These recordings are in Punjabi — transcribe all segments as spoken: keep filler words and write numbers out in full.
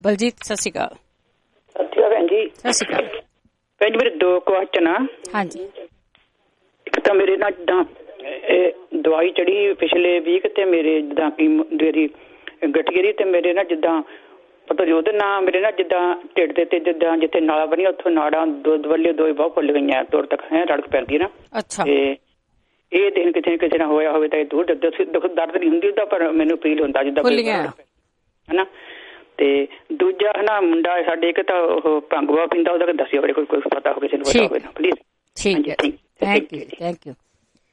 ਬਲਜੀਤ ਸਤਿ ਸ਼੍ਰੀ ਅਕਾਲ। ਸਤਿ ਸ਼੍ਰੀ ਅਕਾਲ ਭੈਣ ਜੀ। ਸਤਿ ਸ਼੍ਰੀ ਅਕਾਲ ਭੈਣ ਜੀ, ਮੇਰੇ ਦੋ ਕੁਐਸਚਨ ਆ। ਹਾਂਜੀ। ਇੱਕ ਤਾਂ ਮੇਰੇ ਨਾਲ ਜਿੱਦਾਂ ਦਵਾਈ ਚੜੀ ਪਿਛਲੇ ਵੀਕ ਤੇ ਮੇਰੇ ਜਿੱਦਾਂ ਕੀ ਮੇਰੀ ਗਠੀਏ ਦੀ ਤੇ ਮੇਰੇ ਨਾਲ ਜਿੱਦਾਂ ਪਤਾ ਨਹੀਂ ਉਹਦੇ ਨਾਲ ਮੇਰੇ ਨਾਲ ਜਿੱਦਾਂ ਢਿੱਡ ਦੇ ਤੇ ਜਿੱਦਾਂ ਜਿੱਥੇ ਨਾਲਾ ਬਣੀ ਉੱਥੋਂ ਨਾੜਾਂ ਦੁੱਧ ਵਾਲੇ ਦੋਏ ਬਹੁਤ ਫੁੱਲ ਗਈਆਂ ਤੁਰ ਤੱਕ ਹੈ ਰੜਕ ਪੈਂਦੀ ਨਾ। ਅੱਛਾ। ਤੇ ਇਹ ਦਿਨ ਕਿਸੇ ਕਿਸੇ ਨਾਲ ਹੋਇਆ ਹੋਵੇ ਤਾਂ ਇਹ ਦੂਰ ਦਰਦ ਨਹੀਂ ਹੁੰਦੀ ਉਹਦਾ, ਪਰ ਮੈਨੂੰ ਫੀਲ ਹੁੰਦਾ ਜਿੱਦਾਂ ਹਨਾ। ਤੇ ਦੂਜਾ ਹਨਾ ਮੁੰਡਾ ਸਾਡੇ ਇੱਕ ਤਾਂ ਉਹ ਭੰਗਵਾ ਪੀਂਦਾ, ਉਹਦਾ ਦੱਸਿਓ ਕੋਈ ਕੋਈ ਪਤਾ ਹੋ ਕਿਸੇ ਨੂੰ ਪਤਾ ਹੋਵੇ ਨਾ ਪਲੀਜ਼। ਠੀਕ ਹੈ, ਥੈਂਕ ਯੂ ਥੈਂਕ ਯੂ।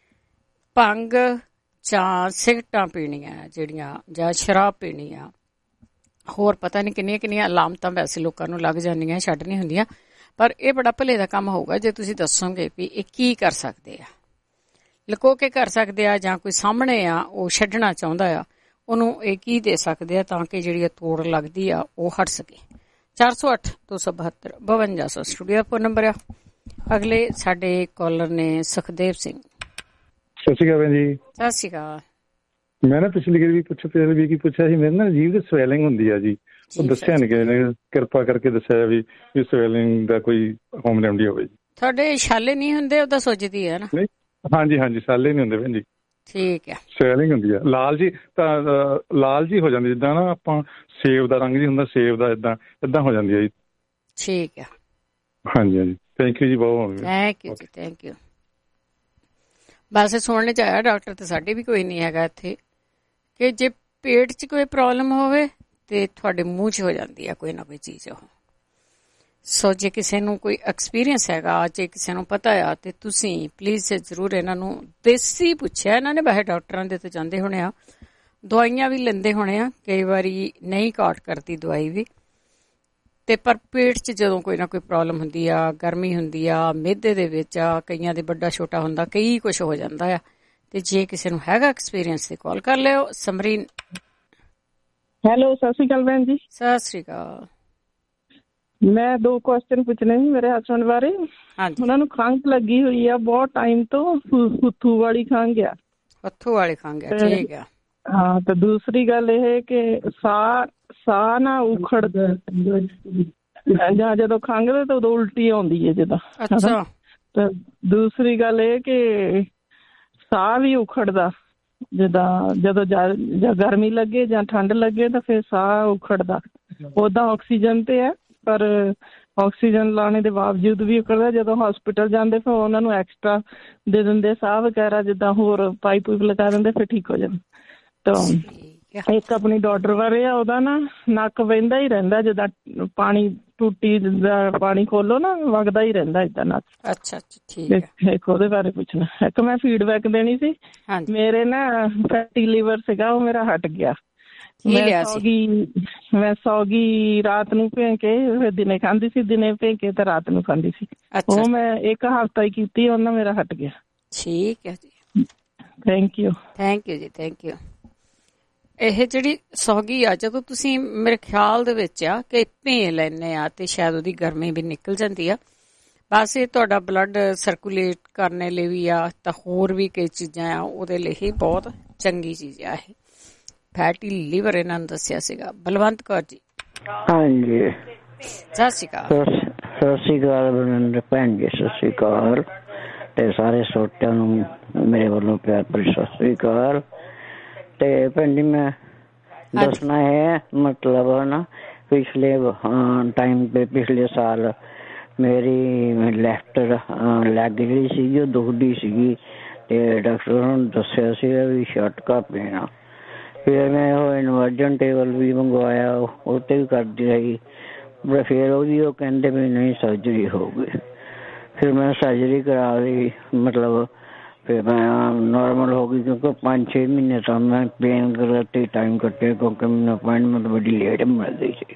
ਭੰਗ ਜਾਂ ਸਿਗਰਟਾਂ ਪੀਣੀਆਂ ਜਿਹੜੀਆਂ ਜਾਂ ਸ਼ਰਾਬ ਪੀਣੀ ਆ, ਹੋਰ ਪਤਾ ਨਹੀਂ ਕਿੰਨੀਆਂ ਕਿੰਨੀਆਂ ਅਲਾਮਤਾਂ ਵੈਸੇ ਲੋਕਾਂ ਨੂੰ ਲੱਗ ਜਾਂਦੀਆਂ, ਛੱਡ ਨਹੀਂ ਹੁੰਦੀਆਂ। ਪਰ ਇਹ ਬੜਾ ਭਲੇ ਦਾ ਕੰਮ ਹੋਊਗਾ ਜੇ ਤੁਸੀਂ ਦੱਸੋਗੇ ਵੀ ਇਹ ਕੀ ਕਰ ਸਕਦੇ ਆ, ਲੁਕੋ ਕੇ ਕਰ ਸਕਦੇ ਆ ਜਾਂ ਕੋਈ ਸਾਹਮਣੇ ਆ ਉਹ ਛੱਡਣਾ ਚਾਹੁੰਦਾ ਆ ਉਹਨੂੰ ਇਹ ਕੀ ਦੇ ਸਕਦੇ ਆ ਤਾਂ ਕਿ ਜਿਹੜੀ ਤੋੜ ਲੱਗਦੀ ਆ ਉਹ ਹਟ ਸਕੇ। ਚਾਰ ਸੌ ਅੱਠ ਦੋ ਸੌ ਬਹੱਤਰ ਬਵੰਜਾ ਸੌ ਸਟੂਡੀਓ ਫੋਨ ਨੰਬਰ ਆ। ਅਗਲੇ ਸਾਡੇ ਕਾਲਰ ਨੇ ਸੁਖਦੇਵ ਸਿੰਘ। ਸਤਿ ਸ਼੍ਰੀ ਅਕਾਲ ਜੀ। ਸਤਿ ਸ਼੍ਰੀ ਅਕਾਲ। ਮੈਂ ਨਾ ਪਿਛਲੀ ਵਾਰੀ ਵੀ ਪੁੱਛਿਆ ਪਿਛਲੇ ਵੀ ਕੀ ਪੁੱਛਿਆ ਸੀ, ਮੇਰੇ ਨਾ ਅਜੀਬ ਦੀ ਸਵੈਲਿੰਗ ਹੁੰਦੀ ਆ ਜੀ, ਉਹ ਦੱਸਿਆ ਨੀ ਕਿਸੇ ਨੇ, ਕਿਰਪਾ ਕਰਕੇ ਦੱਸਿਆ ਵੀ ਸਵੈਲਿੰਗ ਦਾ ਕੋਈ ਹੋਮ ਰੈਮਡੀ ਹੋਵੇ ਜੀ। ਤੁਹਾਡੇ ਛਾਲੇ ਨਹੀਂ ਹੁੰਦੇ, ਉਹਦਾ ਸੋਚਦੀ ਹੈ ਨਾ? ਨਹੀਂ, ਹਾਂਜੀ ਹਾਂਜੀ ਛਾਲੇ ਨਹੀਂ ਹੁੰਦੇ ਭੈਣ ਜੀ। ਠੀਕ ਹੈ। ਸਵੈਲਿੰਗ ਹੁੰਦੀ ਆ ਲਾਲ ਜੀ, ਤਾਂ ਲਾਲ ਜੀ ਹੋ ਜਾਂਦੀ ਜਿੱਦਾਂ ਨਾ ਆਪਾਂ ਸੇਬ ਦਾ ਰੰਗ ਜੀ ਹੁੰਦਾ, ਸੇਬ ਦਾ ਏਦਾਂ ਏਦਾਂ ਹੋ ਜਾਂਦੀ ਆ ਜੀ। ਠੀਕ ਹੈ। ਹਾਂਜੀ ਹਾਂਜੀ ਥੈਂਕ ਯੂ ਜੀ ਬਹੁਤ। ਥੈਂਕ ਯੂ ਜੀ ਥੈਂਕ ਯੂ। ਬਸ ਸੁਣਨੇ ਚ ਆਇਆ ਡਾਕਟਰ ਤੇ ਸਾਡੇ ਵੀ ਕੋਈ ਨਹੀਂ ਹੈਗਾ ਇੱਥੇ, ਕਿ ਜੇ ਪੇਟ ਚ ਕੋਈ ਪ੍ਰੋਬਲਮ ਹੋਵੇ ਤੇ ਤੁਹਾਡੇ ਮੂੰਹ ਚ ਹੋ ਜਾਂਦੀ ਆ ਕੋਈ ਨਾ ਕੋਈ ਚੀਜ਼। ਉਹ ਸੋ ਜੇ ਕਿਸੇ ਨੂੰ ਕੋਈ ਐਕਸਪੀਰੀਅੰਸ ਹੈਗਾ, ਜੇ ਕਿਸੇ ਨੂੰ ਪਤਾ ਆ ਤੇ ਤੁਸੀਂ ਪਲੀਜ਼ ਜ਼ਰੂਰ ਇਹਨਾਂ ਨੂੰ ਦੇਸੀ ਪੁੱਛਿਆ। ਇਹਨਾਂ ਨੇ ਵੈਸੇ ਡਾਕਟਰਾਂ ਦੇ ਤੇ ਜਾਂਦੇ ਹੋਣੇ ਆ, ਦਵਾਈਆਂ ਵੀ ਲੈਂਦੇ ਹੋਣੇ ਆ, ਕਈ ਵਾਰੀ ਨਹੀਂ ਕਾਟ ਕਰਦੀ ਦਵਾਈ ਵੀ ਤੇ ਪਰ ਪੇਟ 'ਚ ਜਦੋਂ ਕੋਈ ਨਾ ਕੋਈ ਪ੍ਰੋਬਲਮ ਹੁੰਦੀ ਆ, ਗਰਮੀ ਹੁੰਦੀ ਆ, ਮਿਹਦੇ ਦੇ ਵਿੱਚ ਆ, ਕਈਆਂ ਦੇ ਵੱਡਾ ਛੋਟਾ ਹੁੰਦਾ, ਕਈ ਕੁਛ ਹੋ ਜਾਂਦਾ ਆ। ਤੇ ਜੇ ਕਿਸੇ ਨੂੰ ਹੈਗਾ ਐਕਸਪੀਰੀਅੰਸ ਤੇ ਕਾਲ ਕਰ ਲਿਓ। ਸਮਰੀਨ। ਹੈਲੋ ਸਤਿ ਸ਼੍ਰੀ ਅਕਾਲ ਭੈਣ ਜੀ। ਸਤਿ ਸ਼੍ਰੀ ਅਕਾਲ। ਮੈਂ ਦੋ ਕੁਐਸਚਨ ਪੁੱਛਣੇ ਸੀ ਮੇਰੇ ਹਸਬੈਂਡ ਬਾਰੇ। ਉਹਨਾਂ ਨੂੰ ਖੰਘ ਲੱਗੀ ਹੋਈ ਆ ਬਹੁਤ ਟਾਈਮ ਤੋਂ, ਹੁੱਥੂ ਵਾਲੀ ਖੰਘ ਆ। ਹੁੱਥੂ ਵਾਲੀ ਖੰਘ ਆ, ਠੀਕ ਆ। ਹਾਂ ਤੇ ਦੂਸਰੀ ਗੱਲ ਇਹ ਕਿ ਸਾਹ ਸਾਹ ਨਾ ਉਖੜਦਾ ਜਾਂ ਜਦੋਂ ਖੰਘਦੇ ਤਾਂ ਉਦੋਂ ਉਲਟੀ ਆਉਂਦੀ ਹੈ ਜਿੱਦਾਂ। ਅੱਛਾ। ਤੇ ਦੂਸਰੀ ਗੱਲ ਇਹ ਕਿ ਸਾਹ ਵੀ ਉਖੜਦਾ ਜਿੱਦਾਂ ਜਦੋਂ ਜਾਂ ਗਰਮੀ ਲੱਗੇ ਜਾਂ ਠੰਡ ਲੱਗੇ ਤਾਂ ਫਿਰ ਸਾਹ ਉਖੜਦਾ। ਓਦਾਂ ਆਕਸੀਜਨ ਤੇ ਹੈ ਪਰ ਆਕਸੀਜਨ ਲਾਣੇ ਦੇ ਬਾਵਜੂਦ ਵੀ ਉਖੜਦਾ। ਜਦੋਂ ਹੌਸਪੀਟਲ ਜਾਂਦੇ ਫਿਰ ਉਹਨਾਂ ਨੂੰ ਐਕਸਟਰਾ ਦੇ ਦਿੰਦੇ ਸਾਹ ਵਗੈਰਾ, ਜਿੱਦਾਂ ਹੋਰ ਪਾਈਪ ਪੂਈਪ ਲਗਾ ਦਿੰਦੇ, ਫਿਰ ਠੀਕ ਹੋ ਜਾਂਦਾ। ਤਾਂ ਇੱਕ ਆਪਣੀ ਡਾਟਰ ਬਾਰੇ ਆ, ਉਹਦਾ ਨਾ ਨੱਕ ਵਹਿੰਦਾ ਹੀ ਰਹਿੰਦਾ ਜਿੱਦਾਂ ਪਾਣੀ ਟੂਟੀ ਦਾ ਪਾਣੀ ਖੋਲੋ ਨਾ, ਵਗਦਾ ਹੀ ਰਹਿੰਦਾ ਏਦਾਂ ਨੱਕ। ਅੱਛਾ ਠੀਕ ਹੈ। ਇੱਕ ਉਹਦੇ ਬਾਰੇ ਪੁੱਛਣਾ। ਇੱਕ ਮੈਂ ਫੀਡਬੈਕ ਦੇਣੀ ਸੀ। ਮੇਰੇ ਨਾ ਫੈਟੀ ਲੀਵਰ ਸੀਗਾ, ਉਹ ਮੇਰਾ ਹਟ ਗਿਆ। ਮੈਂ ਸੌਗੀ ਮੈਂ ਸੌਗੀ ਰਾਤ ਨੂੰ ਭੇ ਕੇ ਫਿਰ ਦਿਨੇ ਖਾਂਦੀ ਸੀ, ਦਿਨੇ ਭੇ ਕੇ ਤੇ ਰਾਤ ਨੂੰ ਖਾਂਦੀ ਸੀ। ਉਹ ਮੈਂ ਇੱਕ ਹਫ਼ਤਾ ਹੀ ਕੀਤੀ, ਉਹਨਾਂ ਮੇਰਾ ਹਟ ਗਿਆ। ਠੀਕ ਹੈ ਜੀ ਥੈਂਕ ਯੂ। ਥੈਂਕ ਯੂ ਜੀ ਥੈਂਕ ਯੂ। ਇਹ ਜਿਹੜੀ ਸੌਗੀ ਆ, ਜਦੋਂ ਤੁਸੀਂ ਮੇਰੇ ਖਿਆਲ ਦੇ ਵਿੱਚ ਆ ਕਿ ਭੇ ਲੈਂਦੇ ਆ ਤੇ ਸ਼ਾਇਦ ਉਹਦੀ ਗਰਮੀ ਵੀ ਨਿਕਲ ਜਾਂਦੀ ਆ। ਬਸ ਇਹ ਤੁਹਾਡਾ ਬਲੱਡ ਸਰਕੂਲੇਟ ਕਰਨ ਲਈ ਵੀ ਆ, ਤਾਂ ਹੋਰ ਵੀ ਕਈ ਚੀਜ਼ਾਂ ਆ ਉਹਦੇ ਲਈ ਹੀ ਬਹੁਤ ਚੰਗੀ ਚੀਜ਼ ਆ ਇਹ ਫੈਟੀ ਲੀਵਰ। ਇਹਨਾਂ ਨੂੰ ਦੱਸਿਆ ਸੀਗਾ। ਬਲਵੰਤ ਕੌਰ ਜੀ। ਹਾਂਜੀ ਸਤਿ ਸ਼੍ਰੀ ਅਕਾਲ। ਸਤਿ ਸ਼੍ਰੀ ਅਕਾਲ ਬਲਵਿੰਦਰ ਭੈਣ ਜੀ। ਸਤਿ ਸ਼੍ਰੀ ਅਕਾਲ ਤੇ ਸਾਰੇ ਸੋਟਿਆਂ ਨੂੰ ਮੇਰੇ ਵੱਲੋਂ ਪਿਆਰ ਭਰੀ ਸਤਿ ਸ਼੍ਰੀ ਅਕਾਲ। ਤੇ ਭੈਣ ਜੀ ਮੈਂ ਦੱਸਣਾ ਹੈ ਮਤਲਬ ਨਾ ਪਿਛਲੇ ਟਾਈਮ ਤੇ ਪਿਛਲੇ ਸਾਲ ਮੇਰੀ ਲੈਫਟ ਲੈਗ ਜਿਹੜੀ ਸੀਗੀ ਉਹ ਦੁਖਦੀ ਸੀਗੀ ਤੇ ਡਾਕਟਰ ਨੂੰ ਦੱਸਿਆ ਸੀਗਾ ਵੀ ਝਟਕਾ ਪੈਣਾ। ਫਿਰ ਮੈਂ ਉਹ ਇਨਵਰਜਨ ਟੇਬਲ ਵੀ ਮੰਗਵਾਇਆ, ਉਹ ਤੇ ਵੀ ਕਰਦੀ ਰਹੀ। ਫਿਰ ਉਹ ਵੀ ਉਹ ਕਹਿੰਦੇ ਵੀ ਨਹੀਂ ਸਰਜਰੀ ਹੋਊਗੀ। ਫਿਰ ਮੈਂ ਸਰਜਰੀ ਕਰਾ ਲਈ, ਮਤਲਬ ਫਿਰ ਮੈਂ ਨੋਰਮਲ ਹੋ ਗਈ ਕਿਉਂਕਿ ਪੰਜ ਛੇ ਮਹੀਨੇ ਤਾਂ ਮੈਂ ਪੇਨ ਕਰਦੇ ਟਾਈਮ ਕੱਟਿਆ ਕਿਉਂਕਿ ਮੈਨੂੰ ਅਪੁਆਇੰਟਮੈਂਟ ਬੜੀ ਲੇਟ ਮਿਲਦੀ ਸੀ।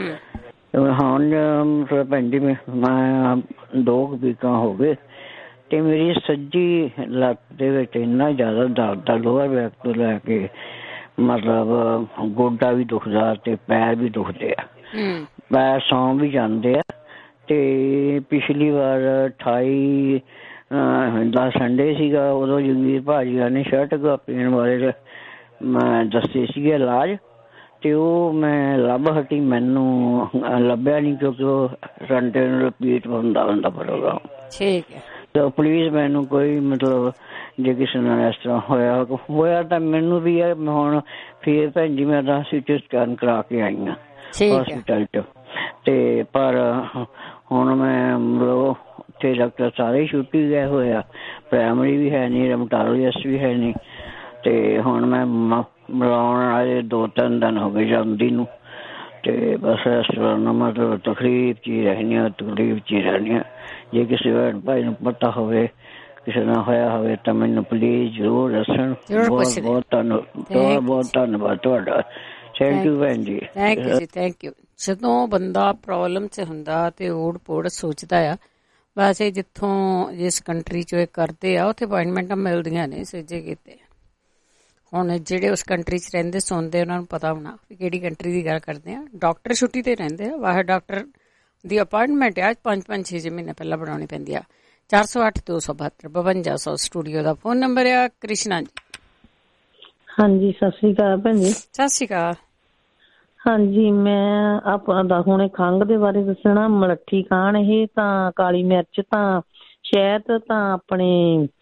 ਹੁਣ ਭੈਣ ਜੀ ਮੈਂ ਦੋ ਕੁ ਵੀਕਾਂ ਹੋ ਗਏ ਤੇ ਮੇਰੀ ਸੱਜੀ ਲੱਤ ਦੇ ਵਿੱਚ ਇੰਨਾ ਜ਼ਿਆਦਾ ਦਰਦ ਆ, ਲੋਅਰ ਬੈਕ ਤੋਂ ਲੈ ਕੇ ਮਤਲਬ ਗੋਡਾ ਵੀ ਦੁਖਦਾ ਤੇ ਪੈਰ ਵੀ ਦੁਖਦੇ ਆ, ਪੈਰ ਸੌਂ ਵੀ ਜਾਂਦੇ ਆ। ਤੇ ਪਿਛਲੀ ਵਾਰ ਅਠਾਈ ਦਾ ਸੰਡੇ ਸੀਗਾ, ਉਦੋਂ ਜਗਵੀਰ ਭਾਜੀ ਨੇ ਸ਼ਰਟ ਪੀਣ ਵਾਲੇ ਮੈਂ ਦੱਸੇ ਸੀਗੇ ਇਲਾਜ ਤੇ ਉਹ ਮੈਂ ਲੱਭ ਹਟੀ, ਮੈਨੂੰ ਲੱਭਿਆ ਨਹੀਂ ਕਿਉਂਕਿ ਉਹ ਸੰਡੇ ਨੂੰ ਰਿਪੀਟ ਹੁੰਦਾ ਹੁੰਦਾ ਪ੍ਰੋਗਰਾਮ। ਠੀਕ ਹੈ। ਤਾਂ ਪਲੀਜ਼ ਮੈਨੂੰ ਕੋਈ ਮਤਲਬ ਜੇ ਕਿਸੇ ਨਾਲ ਇਸ ਤਰ੍ਹਾਂ ਹੋਇਆ ਹੋਇਆ ਤਾਂ ਮੈਨੂੰ ਵੀ ਹੈ। ਮੈਂ ਹੁਣ ਫਿਰ ਭੈਣ ਜੀ ਮੈਂ ਤਾਂ ਸੀ ਟੀ ਸਕੈਨ ਕਰਾ ਕੇ ਆਈ ਹਾਂ ਹੌਸਪੀਟਲ 'ਚ, ਤੇ ਪਰ ਹੁਣ ਮੈਂ ਮਤਲਬ ਉੱਥੇ ਡਾਕਟਰ ਸਾਰੇ ਛੁੱਟੀ ਗਏ ਹੋਏ ਆ, ਪ੍ਰਾਇਮਰੀ ਵੀ ਹੈ ਨਹੀਂ, ਰਮਟਾਲੋਜਿਸਟ ਵੀ ਹੈ ਨਹੀਂ, ਤੇ ਹੁਣ ਮੈਂ ਮਿਲਾਉਣ ਵਾਲੇ ਦੋ ਤਿੰਨ ਦਿਨ ਹੋ ਗਏ ਜਾਂਦੀ ਨੂੰ, ਤੇ ਬਸ ਇਸ ਤਰ੍ਹਾਂ ਨਾ ਮਤਲਬ ਤਕਲੀਫ 'ਚ ਹੀ ਰਹਿਣੀ ਆ, ਤਕਲੀਫ 'ਚ ਹੀ ਰਹਿਣੀ ਆ। ਜੇ ਕਿਸੇ ਭੈਣ ਭਾਈ ਨੂੰ ਪਤਾ ਹੋਵੇ ਕਿਸੇ ਨਾਲ ਹੋਇਆ ਹੋਵੇ ਤਾਂ ਮੈਨੂੰ ਪਲੀਜ਼ ਜ਼ਰੂਰ ਦੱਸਣ। ਬਹੁਤ ਬਹੁਤ ਧੰਨਵਾਦ, ਬਹੁਤ ਬਹੁਤ ਧੰਨਵਾਦ ਤੁਹਾਡਾ। ਥੈਂਕ ਯੂ ਭੈਣ ਜੀ। ਥੈਂਕ ਯੂ ਜੀ, ਥੈਂਕ ਯੂ। ਜਦੋਂ ਬੰਦਾ ਪ੍ਰੋਬਲਮ 'ਚ ਹੁੰਦਾ ਤੇ ਓੜ ਪੋੜ ਸੋਚਦਾ ਆ, ਵੈਸੇ ਜਿੱਥੋਂ ਜਿਸ ਕੰਟਰੀ 'ਚ ਇਹ ਕਰਦੇ ਆ ਉੱਥੇ ਅਪਾਇੰਟਮੈਂਟਾਂ ਮਿਲਦੀਆਂ ਨੇ ਸੱਜੇ ਕੀਤੇ। ਹੁਣ ਜਿਹੜੇ ਉਸ ਕੰਟਰੀ 'ਚ ਰਹਿੰਦੇ ਸੁਣਦੇ ਉਹਨਾਂ ਨੂੰ ਪਤਾ ਹੋਣਾ ਵੀ ਕਿਹੜੀ ਕੰਟਰੀ ਦੀ ਗੱਲ ਕਰਦੇ ਆ। ਡਾਕਟਰ ਛੁੱਟੀ ਤੇ ਰਹਿੰਦੇ ਆ, ਵਾਹ ਡਾਕਟਰ ਦੀ ਅਪਾਇੰਟਮੈਂਟ ਆ ਪੰਜ ਪੰਜ ਛੇ ਛੇ ਮਹੀਨੇ ਪਹਿਲਾਂ ਬਣਾਉਣੀ ਪੈਂਦੀ ਆ। ਚਾਰ ਸੌ ਅੱਠ ਦੋ ਸੌ ਬਹੱਤਰ ਬਵੰਜਾ ਸੌ ਸਟੂਡੀਓ ਦਾ ਫੋਨ ਨੰਬਰ ਆ। ਕ੍ਰਿਸ਼ਨਾ ਜੀ। ਹਾਂਜੀ ਸਤਿ ਸ੍ਰੀ ਅਕਾਲ ਭੈਣ ਜੀ। ਸਤਿ ਸ੍ਰੀ ਅਕਾਲ। ਹਾਂਜੀ ਮੈਂ ਆਪਣਾ ਹੁਣੇ ਖੰਘ ਦੇ ਬਾਰੇ ਦੱਸਣਾ। ਮਲੱਠੀ ਖਾਣ, ਇਹ ਤਾਂ ਕਾਲੀ ਮਿਰਚ ਤਾਂ ਸ਼ਹਿਦ ਤਾਂ ਆਪਣੇ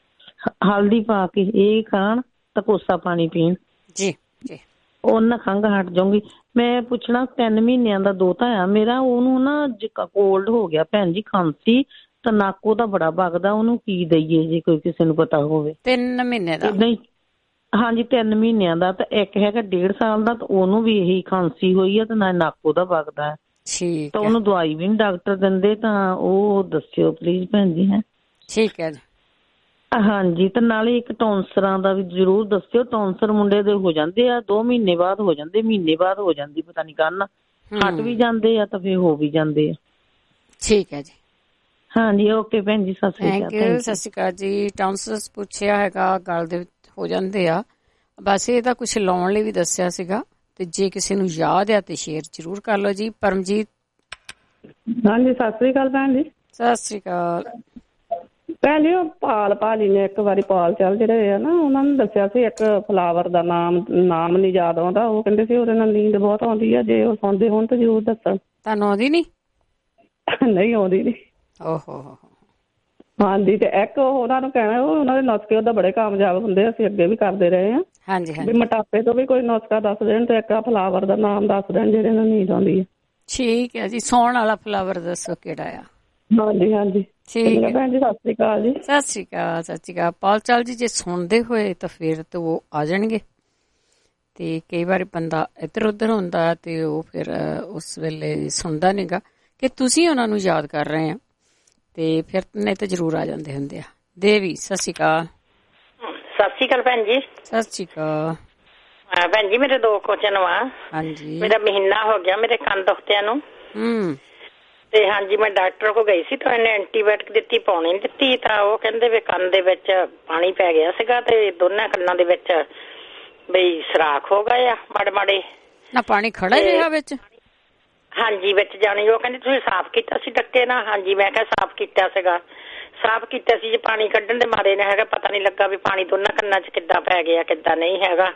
ਹਲਦੀ ਪਾ ਕੇ ਇਹ ਖਾਣ ਤਾਂ ਕੋਸਾ ਪਾਣੀ ਪੀਣ ਜੀ ਜੀ, ਉਹਨਾਂ ਖੰਘ ਹਟ ਜਾਊਗੀ। ਮੈਂ ਪੁੱਛਣਾ ਤਿੰਨ ਮਹੀਨਿਆਂ ਦਾ ਦੋਤਾ ਆ ਮੇਰਾ, ਉਹਨੂੰ ਨਾ ਕੋਲਡ ਹੋ ਗਿਆ ਭੈਣ ਜੀ, ਖਾਂਸੀ ਤਾਂ ਨੱਕ ਉਹਦਾ ਬੜਾ ਵਗਦਾ, ਉਹਨੂੰ ਕੀ ਦਈਏ ਜੇ ਕੋਈ ਕਿਸੇ ਨੂੰ ਪਤਾ ਹੋਵੇ। ਤਿੰਨ ਮਹੀਨੇ ਦਾ? ਨਹੀਂ ਹਾਂਜੀ ਤਿੰਨ ਮਹੀਨਿਆਂ ਦਾ। ਤਾਂ ਇੱਕ ਹੈਗਾ ਡੇਢ ਸਾਲ ਦਾ, ਤਾਂ ਉਹਨੂੰ ਵੀ ਇਹੀ ਖਾਂਸੀ ਹੋਈ ਆ ਤੇ ਨਾ ਨੱਕ ਉਹਦਾ ਵਗਦਾ। ਠੀਕ, ਤਾਂ ਉਹਨੂੰ ਦਵਾਈ ਵੀ ਨੀ ਡਾਕਟਰ ਦਿੰਦੇ, ਤਾਂ ਉਹ ਦੱਸਿਓ ਪਲੀਜ਼ ਭੈਣ ਜੀ। ਹੈ ਠੀਕ ਹੈ ਜੀ। ਹਾਂਜੀ, ਤੇ ਨਾਲੇ ਇੱਕ ਟੌਂਸਰਾਂ ਦਾ ਵੀ ਜ਼ਰੂਰ ਦੱਸਿਓ। ਟੌਂਸਰ ਮੁੰਡੇ ਦੇ ਹੋ ਜਾਂਦੇ ਆ ਦੋ ਮਹੀਨੇ ਬਾਅਦ ਹੋ ਜਾਂਦੇ, ਮਹੀਨੇ ਬਾਅਦ ਹੋ ਜਾਂਦੀ, ਪਤਾ ਨੀ ਕਾਹਨ ਹਟ ਵੀ ਜਾਂਦੇ ਆ ਤਾਂ ਫਿਰ ਹੋ ਵੀ ਜਾਂਦੇ ਆ। ਠੀਕ ਹੈ ਜੀ। ਹਾਂਜੀ ਓਕੇ ਭੈਣ ਜੀ, ਸਤਿ ਸ੍ਰੀ ਅਕਾਲ। ਥੈਂਕ ਯੂ, ਸਤਿ ਸ਼੍ਰੀ ਅਕਾਲ ਜੀ। ਟੌਂਸਲਸ ਪੁੱਛਿਆ ਹੈਗਾ, ਗਲ ਦੇ ਵਿੱਚ ਹੋ ਜਾਂਦੇ ਆ, ਬਸ ਇਹਦਾ ਕੁਛ ਲਾਉਣ ਲਈ ਵੀ ਦੱਸਿਆ ਸੀਗਾ, ਤੇ ਜੇ ਕਿਸੇ ਨੂੰ ਯਾਦ ਆ ਤੇ ਸ਼ੇਅਰ ਜ਼ਰੂਰ ਕਰ ਲਓ ਜੀ। ਪਰਮਜੀਤ। ਹਾਂਜੀ ਸਤਿ ਸ੍ਰੀ ਅਕਾਲ ਭੈਣ ਜੀ। ਸਤਿ ਸ੍ਰੀ ਅਕਾਲ ਭੈਣ ਜੀ। ਉਹ ਪਾਲ ਭਾਜੀ ਨੇ ਇੱਕ ਵਾਰੀ ਪਾਲ ਚੱਲ ਜਿਹੜੇ ਆ ਨਾ, ਉਹਨਾਂ ਨੂੰ ਦੱਸਿਆ ਸੀ ਇੱਕ ਫਲਾਵਰ ਦਾ ਨਾਮ ਨਾਮ ਨੀ ਯਾਦ ਆਉਂਦਾ, ਉਹ ਕਹਿੰਦੇ ਸੀ ਉਹਦੇ ਨਾਲ ਨੀਂਦ ਬਹੁਤ ਆਉਂਦੀ ਆ, ਜੇ ਉਹ ਸੌਂਦੇ ਹੋਣ ਤਾਂ ਜ਼ਰੂਰ ਦੱਸਣ। ਤੁਹਾਨੂੰ ਆਉਂਦੀ ਨੀ? ਨਹੀਂ ਆਉਂਦੀ ਨੀ। ਓਹੋ। ਹਾਂਜੀ, ਤੇ ਇੱਕ ਉਹਨਾਂ ਨੂੰ ਕਹਿਣਾ, ਉਹ ਉਹਨਾਂ ਦੇ ਨੁਸਖੇ ਉਹਦਾ ਬੜੇ ਕਾਮਯਾਬ ਹੁੰਦੇ, ਅਸੀਂ ਅੱਗੇ ਵੀ ਕਰਦੇ ਰਹੇ ਹਾਂ। ਹਾਂਜੀ ਹਾਂਜੀ, ਵੀ ਮੋਟਾਪੇ ਤੋਂ ਵੀ ਕੋਈ ਨੁਸਖਾ ਦੱਸ ਦੇਣ ਤੇ ਇੱਕ ਫਲਾਵਰ ਦਾ ਨਾਮ ਦੱਸ ਦੇਣ ਜਿਹੜੇ ਨਾਲ ਨੀਂਦ ਆਉਂਦੀ ਹੈ। ਠੀਕ ਹੈ ਜੀ। ਸੌਣ ਵਾਲਾ ਫਲਾਵਰ ਦੱਸੋ ਕਿਹੜਾ ਆ? ਹਾਂਜੀ ਹਾਂਜੀ ਠੀਕ ਹੈ ਭੈਣ ਜੀ। ਸਤਿ ਸ੍ਰੀ ਅਕਾਲ ਜੀ। ਸਤਿ ਸ੍ਰੀ ਅਕਾਲ। ਸਤਿ ਸ੍ਰੀ ਅਕਾਲ ਪਾਲ ਚਾਲ ਜੀ। ਜੇ ਸੁਣਦੇ ਹੋਏ ਤਾਂ ਫਿਰ ਤਾਂ ਉਹ ਆ ਜਾਣਗੇ, ਤੇ ਕਈ ਵਾਰੀ ਬੰਦਾ ਇੱਧਰ ਉੱਧਰ ਹੁੰਦਾ ਤੇ ਉਹ ਫਿਰ ਉਸ ਵੇਲੇ ਸੁਣਦਾ ਨੀ ਗਾ ਕਿ ਤੁਸੀਂ ਉਹਨਾਂ ਨੂੰ ਯਾਦ ਕਰ ਰਹੇ ਆ, ਤੇ ਫਿਰ ਨਹੀਂ ਤਾਂ ਜ਼ਰੂਰ ਆ ਜਾਂਦੇ ਹੁੰਦੇ ਆ। ਦੇਵੀ ਸਤਿ ਸ੍ਰੀ ਅਕਾਲ। ਸਤਿ ਸ੍ਰੀ ਅਕਾਲ ਭੈਣ ਜੀ। ਸਤਿ ਸ੍ਰੀ ਅਕਾਲ ਭੈਣ ਜੀ। ਮੇਰੇ ਦੋ ਕੁਐਸਚਨ ਵਾ। ਹਾਂਜੀ। ਮੇਰਾ ਮਹੀਨਾ ਹੋ ਗਿਆ ਮੇਰੇ ਕੰਨ ਦੁਖਦਿਆਂ ਨੂੰ। ਹੂੰ। ਤੇ ਹਾਂਜੀ ਮੈਂ ਡਾਕਟਰ ਕੋਲ ਗਈ ਸੀ ਤਾਂ ਇਹਨੇ ਐਂਟੀਬਾਇਓਟਿਕ ਦਿੱਤੀ, ਪਾਉਣੀ ਨੀ ਦਿੱਤੀ, ਤਾਂ ਉਹ ਕਹਿੰਦੇ ਵੀ ਕੰਨ ਦੇ ਵਿੱਚ ਪਾਣੀ ਪੈ ਗਿਆ ਸੀਗਾ ਤੇ ਦੋਨਾਂ ਕੰਨਾਂ ਦੇ ਵਿੱਚ ਬਈ ਸਰਾਖ ਹੋ ਗਏ ਆ ਮਾੜੇ ਮਾੜੇ। ਨਾ ਪਾਣੀ ਖੜਾ ਰਿਹਾ ਵਿੱਚ? ਹਾਂਜੀ ਵਿੱਚ ਜਾਣੀ। ਉਹ ਕਹਿੰਦੇ ਤੁਸੀਂ ਸਾਫ਼ ਕੀਤਾ ਸੀ ਡੱਕੇ ਨਾਲ? ਹਾਂਜੀ ਮੈਂ ਕਿਹਾ ਸਾਫ਼ ਕੀਤਾ ਸੀਗਾ। ਸਾਫ਼ ਕੀਤਾ ਸੀ, ਜੇ ਪਾਣੀ ਕੱਢਣ ਦੇ ਮਾਰੇ ਨੇ ਹੈਗਾ, ਪਤਾ ਨੀ ਲੱਗਾ ਵੀ ਪਾਣੀ ਦੋਨਾਂ ਕੰਨਾਂ 'ਚ ਕਿੱਦਾਂ ਪੈ ਗਿਆ ਕਿੱਦਾਂ ਨਹੀਂ ਹੈਗਾ।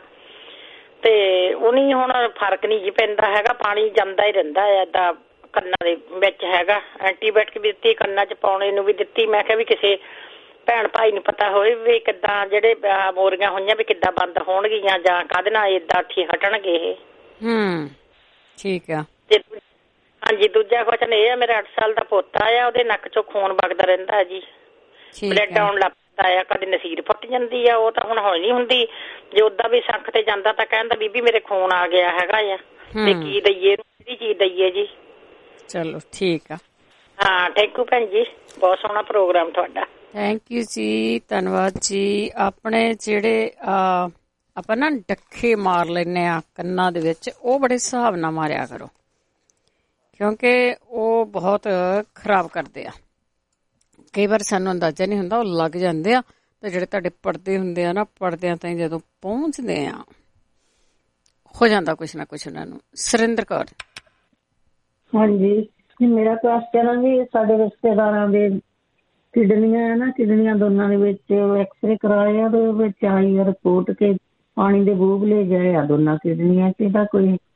ਤੇ ਉਹਨੀ ਹੁਣ ਫਰਕ ਨੀ ਜੀ ਪੈਂਦਾ ਹੈਗਾ, ਪਾਣੀ ਜਾਂਦਾ ਹੀ ਰਹਿੰਦਾ ਹੈ ਏਦਾਂ ਕੰਨਾਂ ਦੇ ਵਿੱਚ ਹੈਗਾ। ਐਂਟੀਬਾਇਓਟਿਕ ਵੀ ਦਿੱਤੀ, ਕੰਨਾਂ 'ਚ ਪਾਉਣੇ ਨੂੰ ਵੀ ਦਿੱਤੀ। ਮੈਂ ਕਿਹਾ ਵੀ ਕਿਸੇ ਭੈਣ ਭਾਈ ਨੂੰ ਪਤਾ ਹੋਵੇ ਵੀ ਕਿੱਦਾਂ ਜਿਹੜੇ ਮੋਰੀਆਂ ਹੋਈਆਂ ਵੀ ਕਿੱਦਾਂ ਬੰਦ ਹੋਣਗੀਆਂ ਜਾਂ ਕਾਹਦੇ ਨਾਲ ਏਦਾਂ ਠੀ ਹਟਣਗੇ ਇਹ। ਹੂੰ ਠੀਕ ਆ। ਤੇ ਹਾਂਜੀ ਦੂਜਾ ਕੁਐਸਚਨ ਇਹ ਆ, ਮੇਰਾ ਅੱਠ ਸਾਲ ਦਾ ਪੋਤਾ ਆ, ਉਹਦੇ ਨੱਕ 'ਚੋਂ ਖੂਨ ਵਗਦਾ ਰਹਿੰਦਾ ਹੈ ਜੀ, ਬਲੱਡ ਆਉਣ ਲੱਗ ਪੈਂਦਾ ਆ, ਕਦੇ ਨਸੀਰ ਫੁੱਟ ਜਾਂਦੀ ਆ। ਉਹ ਤਾਂ ਹੁਣ ਹੋਈ ਨੀ ਹੁੰਦੀ, ਜੇ ਓਦਾਂ ਵੀ ਸੰਖ ਤੇ ਜਾਂਦਾ ਤਾਂ ਕਹਿੰਦਾ ਬੀਬੀ ਮੇਰੇ ਖੂਨ ਆ ਗਿਆ ਹੈਗਾ ਆ, ਤੇ ਕੀ ਦਈਏ, ਕਿਹੜੀ ਚੀਜ਼ ਦਈਏ ਜੀ? ਚਲੋ ਠੀਕ ਆ। ਹਾਂ ਥੈਂਕ ਯੂ ਭੈਣ ਜੀ, ਬਹੁਤ ਸੋਹਣਾ ਪ੍ਰੋਗਰਾਮ ਤੁਹਾਡਾ। ਥੈਂਕ ਯੂ ਜੀ, ਧੰਨਵਾਦ ਜੀ। ਆਪਣੇ ਜਿਹੜੇ ਆਪਾਂ ਨਾ ਡੱਖੇ ਮਾਰ ਲੈਂਦੇ ਆ ਕੰਨਾਂ ਦੇ ਵਿੱਚ, ਉਹ ਬੜੇ ਹਿਸਾਬ ਨਾਲ ਮਾਰਿਆ ਕਰੋ, ਕਿਉਂਕਿ ਉਹ ਬਹੁਤ ਖਰਾਬ ਕਰਦੇ ਆ। ਕਈ ਵਾਰ ਸਾਨੂੰ ਅੰਦਾਜ਼ਾ ਨਹੀਂ ਹੁੰਦਾ, ਉਹ ਲੱਗ ਜਾਂਦੇ ਆ। ਤੇ ਜਿਹੜੇ ਤੁਹਾਡੇ ਪਰਦੇ ਹੁੰਦੇ ਆ ਨਾ, ਪਰਦਿਆਂ ਤਾਈਂ ਜਦੋਂ ਪਹੁੰਚਦੇ ਆ ਹੋ ਜਾਂਦਾ ਕੁਛ ਨਾ ਕੁਛ ਉਹਨਾਂ ਨੂੰ। ਸੁਰਿੰਦਰ ਕੌਰ। ਹਾਂਜੀ ਮੇਰਾ ਕੁਐਸਚਨ ਵੀ ਸਾਡੇ ਰਿਸ਼ਤੇਦਾਰਾਂ ਦੇ ਕਿਡਨੀਆਂ ਹੈ ਨਾ, ਕਿਡਨੀਆਂ ਦੋਨਾਂ ਦੇ ਵਿੱਚ ਐਕਸਰੇ ਕਰਾਏ ਆ, ਉਹਦੇ ਵਿੱਚ ਆਈ ਰਿਪੋਰਟ ਕੇ ਪਾਣੀ ਦੇ ਬੂਬਲੇ ਗਏ ਆ ਦੋਨਾਂ ਕਿਡਨੀਆਂ 'ਚ। ਇਹਦਾ ਕੋਈ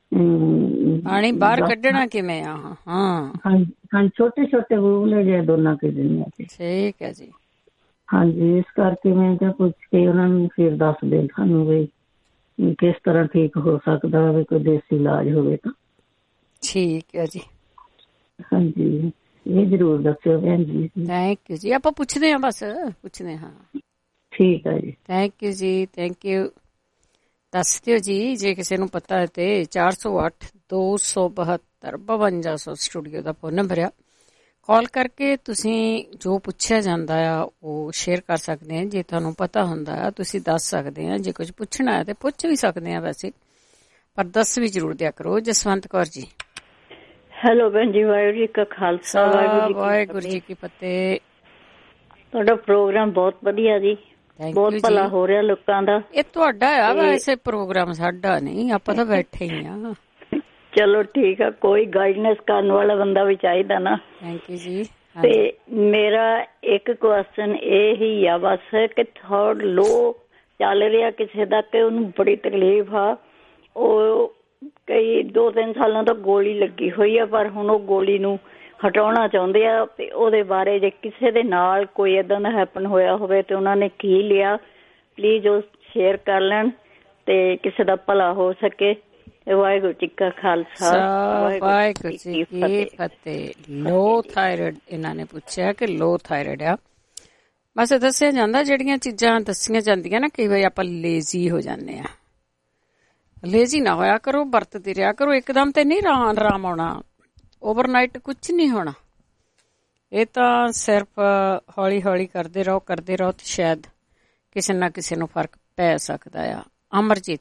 ਪਾਣੀ ਬਾਹਰ ਕੱਢਣਾ ਕਿਵੇਂ ਆ? ਹਾਂ ਹਾਂ ਛੋਟੇ ਛੋਟੇ ਬੂਬਲੇ ਜਿਹੇ ਦੋਨਾਂ ਕਿਡਨੀਆਂ ਤੇ। ਠੀਕ ਹੈ ਜੀ। ਹਾਂਜੀ, ਇਸ ਕਰਕੇ ਮੈਂ ਕਿਹਾ ਪੁੱਛ ਕੇ ਉਹਨਾਂ ਨੂੰ ਫਿਰ ਦੱਸ ਦੇ ਸਾਨੂੰ ਵੀ ਕਿਸ ਤਰ੍ਹਾਂ ਠੀਕ ਹੋ ਸਕਦਾ, ਵੀ ਕੋਈ ਦੇਸੀ ਇਲਾਜ ਹੋਵੇ ਤਾਂ। ਠੀਕ ਹੈ ਜੀ। ਹਾਂਜੀ, ਇਹ ਜ਼ਰੂਰ ਦੱਸਿਓ ਭੈਣ ਜੀ। ਥੈਂਕ ਯੂ ਜੀ। ਆਪਾਂ ਪੁੱਛਦੇ ਹਾਂ, ਬਸ ਪੁੱਛਦੇ ਹਾਂ। ਠੀਕ ਹੈ ਜੀ। ਥੈਂਕ ਯੂ ਜੀ, ਥੈਂਕ ਯੂ। ਦੱਸ ਦਿਓ ਜੀ ਜੇ ਕਿਸੇ ਨੂੰ ਪਤਾ ਹੈ ਤੇ। ਚਾਰ ਸੌ ਅੱਠ ਦੋ ਸੌ ਬਹੱਤਰ ਬਵੰਜਾ ਸੌ ਸਟੂਡੀਓ ਦਾ ਫੋਨ ਨੰਬਰ ਆ। ਕਾਲ ਕਰਕੇ ਤੁਸੀਂ ਜੋ ਪੁੱਛਿਆ ਜਾਂਦਾ ਆ ਉਹ ਸ਼ੇਅਰ ਕਰ ਸਕਦੇ ਆ। ਜੇ ਤੁਹਾਨੂੰ ਪਤਾ ਹੁੰਦਾ ਆ ਤੁਸੀਂ ਦੱਸ ਸਕਦੇ ਆ। ਜੇ ਕੁਝ ਪੁੱਛਣਾ ਹੈ ਤੇ ਪੁੱਛ ਵੀ ਸਕਦੇ ਆ ਵੈਸੇ, ਪਰ ਦੱਸ ਵੀ ਜ਼ਰੂਰ ਦਿਆ ਕਰੋ। ਜਸਵੰਤ ਕੌਰ ਜੀ। ਹੈਲੋ ਭੈਣ ਜੀ, ਵਾਹਿਗੁਰੂ ਜੀ ਕਾ ਖਾਲਸਾ ਵਾਹਿਗੁਰੂ ਜੀ ਕੀ ਫਤਿਹ। ਤੁਹਾਡਾ ਪ੍ਰੋਗਰਾਮ ਬਹੁਤ ਵਧੀਆ ਜੀ, ਬਹੁਤ ਭਲਾ ਹੋ ਰਿਹਾ ਲੋਕਾਂ ਦਾ। ਇਹ ਤੁਹਾਡਾ ਆ ਵੈਸੇ ਪ੍ਰੋਗਰਾਮ, ਸਾਡਾ ਨਹੀਂ, ਆਪਾਂ ਤਾਂ ਬੈਠੇ ਹੀ ਆ। ਚਲੋ ਠੀਕ ਆ, ਕੋਈ ਗਾਈਡਨੈਸ ਕਰਨ ਵਾਲਾ ਬੰਦਾ ਵੀ ਚਾਹੀਦਾ ਨਾ। ਥੈਂਕ ਯੂ ਜੀ। ਤੇ ਮੇਰਾ ਇੱਕ ਕੁਐਸਚਨ ਇਹ ਹੀ ਆ ਬਸ ਕਿ ਥਰਡ ਲੋ ਚੱਲ ਰਿਹਾ ਕਿਸੇ ਦਾ, ਕਿ ਉਹਨੂੰ ਬੜੀ ਤਕਲੀਫ ਆ। ਉਹ ਕਈ ਦੋ ਤਿੰਨ ਸਾਲਾਂ ਤੋਂ ਗੋਲੀ ਲੱਗੀ ਹੋਈ ਆ, ਪਰ ਹੁਣ ਉਹ ਗੋਲੀ ਨੂੰ ਹਟਾਉਣਾ ਚਾਹੁੰਦੇ ਆ। ਤੇ ਉਹਦੇ ਬਾਰੇ ਜੇ ਕਿਸੇ ਦੇ ਨਾਲ ਕੋਈ ਏਦਾਂ ਦਾ ਹੈਪਨ ਹੋਇਆ ਹੋਵੇ ਤੇ ਉਹਨਾਂ ਨੇ ਕੀ ਲਿਆ, ਪਲੀਜ਼ ਉਹ ਸ਼ੇਅਰ ਕਰ ਲੈਣ ਤੇ ਕਿਸੇ ਦਾ ਭਲਾ ਹੋ ਸਕੇ। ਵਾਹਿਗੁਰੂ ਜੀ ਕਾ ਖਾਲਸਾ, ਵਾਹਿਗੁਰੂ ਜੀ ਕੀ ਫਤਿਹ। ਲੋ ਥਾਇਰਾਇਡ ਇਹਨਾਂ ਨੇ ਪੁੱਛਿਆ ਕਿ ਲੋ ਥਾਇਰਾਇਡ ਆ। ਬਸ ਦੱਸਿਆ ਜਾਂਦਾ, ਜਿਹੜੀਆਂ ਚੀਜ਼ਾਂ ਦੱਸੀਆਂ ਜਾਂਦੀਆਂ ਨਾ, ਕਈ ਵਾਰੀ ਆਪਾਂ ਲੇਜ਼ੀ ਹੋ ਜਾਂਦੇ ਆ। ਲੇਜ਼ੀ ਨਾ ਹੋਇਆ ਕਰੋ, ਵਰਤਦੇ ਰਿਹਾ ਕਰੋ। ਇੱਕਦਮ ਤੇ ਨਹੀਂ ਆਰਾਮ ਆਉਣਾ, ਓਵਰਨਾਈਟ ਕੁਛ ਨਹੀਂ ਹੋਣਾ। ਇਹ ਤਾਂ ਸਿਰਫ ਹੌਲੀ ਹੌਲੀ ਕਰਦੇ ਰਹੋ ਕਰਦੇ ਰਹੋ ਤੇ ਸ਼ਾਇਦ ਕਿਸੇ ਨਾ ਕਿਸੇ ਨੂੰ ਫਰਕ ਪੈ ਸਕਦਾ ਆ। ਅਮਰਜੀਤ।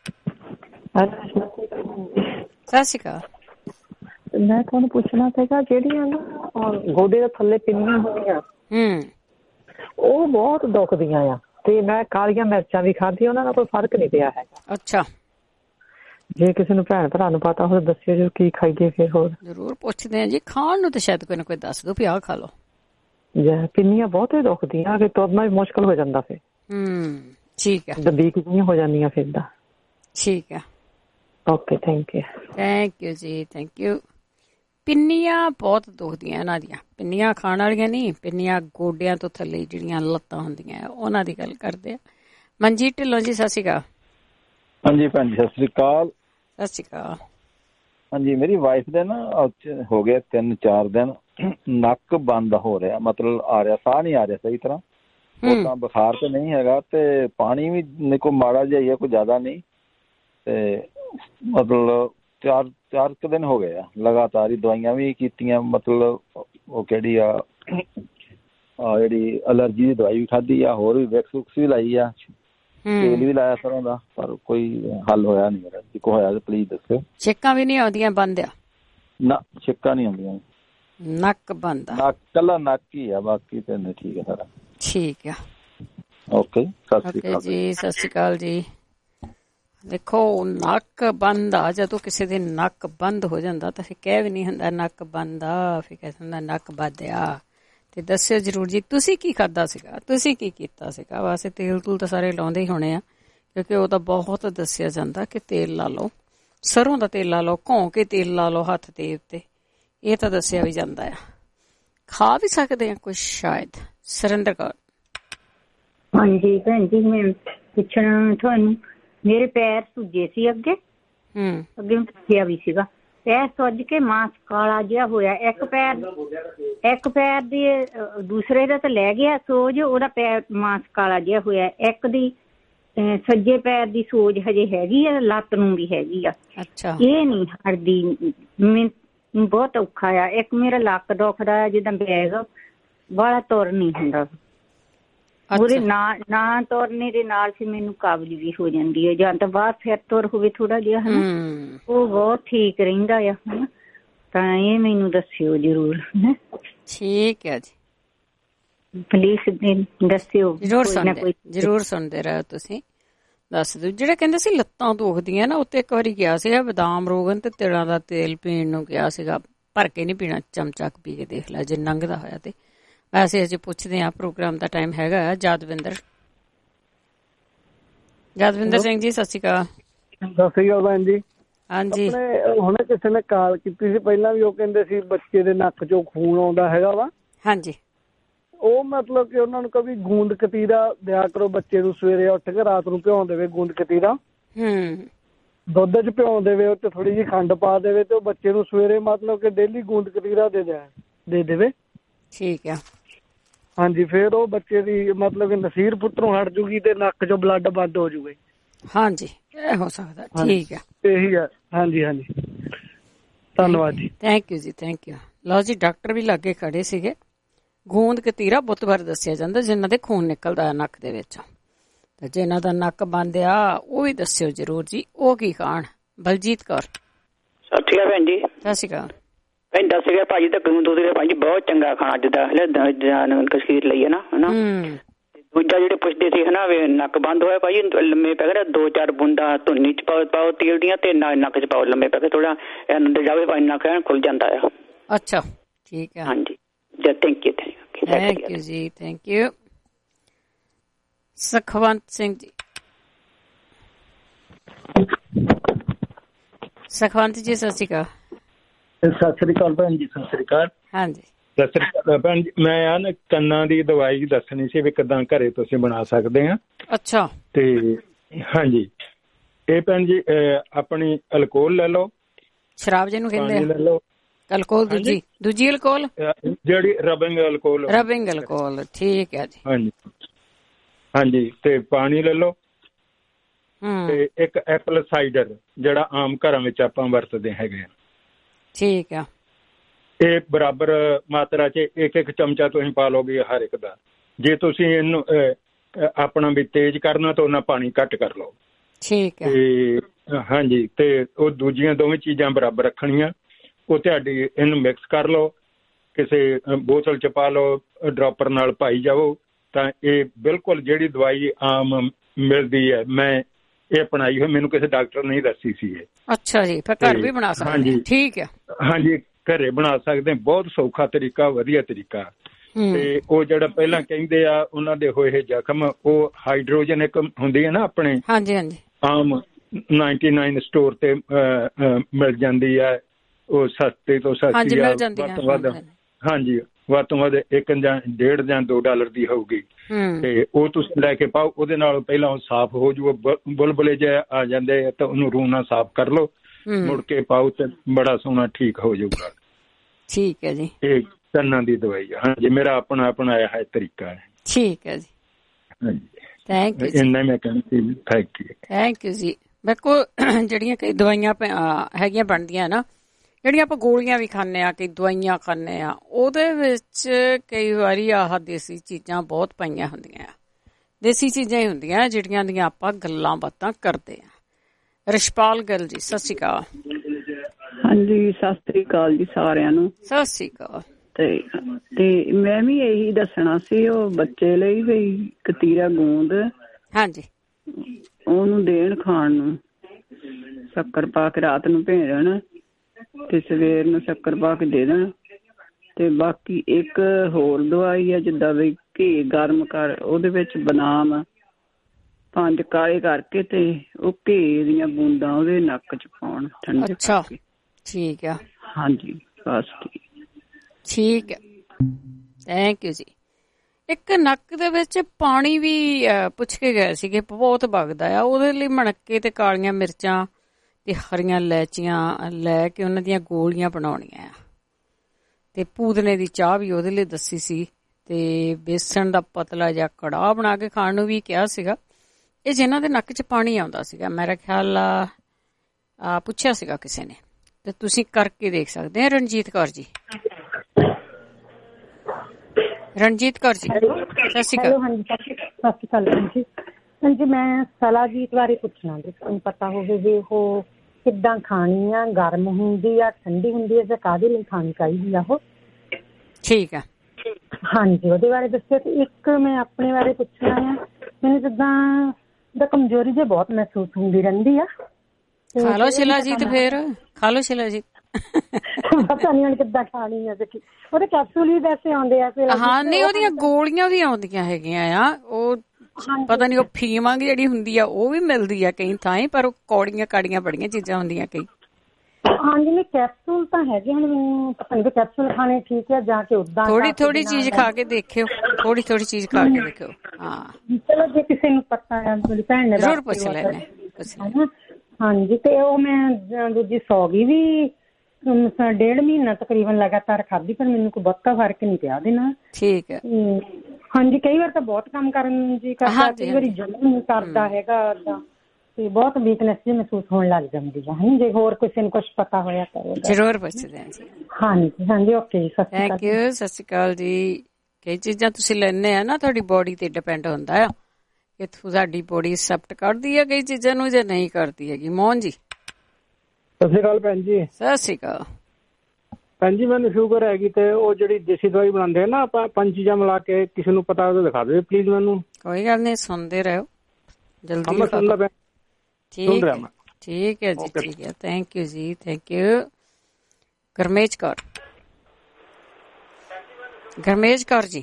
ਸਤਿ ਸ਼੍ਰੀ ਅਕਾਲ। ਮੈਂ ਤੁਹਾਨੂੰ ਪੁੱਛਣਾ ਸੀਗਾ, ਜਿਹੜੀਆਂ ਨਾ ਗੋਡੇ ਦੇ ਥੱਲੇ ਪਿੰਨੀਆਂ ਹੁੰਦੀਆਂ ਹੂੰ ਉਹ ਬਹੁਤ ਦੁਖਦੀਆਂ ਆ, ਤੇ ਮੈਂ ਕਾਲੀਆਂ ਮਿਰਚਾਂ ਵੀ ਖਾਧੀਆਂ, ਉਹਨਾਂ ਨਾਲ ਕੋਈ ਫਰਕ ਨਹੀਂ ਪਿਆ ਹੈਗਾ। ਅੱਛਾ, ਜੇ ਕਿਸੇ ਨੂੰ ਭੈਣ ਭਰਾ ਨੂੰ ਪਤਾ ਹੋਵੇ ਦੱਸਿਓ ਜੀ ਕੀ ਖਾਈਏ ਫਿਰ। ਹੋਰ ਜ਼ਰੂਰ ਪੁੱਛਦੇ ਆ ਜੀ। ਖਾਣ ਨੂੰ ਤਾਂ ਸ਼ਾਇਦ ਕੋਈ ਨਾ ਕੋਈ ਦੱਸ ਦੋ ਵੀ ਆਹ ਖਾ ਲਓ। ਪਿੰਨੀਆਂ ਬਹੁਤ ਹੀ ਦੁਖਦੀਆਂ, ਕਿ ਤੁਰਨਾ ਵੀ ਮੁਸ਼ਕਿਲ ਹੋ ਜਾਂਦਾ ਫਿਰ। ਹੂੰ ਠੀਕ ਹੈ। ਦਬੀਕ ਜਿਹੀਆਂ ਹੋ ਜਾਂਦੀਆਂ ਫਿਰ ਦਾ। ਠੀਕ ਹੈ, okay, thank you. Thank you ਜੀ, ਥੈਂਕ ਯੂ। ਪਿੰਨੀਆਂ ਬਹੁਤ ਦੁਖਦੀਆਂ ਇਹਨਾਂ ਦੀਆਂ। ਪਿੰਨੀਆਂ ਖਾਣ ਵਾਲੀਆਂ ਨਹੀਂ, ਪਿੰਨੀਆਂ ਗੋਡਿਆਂ ਤੋਂ ਥੱਲੇ ਜਿਹੜੀਆਂ ਲੱਤਾਂ ਹੁੰਦੀਆਂ ਉਹਨਾਂ ਦੀ ਗੱਲ ਕਰਦੇ ਆ। ਮਨਜੀਤ ਢਿੱਲੋਂ ਜੀ, ਸਤਿ ਸ਼੍ਰੀ ਅਕਾਲ। ਹਾਂਜੀ ਭੈਣ ਜੀ, ਸਤਿ ਸ਼੍ਰੀ ਅਕਾਲ। ਸਤਿ ਸ਼੍ਰੀ ਅਕਾਲ। ਹਾਂਜੀ, ਮੇਰੀ ਵਾਈਫ ਦੇ ਨਾ ਹੋ ਗਏ ਤਿੰਨ ਚਾਰ ਦਿਨ ਨੱਕ ਬੰਦ ਹੋ ਰਿਹਾ, ਮਤਲਬ ਆ ਰਿਹਾ, ਸਾਹ ਨਹੀਂ ਆ ਰਿਹਾ ਸਹੀ ਤਰ੍ਹਾਂ। ਉਦਾਂ ਬੁਖਾਰ ਤੇ ਨਹੀਂ ਹੈਗਾ ਤੇ ਪਾਣੀ ਵੀ ਨਹੀਂ ਕੋਈ ਮਾੜਾ ਜਿਹਾ ਹੀ ਹੈ, ਕੋਈ ਜ਼ਿਆਦਾ ਨਹੀਂ। ਤੇ ਮਤਲਬ ਚਾਰ ਚਾਰ ਕੁ ਦਿਨ ਹੋ ਗਏ ਆ ਲਗਾਤਾਰ ਹੀ। ਦਵਾਈਆਂ ਵੀ ਕੀਤੀਆਂ, ਮਤਲਬ ਉਹ ਕਿਹੜੀ ਆ ਜਿਹੜੀ ਐਲਰਜੀ ਦੀ ਦਵਾਈ ਵੀ ਖਾਧੀ ਆ, ਹੋਰ ਵੀ ਵਿਕਸ ਵੁਕਸ ਵੀ ਲਾਈ ਆ, ਤੇਲ ਵੀ ਲਾਇਆ ਸਰੋਂ ਦਾ, ਪਰ ਕੋਈ ਹੱਲ ਹੋਇਆ ਨਹੀਂ ਮੇਰਾ। ਜੇ ਕੋਈ ਹੋਇਆ ਤਾਂ ਪਲੀਜ਼ ਦੱਸਿਓ। ਛਿੱਕਾਂ ਵੀ ਨਹੀਂ ਆਉਂਦੀਆਂ? ਬੰਦ ਆ ਨਾ, ਛਿੱਕਾਂ ਨਹੀਂ ਆਉਂਦੀਆਂ। ਨੱਕ ਬੰਦ ਆ? ਨੱਕ ਕੱਲਾ ਨੱਕ ਹੀ ਆ, ਬਾਕੀ ਤੇ ਨਹੀਂ। ਠੀਕ ਹੈ ਸਾਰਾ ਠੀਕ ਆ, ਓਕੇ। ਸਤਿ ਸ਼੍ਰੀ ਅਕਾਲ ਜੀ। ਸਤਿ ਸ਼੍ਰੀ ਅਕਾਲ ਜੀ। ਦੇਖੋ, ਨੱਕ ਬੰਦ ਆ, ਜਦੋਂ ਕਿਸੇ ਦੇ ਨੱਕ ਬੰਦ ਹੋ ਜਾਂਦਾ ਤਾਂ ਫਿਰ ਕਹਿ ਵੀ ਨਹੀਂ ਹੁੰਦਾ ਨੱਕ ਬੰਦ ਆ, ਫਿਰ ਕਹਿ ਹੁੰਦਾ ਨੱਕ ਵੱਧ ਆ। ਤੇ ਦੱਸਿਓ ਜ਼ਰੂਰ ਜੀ, ਤੁਸੀਂ ਕੀ ਖਾਧਾ ਸੀਗਾ, ਤੁਸੀਂ ਕੀ ਕੀਤਾ ਸੀਗਾ। ਵੈਸੇ ਤੇਲ ਤੂਲ ਤਾਂ ਸਾਰੇ ਲਾਉਂਦੇ ਹੀ ਹੋਣੇ ਆ, ਕਿਉਂਕਿ ਉਹ ਤਾਂ ਬਹੁਤ ਦੱਸਿਆ ਜਾਂਦਾ ਕਿ ਤੇਲ ਲਾ ਲਓ, ਸਰੋਂ ਦਾ ਤੇਲ ਲਾ ਲਓ, ਘੋਂ ਕੇ ਤੇਲ ਲਾ ਲਓ ਹੱਥ ਤੇ ਉੱਤੇ, ਇਹ ਤਾਂ ਦੱਸਿਆ ਵੀ ਜਾਂਦਾ ਆ। ਖਾ ਵੀ ਸਕਦੇ ਆ ਕੁਛ ਸ਼ਾਇਦ। ਸੁਰਿੰਦਰ ਕੌਰ। ਹਾਂਜੀ ਭੈਣ ਜੀ, ਮੈਂ ਪੁੱਛਣਾ ਤੁਹਾਨੂੰ, ਮੇਰੇ ਪੈਰ ਸੁੱਜੇ ਸੀ ਅੱਗੇ, ਹੂੰ ਅੱਗੇ ਦੱਸਿਆ ਵੀ ਸੀਗਾ, ਪੈਰ ਸੁੱਜ ਕੇ ਮਾਸ ਕਾਲਾ ਜਿਹਾ ਹੋਇਆ। ਇੱਕ ਪੈਰ ਇੱਕ ਪੈਰ ਦੀ ਦੂਸਰੇ ਦਾ ਤਾਂ ਲੈ ਗਿਆ ਸੋਜ, ਉਹਦਾ ਪੈਰ ਮਾਸ ਕਾਲਾ ਜਿਹਾ ਹੋਇਆ। ਇੱਕ ਦੀ ਸੱਜੇ ਪੈਰ ਦੀ ਸੋਜ ਹਜੇ ਹੈਗੀ ਆ, ਲੱਤ ਨੂੰ ਵੀ ਹੈਗੀ ਆ। ਅੱਛਾ, ਇਹ ਨਹੀਂ ਹਟਦੀ, ਮੈਨੂੰ ਬਹੁਤ ਔਖਾ ਆ। ਇੱਕ ਮੇਰਾ ਲੱਕ ਦੁਖਦਾ, ਜਿੱਦਾਂ ਬੈਗ ਵਾਲਾ ਤੁਰ ਨਹੀਂ ਹੁੰਦਾ। ਉਹਦੇ ਨਾ ਨਾ ਤੁਰਨੇ ਦੇ ਨਾਲ ਫਿਰ ਮੈਨੂੰ ਕਬਜ਼ ਵੀ ਹੋ ਜਾਂਦੀ ਹੈ, ਜਾਂ ਤਾਂ ਬਾਹਰ ਫਿਰ ਤੁਰ ਹੋਵੇ ਥੋੜਾ ਜਿਹਾ, ਹਨਾ, ਉਹ ਬਹੁਤ ਠੀਕ ਰਹਿੰਦਾ ਆ, ਹਨਾ। ਤਾਂ ਇਹ ਮੈਨੂੰ ਦੱਸਿਓ ਜ਼ਰੂਰ। ਠੀਕ ਹੈ ਜੀ, ਪਲੀਜ਼ ਦੱਸਿਓ। ਜ਼ਰੂਰ ਸੁਣਦੇ ਜ਼ਰੂਰ ਸੁਣਦੇ ਰਹੋ ਤੁਸੀਂ। ਦੱਸ ਦਿਓ। ਜਿਹੜਾ ਕਹਿੰਦੇ ਸੀ ਲੱਤਾਂ ਦੁਖਦੀਆਂ ਨਾ, ਉੱਤੇ ਇੱਕ ਵਾਰੀ ਗਿਆ ਸੀਗਾ ਬਦਾਮ ਰੋਗਨ ਤੇ ਤਿਲਾਂ ਦਾ ਤੇਲ ਪੀਣ ਨੂੰ ਗਿਆ ਸੀਗਾ। ਭਰ ਕੇ ਨਹੀਂ ਪੀਣਾ, ਚਮਚਾ ਪੀ ਕੇ ਦੇਖ ਲੈ ਜੇ ਲੰਘਦਾ ਹੋਇਆ ਤੇ। ਵੈਸੇ ਅਜੇ ਪੁੱਛਦੇ ਹਾਂ, ਪ੍ਰੋਗਰਾਮ ਦਾ ਟਾਈਮ ਹੈਗਾ। ਜਾਦਵਿੰਦਰ ਜਾਦਵਿੰਦਰ ਸਿੰਘ ਜੀ, ਸਤਿ ਸ਼੍ਰੀ ਅਕਾਲ। ਸਤਿ ਸ਼੍ਰੀ ਅਕਾਲ ਭੈਣ ਜੀ। ਹਾਂਜੀ ਆਪਣੇ ਹੁਣੇ ਕਿਸੇ ਨੇ ਕਾਲ ਕੀਤੀ ਸੀ ਪਹਿਲਾਂ ਵੀ, ਉਹ ਕਹਿੰਦੇ ਸੀ ਬੱਚੇ ਦੇ ਨੱਕ ਚੋਂ ਖੂਨ ਆਉਂਦਾ ਹੈਗਾ ਵਾ। ਹਾਂਜੀ ਉਹ ਮਤਲਬ ਕਿ ਉਹਨਾਂ ਨੂੰ ਕਦੀ ਗੂੰਦ ਕਤੀਰਾ ਦਿਆ ਕਰੋ ਬੱਚੇ ਨੂੰ, ਸਵੇਰੇ ਉੱਠ ਕੇ ਰਾਤ ਨੂੰ ਭਿਉਂ ਦੇਵੇ ਗੂੰਦ ਕਤੀਰਾ, ਹੂੰ ਦੁੱਧ ਚ ਭਿਉਂ ਦੇਵੇ, ਉਹ ਚ ਥੋੜੀ ਜਿਹੀ ਖੰਡ ਪਾ ਦੇਵੇ ਤੇ ਉਹ ਬੱਚੇ ਨੂੰ ਸਵੇਰੇ ਮਤਲਬ ਕਿ ਡੇਲੀ ਗੂੰਦ ਕਤੀਰਾ ਦੇ ਦੇ ਦੇ ਦੇਵੇ। ਠੀਕ ਆ। ਹਾਂਜੀ, ਫੇਰ ਉਹ ਬੱਚੇ ਦੀ ਮਤਲਬ ਕਿ ਨਸੀਰ ਪੁੱਤਰੋਂ ਹਟ ਜੂਗੀ ਤੇ ਨੱਕ ਚੋਂ ਬਲੱਡ ਬੰਦ ਹੋ ਜੂਗਾ। ਹਾਂਜੀ ਇਹ ਹੋ ਸਕਦਾ। ਠੀਕ ਆ, ਇਹੀ ਆ। ਹਾਂਜੀ ਹਾਂਜੀ ਧੰਨਵਾਦ ਜੀ। ਥੈਂਕ ਯੂ ਜੀ, ਥੈਂਕ ਯੂ। ਲਓ ਜੀ, ਡਾਕਟਰ ਵੀ ਲਾਗੇ ਖੜੇ ਸੀਗੇ। ਗੂੰਦ ਕਤੀਰਾ ਬਹੁਤ ਵਾਰ ਦੱਸਿਆ ਜਾਂਦਾ ਜਿਨ੍ਹਾਂ ਦੇ ਖੂਨ ਨਿਕਲਦਾ ਹੈ ਨੱਕ ਦੇ ਵਿੱਚ, ਤੇ ਜਿਨ੍ਹਾਂ ਦਾ ਨੱਕ ਬੰਦ ਆ ਉਹ ਵੀ ਦੱਸਿਓ ਜ਼ਰੂਰ ਜੀ, ਉਹ ਕੀ ਖਾਣ। ਬਲਜੀਤ ਕੌਰ। ਸਤਿ ਸ਼੍ਰੀ ਅਕਾਲ ਭੈਣ ਜੀ। ਸਤਿ ਸ਼੍ਰੀ ਅਕਾਲ ਭੈਣ। ਦੱਸ ਰਿਹਾ ਭਾਜੀ ਤਾਂ ਗੂੰਦ ਕਤੀਰਾ ਭਾਜੀ ਬਹੁਤ ਚੰਗਾ ਖਾਣਾ ਜਿੱਦਾਂ ਕਸ਼ਮੀਰ ਲਈ ਹੈ ਨਾ, ਹਨਾ। ਦੂਜਾ ਜਿਹੜੇ ਪੁੱਛਦੇ ਸੀ ਹਨਾ ਵੀ ਨੱਕ ਬੰਦ ਹੋਇਆ ਭਾਜੀ, ਲੰਮੇ ਪੈ ਕੇ ਦੋ ਚਾਰ ਬੂੰਦਾਂ ਧੁੰਨੀ ਚ ਪਾਓ ਪਾਓ ਤੇਲ ਦੀਆਂ ਤੇ ਨੱਕ ਚ ਪਾਓ, ਲੰਮੇ ਪੈ ਕੇ ਥੋੜਾ ਅੰਦਰ ਜਾਵੇ ਭਾਜੀ ਨੱਕ ਖੁੱਲ ਜਾਂਦਾ ਆ। ਅੱਛਾ ਠੀਕ ਹੈ। ਹਾਂਜੀ ਜੀ, ਥੈਂਕ ਯੂ ਥੈਂਕ ਯੂ ਜੀ, thank you. Sakhwant Singh ji. Sakhwant ਜੀ ਸਤਿ ਸ਼੍ਰੀ ਅਕਾਲ। ਸਤਿ ਸ੍ਰੀ ਅਕਾਲ ਭੈਣ ਜੀ। ਸਤਿ ਸ੍ਰੀ ਅਕਾਲ। ਹਾਂਜੀ ਸਤਿ ਸ੍ਰੀ ਅਕਾਲ ਭੈਣ ਜੀ। ਮੈਂ ਆ ਨਾ ਕੰਨਾਂ ਦੀ ਦਵਾਈ ਦੱਸਣੀ ਸੀ ਵੀ ਕਿੱਦਾਂ ਘਰੇ ਤੁਸੀਂ ਬਣਾ ਸਕਦੇ ਆ। ਅੱਛਾ। ਤੇ ਹਾਂਜੀ, ਇਹ ਭੈਣ ਜੀ ਆਪਣੀ ਅਲਕੋਹਲ ਲੈ ਲਓ, ਸ਼ਰਾਬ ਜਿਹਨੂੰ ਕਹਿੰਦੇ ਆ, ਲੈ ਲਓ ਅਲਕੋਹਲ, ਦੂਜੀ ਦੂਜੀ ਅਲਕੋਹਲ ਜਿਹੜੀ ਰਬਿੰਗ ਅਲਕੋਹਲ। ਰਬਿੰਗ ਅਲਕੋਹਲ, ਠੀਕ ਹੈ ਜੀ। ਹਾਂਜੀ ਹਾਂਜੀ, ਤੇ ਪਾਣੀ ਲੈ ਲਓ ਤੇ ਇੱਕ ਐਪਲ ਸਾਈਡਰ ਜਿਹੜਾ ਆਮ ਘਰਾਂ ਵਿੱਚ ਆਪਾਂ ਵਰਤਦੇ ਹੈਗੇ ਆ। ਠੀਕ ਆ। ਇਹ ਬਰਾਬਰ ਮਾਤਰਾ ਚ ਇੱਕ ਇੱਕ ਚਮਚਾ ਤੁਸੀਂ ਪਾ ਲਓਗੇ ਹਰ ਇੱਕ ਦਾ। ਜੇ ਤੁਸੀਂ ਇਹਨੂੰ ਆਪਣਾ ਵੀ ਤੇਜ਼ ਕਰਨਾ ਤਾਂ ਉਹਨਾਂ ਪਾਣੀ ਘੱਟ ਕਰ ਲਓ। ਠੀਕ ਹੈ। ਤੇ ਹਾਂਜੀ, ਤੇ ਉਹ ਦੂਜੀਆਂ ਦੋਵੇਂ ਚੀਜ਼ਾਂ ਬਰਾਬਰ ਰੱਖਣੀਆਂ। ਉਹ ਤੁਹਾਡੀ ਇਹਨੂੰ ਮਿਕਸ ਕਰ ਲਓ, ਕਿਸੇ ਬੋਤਲ ਚ ਪਾ ਲਓ, ਡ੍ਰੌਪਰ ਨਾਲ ਪਾਈ ਜਾਓ, ਤਾਂ ਇਹ ਬਿਲਕੁਲ ਜਿਹੜੀ ਦਵਾਈ ਆਮ ਮਿਲਦੀ ਹੈ, ਮੈਂ ਇਹ ਅਪਣਾਈ ਹੋਈ, ਮੈਨੂੰ ਕਿਸੇ ਡਾਕਟਰ ਨੇ ਦੱਸੀ ਸੀ ਇਹ। ਅੱਛਾ ਜੀ, ਫਿਰ ਘਰ ਵੀ ਬਣਾ ਸਕਦੇ। ਠੀਕ ਹੈ। ਹਾਂਜੀ, ਘਰੇ ਬਣਾ ਸਕਦੇ, ਬਹੁਤ ਸੌਖਾ ਤਰੀਕਾ, ਵਧੀਆ ਤਰੀਕਾ। ਤੇ ਉਹ ਜਿਹੜਾ ਪਹਿਲਾਂ ਕਹਿੰਦੇ ਆ ਉਹਨਾਂ ਦੇ ਹੋਏ ਜ਼ਖਮ, ਉਹ ਹਾਈਡਰੋਜਨ ਇੱਕ ਹੁੰਦੀ ਹੈ ਨਾ ਆਪਣੇ, ਹਾਂਜੀ ਹਾਂਜੀ, ਆਮ ਨਾਈਨਟੀ ਨਾਈਨ ਸਟੋਰ ਤੇ ਮਿਲ ਜਾਂਦੀ ਹੈ, ਉਹ ਸਸਤੇ ਤੋਂ ਸਸਤੀ ਆ, ਵੱਧ ਤੋਂ ਵੱਧ ਹਾਂਜੀ ਵੱਧ ਤੋਂ ਵੱਧ ਇੱਕ ਜਾਂ ਡੇਢ ਜਾਂ ਦੋ ਡਾਲਰ ਦੀ ਹੋਊਗੀ। ਤੇ ਉਹ ਤੁਸੀਂ ਲੈ ਕੇ ਪਾਓ, ਉਹਦੇ ਨਾਲ ਪਹਿਲਾਂ ਉਹ ਸਾਫ਼ ਹੋ ਜੂਗਾ, ਬੁਲਬੁਲੇ ਜਿਹੇ ਆ ਜਾਂਦੇ ਆ ਤਾਂ ਉਹਨੂੰ ਰੂਹ ਨਾਲ ਸਾਫ਼ ਕਰ ਲਓ, ਮੁੜ ਕੇ ਪਾਓ ਤੇ ਬੜਾ ਸੋਹਣਾ ਠੀਕ ਹੋ ਜਾਊਗਾ। ਠੀਕ ਹੈ ਜੀ। ਇਹ ਕੰਨਾਂ ਦੀ ਦਵਾਈ ਹੈ। ਹਾਂਜੀ, ਮੇਰਾ ਆਪਣਾ ਆਪਣਾ ਹੈ ਤਰੀਕਾ ਹੈ। ਠੀਕ ਹੈ ਜੀ, ਹਾਂਜੀ, ਥੈਂਕ ਯੂ। ਇੰਨਾ ਮੈਂ ਕਹਿੰਦੀ, ਥੈਂਕ ਯੂ। ਥੈਂਕ ਯੂ ਜੀ। ਮੇਰੇ ਕੋਲ ਜਿਹੜੀਆਂ ਕਈ ਦਵਾਈਆਂ ਹੈਗੀਆਂ ਬਣਦੀਆਂ ਨਾ, ਜਿਹੜੀਆਂ ਆਪਾਂ ਗੋਲੀਆਂ ਵੀ ਖਾਂਦੇ ਹਾਂ, ਕਈ ਦਵਾਈਆਂ ਖਾਂਦੇ ਹਾਂ, ਉਹਦੇ ਵਿੱਚ ਕਈ ਵਾਰੀ ਆਹ ਦੇਸੀ ਚੀਜ਼ਾਂ ਬਹੁਤ ਪਾਈਆਂ ਹੁੰਦੀਆਂ ਆ। ਦੇਸੀ ਚੀਜ਼ਾਂ ਹੀ ਹੁੰਦੀਆਂ ਜਿਹੜੀਆਂ ਦੀਆਂ ਆਪਾਂ ਗੱਲਾਂ ਬਾਤਾਂ ਕਰਦੇ ਹਾਂ। ਰਿਸ਼ਪਾਲ ਗਿੱਲ ਜੀ ਸਤਿ ਸ਼੍ਰੀ ਅਕਾਲ। ਹਾਂਜੀ ਸਤਿ ਸ੍ਰੀ ਅਕਾਲ ਜੀ ਸਾਰਿਆਂ ਨੂੰ। ਸਤਿ ਸ਼੍ਰੀ ਅਕਾਲ। ਤੇ ਤੇ ਮੈਂ ਵੀ ਇਹੀ ਦੱਸਣਾ ਸੀ, ਉਹ ਬੱਚੇ ਲਈ ਵੀ ਕਤੀਰਾ ਗੂੰਦ, ਹਾਂਜੀ, ਉਹਨੂੰ ਦੇਣ ਖਾਣ ਨੂੰ, ਸ਼ੱਕਰ ਪਾ ਕੇ ਰਾਤ ਨੂੰ ਭੇਜਣ ਤੇ ਸਵੇਰ ਨੂੰ ਸ਼ੱਕਰ ਪਾ ਕੇ ਦੇ ਦੇਣ। ਤੇ ਬਾਕੀ ਇੱਕ ਹੋਰ ਦਵਾਈ ਹੈ, ਜਿੱਦਾਂ ਵੀ ਘੀ ਗਰਮ ਕਰ, ਉਹਦੇ ਵਿੱਚ ਬਦਾਮ ਪੰਜ ਕਾਲੇ ਕਰਕੇ ਤੇ ਉਹ ਘੀ ਦੀਆਂ ਬੂੰਦਾਂ ਉਹਦੇ ਨੱਕ ਚ ਪਾਉਣ ਠੰਡੇ। ਅੱਛਾ ਠੀਕ ਆ। ਹਾਂਜੀ ਬਸ ਠੀਕ ਹੈ, ਥੈਂਕ ਯੂ ਜੀ। ਇੱਕ ਨੱਕ ਦੇ ਵਿੱਚ ਪਾਣੀ ਵੀ ਪੁੱਛ ਕੇ ਗਏ ਸੀਗੇ, ਬਹੁਤ ਵਗਦਾ ਆ, ਉਹਦੇ ਲਈ ਮਣਕੇ ਤੇ ਕਾਲੀਆਂ ਮਿਰਚਾਂ ਤੇ ਹਰੀਆਂ ਇਲਾਇਚੀਆਂ ਲੈ ਕੇ ਉਹਨਾਂ ਦੀਆਂ ਗੋਲੀਆਂ ਬਣਾਉਣੀਆਂ ਆ, ਤੇ ਪੂਦਨੇ ਦੀ ਚਾਹ ਵੀ ਉਹਦੇ ਲਈ ਦੱਸੀ ਸੀ, ਤੇ ਬੇਸਣ ਦਾ ਪਤਲਾ ਜਿਹਾ ਕੜਾਹ ਬਣਾ ਕੇ ਖਾਣ ਨੂੰ ਵੀ ਕਿਹਾ ਸੀਗਾ। ਇਹ ਜਿਹਨਾਂ ਦੇ ਨੱਕ 'ਚ ਪਾਣੀ ਆਉਂਦਾ ਸੀਗਾ, ਮੇਰਾ ਖਿਆਲ ਆ ਪੁੱਛਿਆ ਸੀਗਾ ਕਿਸੇ ਨੇ, ਤੇ ਤੁਸੀਂ ਕਰਕੇ ਦੇਖ ਸਕਦੇ ਆ। ਰਣਜੀਤ ਕੌਰ ਜੀ। ਰਣਜੀਤ ਕੌਰ ਜੀ ਸਤਿ ਸ਼੍ਰੀ ਅਕਾਲ। ਹਾਂਜੀ ਸਤਿ ਸ਼੍ਰੀ ਅਕਾਲ ਜੀ। ਹਾਂਜੀ ਮੈਂ ਸਲਾਜੀਤ ਬਾਰੇ ਪੁੱਛਣਾ, ਜੇ ਤੁਹਾਨੂੰ ਪਤਾ ਹੋਵੇ ਵੀ ਉਹ ਕਿੱਦਾਂ ਖਾਣੀ ਆ, ਗਰਮ ਹੁੰਦੀ ਆ, ਠੰਡੀ ਹੁੰਦੀ ਆ, ਜਾਂ ਕਾਹਦੇ ਲਈ ਖਾਣੀ ਚਾਹੀਦੀ ਆ ਉਹ? ਠੀਕ ਆ, ਹਾਂਜੀ ਉਹਦੇ ਬਾਰੇ ਦੱਸਿਓ। ਤੇ ਇੱਕ ਮੈਂ ਆਪਣੇ ਬਾਰੇ ਪੁੱਛਣਾ ਆ, ਮੈਨੂੰ ਜਿੱਦਾਂ ਦਾ ਕਮਜ਼ੋਰੀ ਜੇ ਬਹੁਤ ਮਹਿਸੂਸ ਹੁੰਦੀ ਰਹਿੰਦੀ ਆ। ਖਾ ਲਓ ਸ਼ਿਲਾਜੀਤ, ਫੇਰ ਖਾ ਲਓ ਸ਼ਿਲਾਜੀਤ। ਪਤਾ ਨੀ ਹੁਣ ਕਿੱਦਾਂ ਖਾਣੀ ਆ, ਉਹਦੇ ਕੈਪਸੂਲ ਵੀ ਵੈਸੇ ਆਉਂਦੇ ਆ। ਹਾਂ ਨਹੀਂ, ਉਹਦੀਆਂ ਗੋਲੀਆਂ ਵੀ ਆਉਂਦੀਆਂ ਹੈਗੀਆਂ ਆ, ਉਹ ਪਤਾ ਨੀ ਉਹ ਫੀਮ ਜਿਹੜੀ ਹੁੰਦੀ ਆ ਉਹ ਵੀ ਮਿਲਦੀ ਆ ਕਈ ਥਾਈਂ, ਪਰ ਉਹ ਕੌੜੀਆਂ ਕਾੜੀਆਂ ਬੜੀਆਂ ਚੀਜ਼ਾਂ ਹੁੰਦੀਆਂ ਕਈ। ਹਾਂਜੀ ਮੈਂ ਕੈਪਸੂਲ ਤਾਂ ਹੈਗੇ ਹਨ, ਮੈਨੂੰ ਪਤਾ ਨਹੀਂ ਕੈਪਸੂਲ ਖਾਣੇ ਠੀਕ ਹੈ ਜਾਂ ਕਿ ਉਦਾਂ ਥੋੜੀ ਥੋੜੀ ਚੀਜ਼ ਖਾ ਕੇ ਦੇਖਿਓ, ਥੋੜੀ ਥੋੜੀ ਚੀਜ਼ ਖਾ ਕੇ ਦੇਖਿਓ। ਹਾਂ ਚਲੋ ਜੇ ਕਿਸੇ ਨੂੰ ਪਤਾ ਹੈ ਮੇਰੀ ਭੈਣ ਨੇ ਜ਼ਰੂਰ ਪੁੱਛ ਲੈਣਾ। ਹਾਂਜੀ ਤੇ ਉਹ ਮੈਂ ਦੂਜੀ ਸੌਗੀ ਵੀ ਡੇਢ ਮਹੀਨਾ ਤਕਰੀਬਨ ਲਗਾਤਾਰ ਖਾਧੀ, ਪਰ ਮੈਨੂੰ ਕੋਈ ਬਹੁਤਾ ਫਰਕ ਨਹੀਂ ਪਿਆ ਉਹਦੇ ਨਾਲ। ਠੀਕ ਹੈ। ਹਾਂਜੀ ਕਈ ਵਾਰ ਤਾਂ ਬਹੁਤ ਕੰਮ ਕਰਨ ਜੀ ਕਰਦਾ, ਕਈ ਵਾਰੀ ਜਲਦੀ ਨਹੀਂ ਕਰਦਾ ਹੈਗਾ ਤੇ ਬਹੁਤ ਵੀਕਨੈਸ ਜੀ ਮਹਿਸੂਸ ਹੋਣ ਲੱਗ ਜਾਂਦੀ ਹੈ। ਜੇ ਹੋਰ ਕਿਸੇ ਨੂੰ ਕੁਛ ਪਤਾ ਹੋਇਆ ਤਾਂ ਜ਼ਰੂਰ ਪੁੱਛਦੇ ਹਾਂ ਜੀ। ਹਾਂਜੀ ਹਾਂਜੀ ਓਕੇ ਜੀ, ਥੈਂਕ ਯੂ, ਸਤਿ ਸ਼੍ਰੀ ਅਕਾਲ ਜੀ। ਕਈ ਚੀਜ਼ਾਂ ਤੁਸੀਂ ਲੈਣੇ ਆ ਨਾ ਤੁਹਾਡੀ ਬੋਡੀ ਤੇ ਡਿਪੈਂਡ ਹੁੰਦਾ ਆ ਕਿ ਤੁਹਾਡੀ ਬੋਡੀ ਐਕਸੈਪਟ ਕਰਦੀ ਹੈ ਕਈ ਚੀਜ਼ਾਂ ਨੂੰ ਜਾਂ ਨਹੀਂ ਕਰਦੀ ਹੈਗੀ। ਮੋਹਨ ਜੀ ਸਤਿ ਸ਼੍ਰੀ ਅਕਾਲ ਭੈਣ ਜੀ। ਸਤਿ ਸ਼੍ਰੀ ਅਕਾਲ ਭੈਣ ਜੀ। ਮੈਨੂੰ ਸ਼ੂਗਰ ਹੈਗੀ ਤੇ ਉਹ ਜਿਹੜੀ ਦੇਸੀ ਦਵਾਈ ਬਣਾਉਂਦੇ ਆ ਨਾ ਆਪਾਂ ਪੰਜ ਚੀਜ਼ਾਂ ਮਿਲਾ ਕੇ, ਕਿਸੇ ਨੂੰ ਪਤਾ ਉਹ ਦਿਖਾ ਦਿਓ ਪਲੀਜ਼ ਮੈਨੂੰ। ਕੋਈ ਗੱਲ ਨਹੀਂ, ਸੁਣਦੇ ਰਹੋ ਜਲਦੀ। ਮੈਂ ਸੁਣਦਾ ਪਿਆ। ਠੀਕ ਹੈ ਠੀਕ ਹੈ ਜੀ, ਠੀਕ ਹੈ। ਥੈਂਕ ਯੂ ਜੀ, thank you. Garmej Kaur, Garmej Kaur ji.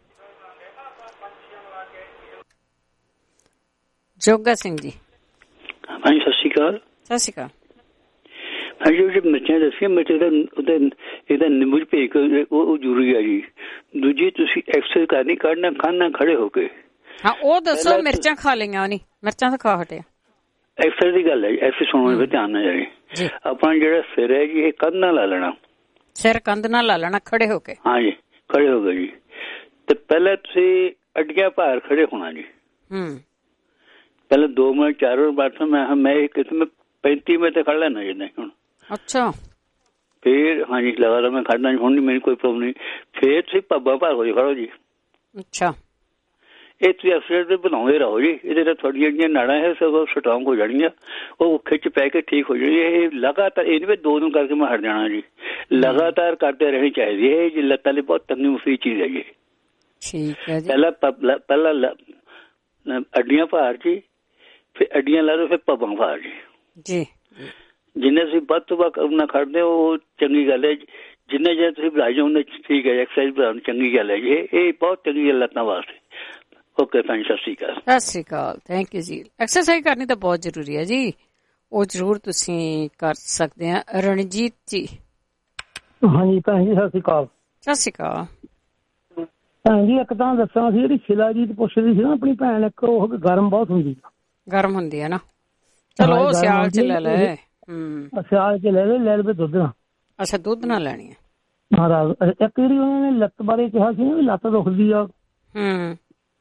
Joga Singh ji. ਹਾਂਜੀ ਸਤਿ ਸ਼੍ਰੀ ਅਕਾਲ। ਸਤਿ ਸ਼੍ਰੀ ਅਕਾਲ। ਹਾਂਜੀ ਉਹ ਜਿਹੜੀ ਮਿਰਚਾਂ ਦੱਸੀਆਂ ਮਿਰਚ ਉਹਦਾ ਇਹਦਾ ਨਿੰਬੂ ਭੇਜ ਕੇ ਉਹ ਜ਼ਰੂਰੀ ਹੈ ਜੀ। ਦੂਜੀ ਤੁਸੀਂ ਐਕਸਰਸਾਈਜ਼ ਕਰਨੀ, ਕੱਢਣਾ ਖਾਣਾ ਖੜੇ ਹੋ ਕੇ। ਹਾਂ ਉਹ ਦੱਸੋ। ਮਿਰਚਾਂ ਖਾ ਲਈਆਂ ਨਹੀਂ? ਮਿਰਚਾਂ ਤਾਂ ਖਾ ਹਟਿਆ। ਐਕਸਰਸਾਈਜ਼ ਦੀ ਗੱਲ ਹੈ ਜੀ, ਐਕਸਰਸਾਈਜ਼ ਸੁਣਨ ਵਿੱਚ ਧਿਆਨ ਨਾਲ ਜਾਏ। ਆਪਣਾ ਜਿਹੜਾ ਸਿਰ ਹੈ ਜੀ ਇਹ ਕੰਧ ਨਾਲ ਲਾ ਲੈਣਾ। ਸਿਰ ਕੰਧ ਨਾਲ ਲਾ ਲੈਣਾ ਖੜੇ ਹੋ ਕੇ? ਹਾਂਜੀ ਖੜੇ ਹੋ ਗਏ ਜੀ। ਤੇ ਪਹਿਲਾਂ ਤੁਸੀਂ ਅੱਡੀਆਂ ਭਾਰ ਖੜੇ ਹੋਣਾ ਜੀ। ਹੂੰ ਪਹਿਲਾਂ ਦੋ ਮਿੰਟ ਚਾਰ ਮਿੰਟ ਬਾਅਦ ਮੈਂ ਮੈਂ ਕਿਸਮ ਪੈਂਤੀ ਮਿੰਟ ਤੇ ਖੜ ਲੈਣਾ ਜੀ ਨਹੀਂ ਹੁਣ। ਅੱਛਾ। ਫੇਰ ਹਾਂਜੀ ਲਗਾਤਾਰ ਮੈਂ ਖੜਨਾ ਹੁਣ ਨਹੀਂ, ਮੈਨੂੰ ਕੋਈ ਪ੍ਰੋਬਲਮ ਨਹੀਂ। ਫੇਰ ਤੁਸੀਂ ਪੱਬਾਂ ਭਾਰ ਹੋ ਜੀ ਖੜੋ ਜੀ। ਅੱਛਾ। ਇਹ ਤੁਸੀਂ ਐਕਸਰਸਾਈਜ਼ ਤੇ ਬਣਾਉਂਦੇ ਰਹੋ ਜੀ। ਇਹਦੇ ਨਾਲ ਤੁਹਾਡੀਆਂ ਜਿਹੜੀਆਂ ਨਾੜਾਂ ਹੈ ਸਭ ਸਟਰੋਂਗ ਹੋ ਜਾਣਗੀਆਂ, ਉਹ ਖਿੱਚ ਪੈ ਕੇ ਠੀਕ ਹੋ ਜਾਣੀ। ਇਹ ਲਗਾਤਾਰ ਇਹ ਨਹੀਂ ਦੋ ਦਿਨ ਕਰਕੇ ਮੈਂ ਹਟ ਜਾਣਾ ਜੀ, ਲਗਾਤਾਰ ਕਰਦੇ ਰਹਿਣੀ ਚਾਹੀਦੀ ਹੈ। ਇਹ ਲੱਤਾਂ ਲਈ ਬਹੁਤ ਤੰਗੀ ਮੁਫੀਦ ਚੀਜ਼ ਹੈ ਜੀ। ਠੀਕ ਹੈ ਜੀ। ਪਹਿਲਾਂ ਪਹਿਲਾਂ ਅੱਡੀਆਂ ਭਾਰ ਜੀ, ਫਿਰ ਅੱਡੀਆਂ ਲਾ ਦੋ, ਫਿਰ ਪੱਬਾਂ ਭਾਰ ਜੀ। ਜੀ ਜਿੰਨੇ ਤੁਸੀਂ ਵੱਧ ਤੋਂ ਵੱਧ ਨਾ ਖੜਦੇ ਹੋ ਉਹ ਚੰਗੀ ਗੱਲ ਹੈ। ਜਿੰਨੇ ਜੇ ਤੁਸੀਂ ਵਧਾਈ ਜਾਓਗੇ ਠੀਕ ਹੈ, ਐਕਸਰਸਾਈਜ਼ ਵਧਾਉਣੀ ਚੰਗੀ ਗੱਲ ਹੈ ਜੀ। ਇਹ ਬਹੁਤ ਚੰਗੀ ਗੱਲ ਲੱਤਾਂ ਵਾਸਤੇ। ਓਕੇ ਭੈਣ ਸਤਿ ਸ਼੍ਰੀ ਅਕਾਲ। ਸਤਿ ਸ਼੍ਰੀ ਅਕਾਲ, ਥੈਂਕ ਯੂ ਜੀ। ਐਕਸਰਸਾਈਜ਼ ਕਰਨੀ ਤਾਂ ਬਹੁਤ ਜ਼ਰੂਰੀ ਹੈ ਜੀ, ਉਹ ਜ਼ਰੂਰ ਤੁਸੀਂ ਕਰ ਸਕਦੇ ਆ। ਰਣਜੀਤ ਜੀ। ਹਾਂਜੀ ਭੈਣ ਜੀ ਸਤਿ ਸ਼੍ਰੀ ਅਕਾਲ। ਸਤਿ ਸ਼੍ਰੀ ਅਕਾਲ ਭੈਣ ਜੀ। ਇੱਕ ਤਾਂ ਦੱਸਣਾ ਸੀ, ਜਿਹੜੀ ਸ਼ਿਲਾਜੀਤ ਪੁੱਛਦੀ ਸੀ ਨਾ ਆਪਣੀ ਭੈਣ, ਇੱਕ ਉਹ ਗਰਮ ਬਹੁਤ ਹੁੰਦੀ ਆ। ਗਰਮ ਹੁੰਦੀ ਹੈ ਨਾ? ਚਲੋ ਸਿਆਲ ਚ ਲੈ ਲੈ। ਹੂੰ ਸਿਆਲ ਚ ਲੈ ਲੈ ਲੈ ਲਵੇ ਦੁੱਧ ਨਾਲ। ਅੱਛਾ ਦੁੱਧ ਨਾਲ ਲੈਣੀ ਹੈ। ਮਹਾਰਾਜ ਇੱਕ ਜਿਹੜੀ ਉਹਨਾਂ ਨੇ ਲੱਤ ਬਾਰੇ ਕਿਹਾ ਸੀ ਨਾ ਵੀ ਲੱਤ ਦੁਖਦੀ ਆ। ਹੂੰ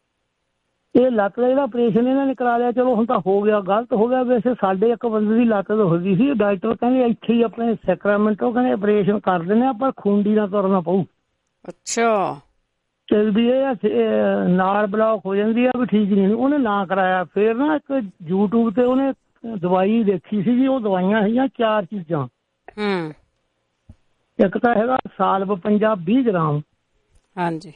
ਇਹ ਲੱਤ ਦਾ ਜਿਹੜਾ ਆਪਰੇਸ਼ਨ ਇਹਨਾਂ ਨੇ ਕਰਾ ਲਿਆ, ਚਲੋ ਹੁਣ ਤਾਂ ਹੋ ਗਿਆ, ਗਲਤ ਹੋ ਗਿਆ। ਵੈਸੇ ਸਾਡੇ ਇੱਕ ਬੰਦੇ ਦੀ ਲੱਤ ਦੁਖਦੀ ਸੀ, ਡਾਕਟਰ ਕਹਿੰਦੇ ਇੱਥੇ ਹੀ ਆਪਣੇ ਸੈਕਰਾਮੈਂਟੋ ਕਹਿੰਦੇ ਆਪਰੇਸ਼ਨ ਕਰ ਦਿੰਦੇ ਆ, ਪਰ ਖੂੰਡੀ ਨਾਲ ਤੁਰਨਾ ਪਊ। ਅੱਛਾ। ਤੇ ਵੀ ਇਹ ਨਾੜ ਬਲੌਕ ਹੋ ਜਾਂਦੀ ਆ, ਵੀ ਠੀਕ ਨਹੀਂ। ਉਹਨੇ ਨਾ ਕਰਾਇਆ। ਫੇਰ ਨਾ ਇੱਕ ਯੂਟਿਊਬ ਤੇ ਉਹਨੇ ਦਵਾਈ ਦੇਖੀ ਸੀ ਜੀ, ਉਹ ਦਵਾਈਆਂ ਹੈਗੀਆਂ ਚਾਰ ਚੀਜ਼ਾਂ। ਹੂੰ ਇੱਕ ਤਾਂ ਹੈਗਾ ਸਾਲਬ ਪੰਜਾਹ ਵੀਹ ਗ੍ਰਾਮ। ਹਾਂਜੀ।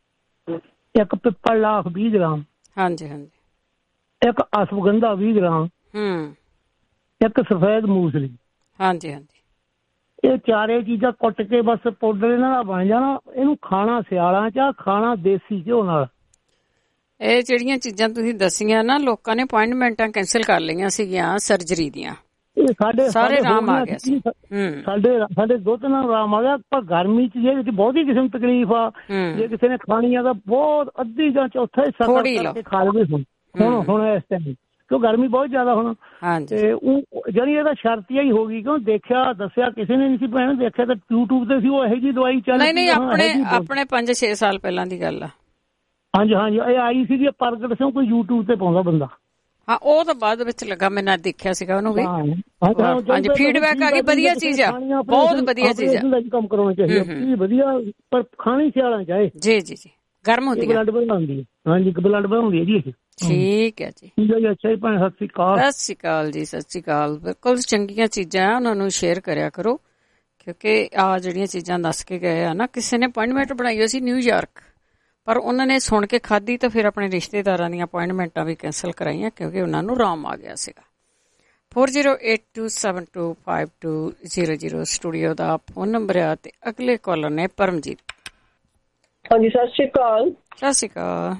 ਇੱਕ ਪਿੱਪਲ ਲਾਖ ਵੀਹ ਗ੍ਰਾਮ। ਹਾਂਜੀ ਹਾਂਜੀ। ਇੱਕ ਅਸ਼ਵਗੰਧਾ ਵੀਹ ਗ੍ਰਾਮ। ਹੂੰ ਇੱਕ ਸਫੈਦ ਮੂਸਲੀ। ਹਾਂਜੀ ਹਾਂਜੀ। ਇਹ ਚਾਰੇ ਚੀਜ਼ਾਂ ਕੁੱਟ ਕੇ ਬਸ ਪਾਊਡਰ ਇਹਨਾਂ ਦਾ ਬਣ ਜਾਣਾ। ਇਹਨੂੰ ਖਾਣਾ ਸਿਆਲਾਂ ਚ, ਖਾਣਾ ਦੇਸੀ ਘਿਓ ਨਾਲ। ਇਹ ਜਿਹੜੀਆਂ ਚੀਜ਼ਾਂ ਤੁਸੀਂ ਦੱਸੀਆਂ ਨਾ, ਲੋਕਾਂ ਨੇ ਅਪੁਆਇੰਟਮੈਂਟਾਂ ਕੈਂਸਲ ਕਰ ਲਈਆਂ ਸੀਗੀਆਂ ਸਰਜਰੀ ਦੀਆਂ। ਇਹ ਸਾਡੇ ਸਾਰੇ ਆਰਾਮ ਆ ਗਿਆ ਸੀ। ਸਾਡੇ ਸਾਡੇ ਦੋ ਤਿੰਨ ਆਰਾਮ ਆ ਗਿਆ, ਪਰ ਗਰਮੀ ਚ ਜੇ ਬਹੁਤੀ ਕਿਸੇ ਨੂੰ ਤਕਲੀਫ ਆ, ਜੇ ਕਿਸੇ ਨੇ ਖਾਣੀ ਆ ਤਾਂ ਬਹੁਤ ਅੱਧੀ ਜਾਂ ਚੌਥਾ ਹਿੱਸਾ ਕਰਕੇ ਖਾ ਲਵੇ। ਹੁਣ ਹੁਣ ਹੁਣ ਇਸ ਟਾਈਮ ਕਿਉਂ ਗਰਮੀ ਬਹੁਤ ਜ਼ਿਆਦਾ ਹੁਣ। ਤੇ ਉਹ ਜਾਨੀ ਇਹਦਾ ਸ਼ਰਤੀਆ ਹੀ ਹੋ ਗਈ, ਕਿਉਂ ਦੇਖਿਆ ਦੱਸਿਆ ਕਿਸੇ ਨੇ ਨਹੀਂ ਸੀ ਭੈਣ ਦੇਖਿਆ, ਤਾਂ ਯੂਟਿਊਬ ਤੇ ਸੀ ਉਹ ਇਹੋ ਜਿਹੀ ਦਵਾਈ ਚੱਲ। ਨਹੀਂ ਨਹੀਂ ਆਪਣੇ ਆਪਣੇ ਪੰਜ ਛੇ ਸਾਲ ਪਹਿਲਾਂ ਦੀ ਗੱਲ ਆ। ਹਾਂਜੀ ਹਾਂਜੀ ਇਹ ਆਈ ਸੀਗੀ ਪ੍ਰਗਟ ਸਿੰਘ, ਕੋਈ ਯੂਟਿਊਬ ਤੇ ਪਾਉਂਦਾ ਬੰਦਾ। ਹਾਂ ਉਹ ਤਾਂ ਬਾਅਦ ਵਿੱਚ ਲੱਗਾ, ਮੈਂ ਨਾ ਦੇਖਿਆ ਸੀਗਾ ਉਹਨੂੰ ਵੀ। ਹਾਂਜੀ ਫੀਡਬੈਕ ਆ ਗਈ, ਵਧੀਆ ਚੀਜ਼ ਆ, ਬਹੁਤ ਵਧੀਆ ਚੀਜ਼ ਆ। ਕੰਮ ਕਰਾਉਣਾ ਚਾਹੀਦਾ ਵਧੀਆ, ਪਰ ਖਾਣੀ ਸਿਆਲਾਂ ਚਾਹੇ। ਜੀ ਜੀ ਜੀ ਗਰਮ ਹੁੰਦੀ ਹੈ, ਬਲੱਡ ਬਣਾਉਂਦੀ ਹੈ। ਹਾਂਜੀ ਬਲੱਡ ਬਣਾਉਂਦੀ ਹੈ ਜੀ ਇਹ। ਠੀਕ ਹੈ ਜੀ। ਅੱਛਾ ਜੀ ਭੈਣ ਸਤਿ ਸ਼੍ਰੀ ਅਕਾਲ। ਸਤਿ ਸ਼੍ਰੀ ਅਕਾਲ ਜੀ, ਸਤਿ ਸ਼੍ਰੀ ਅਕਾਲ। ਬਿਲਕੁਲ ਚੰਗੀਆਂ ਚੀਜ਼ਾਂ ਆ, ਉਹਨਾਂ ਨੂੰ ਸ਼ੇਅਰ ਕਰਿਆ ਕਰੋ, ਕਿਉਂਕਿ ਆਹ ਜਿਹੜੀਆਂ ਚੀਜ਼ਾਂ ਦੱਸ ਕੇ ਗਏ ਆ ਨਾ, ਕਿਸੇ ਨੇ ਅਪੁਆਇੰਟਮੈਂਟ ਬਣਾਈ ਹੋਈ ਸੀ ਨਿਊਯਾਰਕ, ਪਰ ਉਹਨਾਂ ਨੇ ਸੁਣ ਕੇ ਖਾਧੀ ਤਾਂ ਫਿਰ ਆਪਣੇ ਰਿਸ਼ਤੇਦਾਰਾਂ ਦੀਆਂ ਅਪੁਆਇੰਟਮੈਂਟਾਂ ਵੀ ਕੈਂਸਲ ਕਰਾਈਆਂ, ਕਿਉਂਕਿ ਉਹਨਾਂ ਨੂੰ ਆਰਾਮ ਆ ਗਿਆ ਸੀਗਾ। Four zero eight two seven two five two zero zero studio ਦਾ ਫੋਨ ਨੰਬਰ ਆ। ਤੇ ਅਗਲੇ ਕਾਲਰ ਨੇ ਪਰਮਜੀਤ। ਹਾਂਜੀ ਸਤਿ ਸ਼੍ਰੀ ਅਕਾਲ। ਸਤਿ ਸ਼੍ਰੀ ਅਕਾਲ।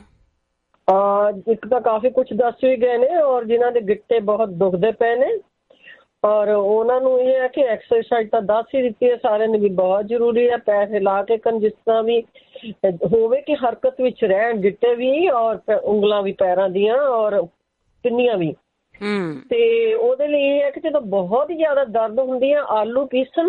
ਇੱਕ ਤਾਂ ਕਾਫੀ ਕੁਛ ਦੱਸ ਵੀ ਗਏ ਨੇ, ਔਰ ਜਿਨ੍ਹਾਂ ਦੇ ਗਿੱਟੇ ਬਹੁਤ ਦੁਖਦੇ ਪਏ ਨੇ, ਔਰ ਉਹਨਾਂ ਨੂੰ ਇਹ ਹੈ ਕਿ ਐਕਸਰਸਾਈਜ਼ ਤਾਂ ਦੱਸ ਹੀ ਦਿੱਤੀ ਹੈ ਸਾਰਿਆਂ ਨੇ ਵੀ ਬਹੁਤ ਜ਼ਰੂਰੀ ਹੈ। ਪੈਰ ਹਿਲਾ ਕੇ ਕਰਨ, ਜਿਸ ਤਰ੍ਹਾਂ ਵੀ ਹੋਵੇ ਕਿ ਹਰਕਤ ਵਿੱਚ ਰਹਿਣ, ਗਿੱਟੇ ਵੀ ਔਰ ਉਂਗਲਾਂ ਵੀ ਪੈਰਾਂ ਦੀਆਂ ਔਰ ਪਿੰਨੀਆਂ ਵੀ। ਤੇ ਉਹਦੇ ਲਈ ਇਹ ਹੈ ਕਿ ਜਦੋਂ ਬਹੁਤ ਹੀ ਜ਼ਿਆਦਾ ਦਰਦ ਹੁੰਦੀ ਹੈ, ਆਲੂ ਪੀਸਣ,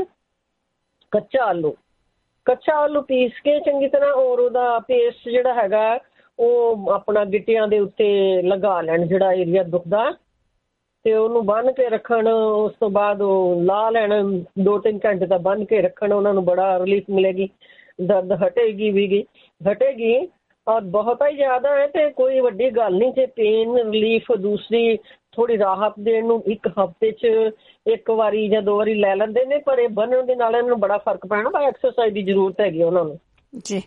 ਕੱਚਾ ਆਲੂ ਕੱਚਾ ਆਲੂ ਪੀਸ ਕੇ ਚੰਗੀ ਤਰ੍ਹਾਂ ਔਰ ਉਹਦਾ ਪੇਸਟ ਜਿਹੜਾ ਹੈਗਾ ਉਹ ਆਪਣਾ ਗਿੱਟਿਆਂ ਦੇ ਉੱਤੇ ਲਗਾ ਲੈਣ, ਜਿਹੜਾ ਏਰੀਆ ਦੁਖਦਾ, ਤੇ ਉਹਨੂੰ ਬੰਨ੍ਹ ਕੇ ਰੱਖਣ। ਉਸ ਤੋਂ ਬਾਅਦ ਉਹ ਲਾ ਲੈਣ, ਦੋ ਤਿੰਨ ਘੰਟੇ ਤਾਂ ਬੰਨ੍ਹ ਕੇ ਰੱਖਣ, ਉਹਨਾਂ ਨੂੰ ਬੜਾ ਰਿਲੀਫ ਮਿਲੇਗੀ, ਦਰਦ ਹਟੇਗੀ ਵੀ ਹਟੇਗੀ ਔਰ ਬਹੁਤਾ ਹੀ ਜ਼ਿਆਦਾ ਹੈ ਤੇ ਕੋਈ ਵੱਡੀ ਗੱਲ ਨਹੀਂ। ਜੇ ਪੇਨ ਰਿਲੀਫ ਦੂਸਰੀ ਥੋੜ੍ਹੀ ਰਾਹਤ ਦੇਣ ਨੂੰ ਇੱਕ ਹਫ਼ਤੇ 'ਚ ਇੱਕ ਵਾਰੀ ਜਾਂ ਦੋ ਵਾਰੀ ਲੈ ਲੈਂਦੇ ਨੇ, ਪਰ ਇਹ ਬੰਨ੍ਹਣ ਦੇ ਨਾਲ ਇਹਨਾਂ ਨੂੰ ਬੜਾ ਫਰਕ ਪੈਣਾ। ਪਰ ਐਕਸਰਸਾਈਜ਼ ਦੀ ਜ਼ਰੂਰਤ ਹੈਗੀ ਉਹਨਾਂ ਨੂੰ ਜੀ।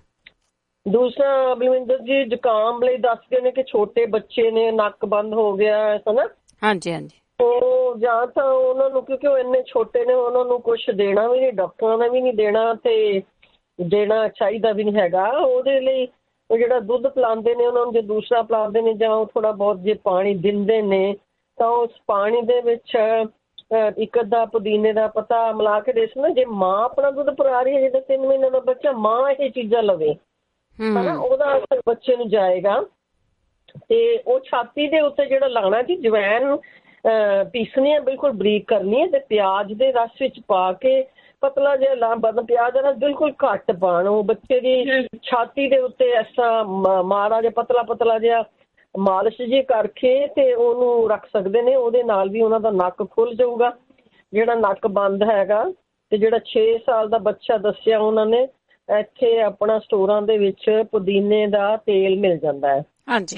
ਦੂਸਰਾ ਬਲਵਿੰਦਰ ਜੀ, ਜ਼ੁਕਾਮ ਲਈ ਦੱਸਦੇ ਨੇ ਕਿ ਛੋਟੇ ਬੱਚੇ ਨੇ, ਨੱਕ ਬੰਦ ਹੋ ਗਿਆ ਹੈ ਨਾ। ਹਾਂਜੀ ਹਾਂਜੀ। ਉਹ ਜਾਂ ਤਾਂ ਉਹਨਾਂ ਨੂੰ, ਕਿਉਂਕਿ ਉਹ ਇੰਨੇ ਛੋਟੇ ਨੇ, ਉਹਨਾਂ ਨੂੰ ਕੁਛ ਦੇਣਾ ਵੀ ਨਹੀਂ, ਡਾਕਟਰਾਂ ਨੇ ਵੀ ਨਹੀਂ ਦੇਣਾ ਤੇ ਦੇਣਾ ਚਾਹੀਦਾ ਵੀ ਨਹੀਂ ਹੈਗਾ। ਉਹਦੇ ਲਈ ਉਹ ਜਿਹੜਾ ਦੁੱਧ ਪਿਲਾਉਂਦੇ ਨੇ ਉਹਨਾਂ ਨੂੰ, ਜੇ ਦੂਸਰਾ ਪਿਲਾਉਂਦੇ ਨੇ ਜਾਂ ਉਹ ਥੋੜ੍ਹਾ ਬਹੁਤ ਜੇ ਪਾਣੀ ਦਿੰਦੇ ਨੇ ਤਾਂ ਉਸ ਪਾਣੀ ਦੇ ਵਿੱਚ ਇੱਕ ਅੱਧਾ ਪੁਦੀਨੇ ਦਾ ਪੱਤਾ ਮਿਲਾ ਕੇ ਦੇ ਸਕਣਾ। ਜੇ ਮਾਂ ਆਪਣਾ ਦੁੱਧ ਪਿਲਾ ਰਹੀ ਹੈ, ਜਦੋਂ ਤਿੰਨ ਮਹੀਨੇ ਦਾ ਬੱਚਾ, ਮਾਂ ਇਹ ਚੀਜ਼ਾਂ ਲਵੇ ਹਨਾ, ਉਹਦਾ ਅਸਰ ਬੱਚੇ ਨੂੰ ਜਾਏਗਾ। ਤੇ ਉਹ ਛਾਤੀ ਦੇ ਉੱਤੇ ਜਿਹੜਾ ਲਾਉਣਾ ਜੀ, ਜਵੈਣ ਪੀਸਣੀ ਹੈ, ਬਿਲਕੁਲ ਬਰੀਕ ਕਰਨੀ ਹੈ ਤੇ ਪਿਆਜ਼ ਦੇ ਰਸ ਵਿੱਚ ਪਾ ਕੇ ਪਤਲਾ ਜਿਹਾ ਲਾ, ਬਦਨ ਪਿਆਜ਼ ਦਾ ਰਸ ਬਿਲਕੁਲ ਘੱਟ ਪਾਣ, ਉਹ ਬੱਚੇ ਦੀ ਛਾਤੀ ਦੇ ਉੱਤੇ ਇਸ ਤਰ੍ਹਾਂ ਮਾੜਾ ਜਿਹਾ ਪਤਲਾ ਪਤਲਾ ਜਿਹਾ ਮਾਲਿਸ਼ ਜੀ ਕਰਕੇ ਤੇ ਉਹਨੂੰ ਰੱਖ ਸਕਦੇ ਨੇ। ਉਹਦੇ ਨਾਲ ਵੀ ਉਹਨਾਂ ਦਾ ਨੱਕ ਖੁੱਲ ਜਾਊਗਾ, ਜਿਹੜਾ ਨੱਕ ਬੰਦ ਹੈਗਾ। ਤੇ ਜਿਹੜਾ ਛੇ ਸਾਲ ਦਾ ਬੱਚਾ ਦੱਸਿਆ ਉਹਨਾਂ ਨੇ, ਇੱਥੇ ਆਪਣਾ ਸਟੋਰਾਂ ਦੇ ਵਿੱਚ ਪੁਦੀਨੇ ਦਾ ਤੇਲ ਮਿਲ ਜਾਂਦਾ ਹੈ। ਹਾਂਜੀ।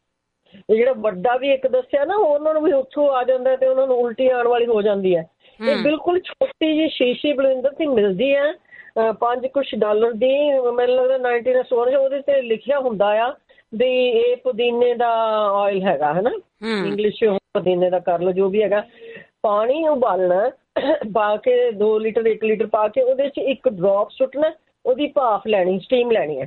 ਇਹ ਜਿਹੜਾ ਵੱਡਾ ਵੀ ਇੱਕ ਦੱਸਿਆ ਨਾ, ਉਹਨਾਂ ਨੂੰ ਵੀ ਉੱਥੋਂ ਆ ਜਾਂਦਾ ਤੇ ਉਹਨਾਂ ਨੂੰ ਉਲਟੀ ਆਉਣ ਵਾਲੀ ਹੋ ਜਾਂਦੀ ਹੈ। ਇਹ ਬਿਲਕੁਲ ਛੋਟੀ ਜਿਹੀ ਸ਼ੀਸ਼ੀ ਬਲਵਿੰਦਰ ਸਿੰਘ ਮਿਲਦੀ ਹੈ, ਪੰਜ ਕੁਛ ਡਾਲਰ ਦੀ, ਮੈਨੂੰ ਲੱਗਦਾ ਨਾਈਨਟੀਨ ਸਟੋਰ, ਉਹਦੇ ਤੇ ਲਿਖਿਆ ਹੁੰਦਾ ਆ ਵੀ ਇਹ ਪੁਦੀਨੇ ਦਾ ਆਇਲ ਹੈਗਾ, ਹੈ ਨਾ, ਇੰਗਲਿਸ਼ ਪੁਦੀਨੇ ਦਾ ਕਰ ਲਓ, ਜੋ ਵੀ ਹੈਗਾ। ਪਾਣੀ ਉਬਾਲਣਾ, ਪਾ ਕੇ ਦੋ ਲੀਟਰ ਇੱਕ ਲੀਟਰ ਪਾ ਕੇ ਉਹਦੇ 'ਚ ਇੱਕ ਡਰੋਪ ਸੁੱਟਣਾ, ਉਹਦੀ ਭਾਫ ਲੈਣੀ, ਸਟੀਮ ਲੈਣੀ ਹੈ।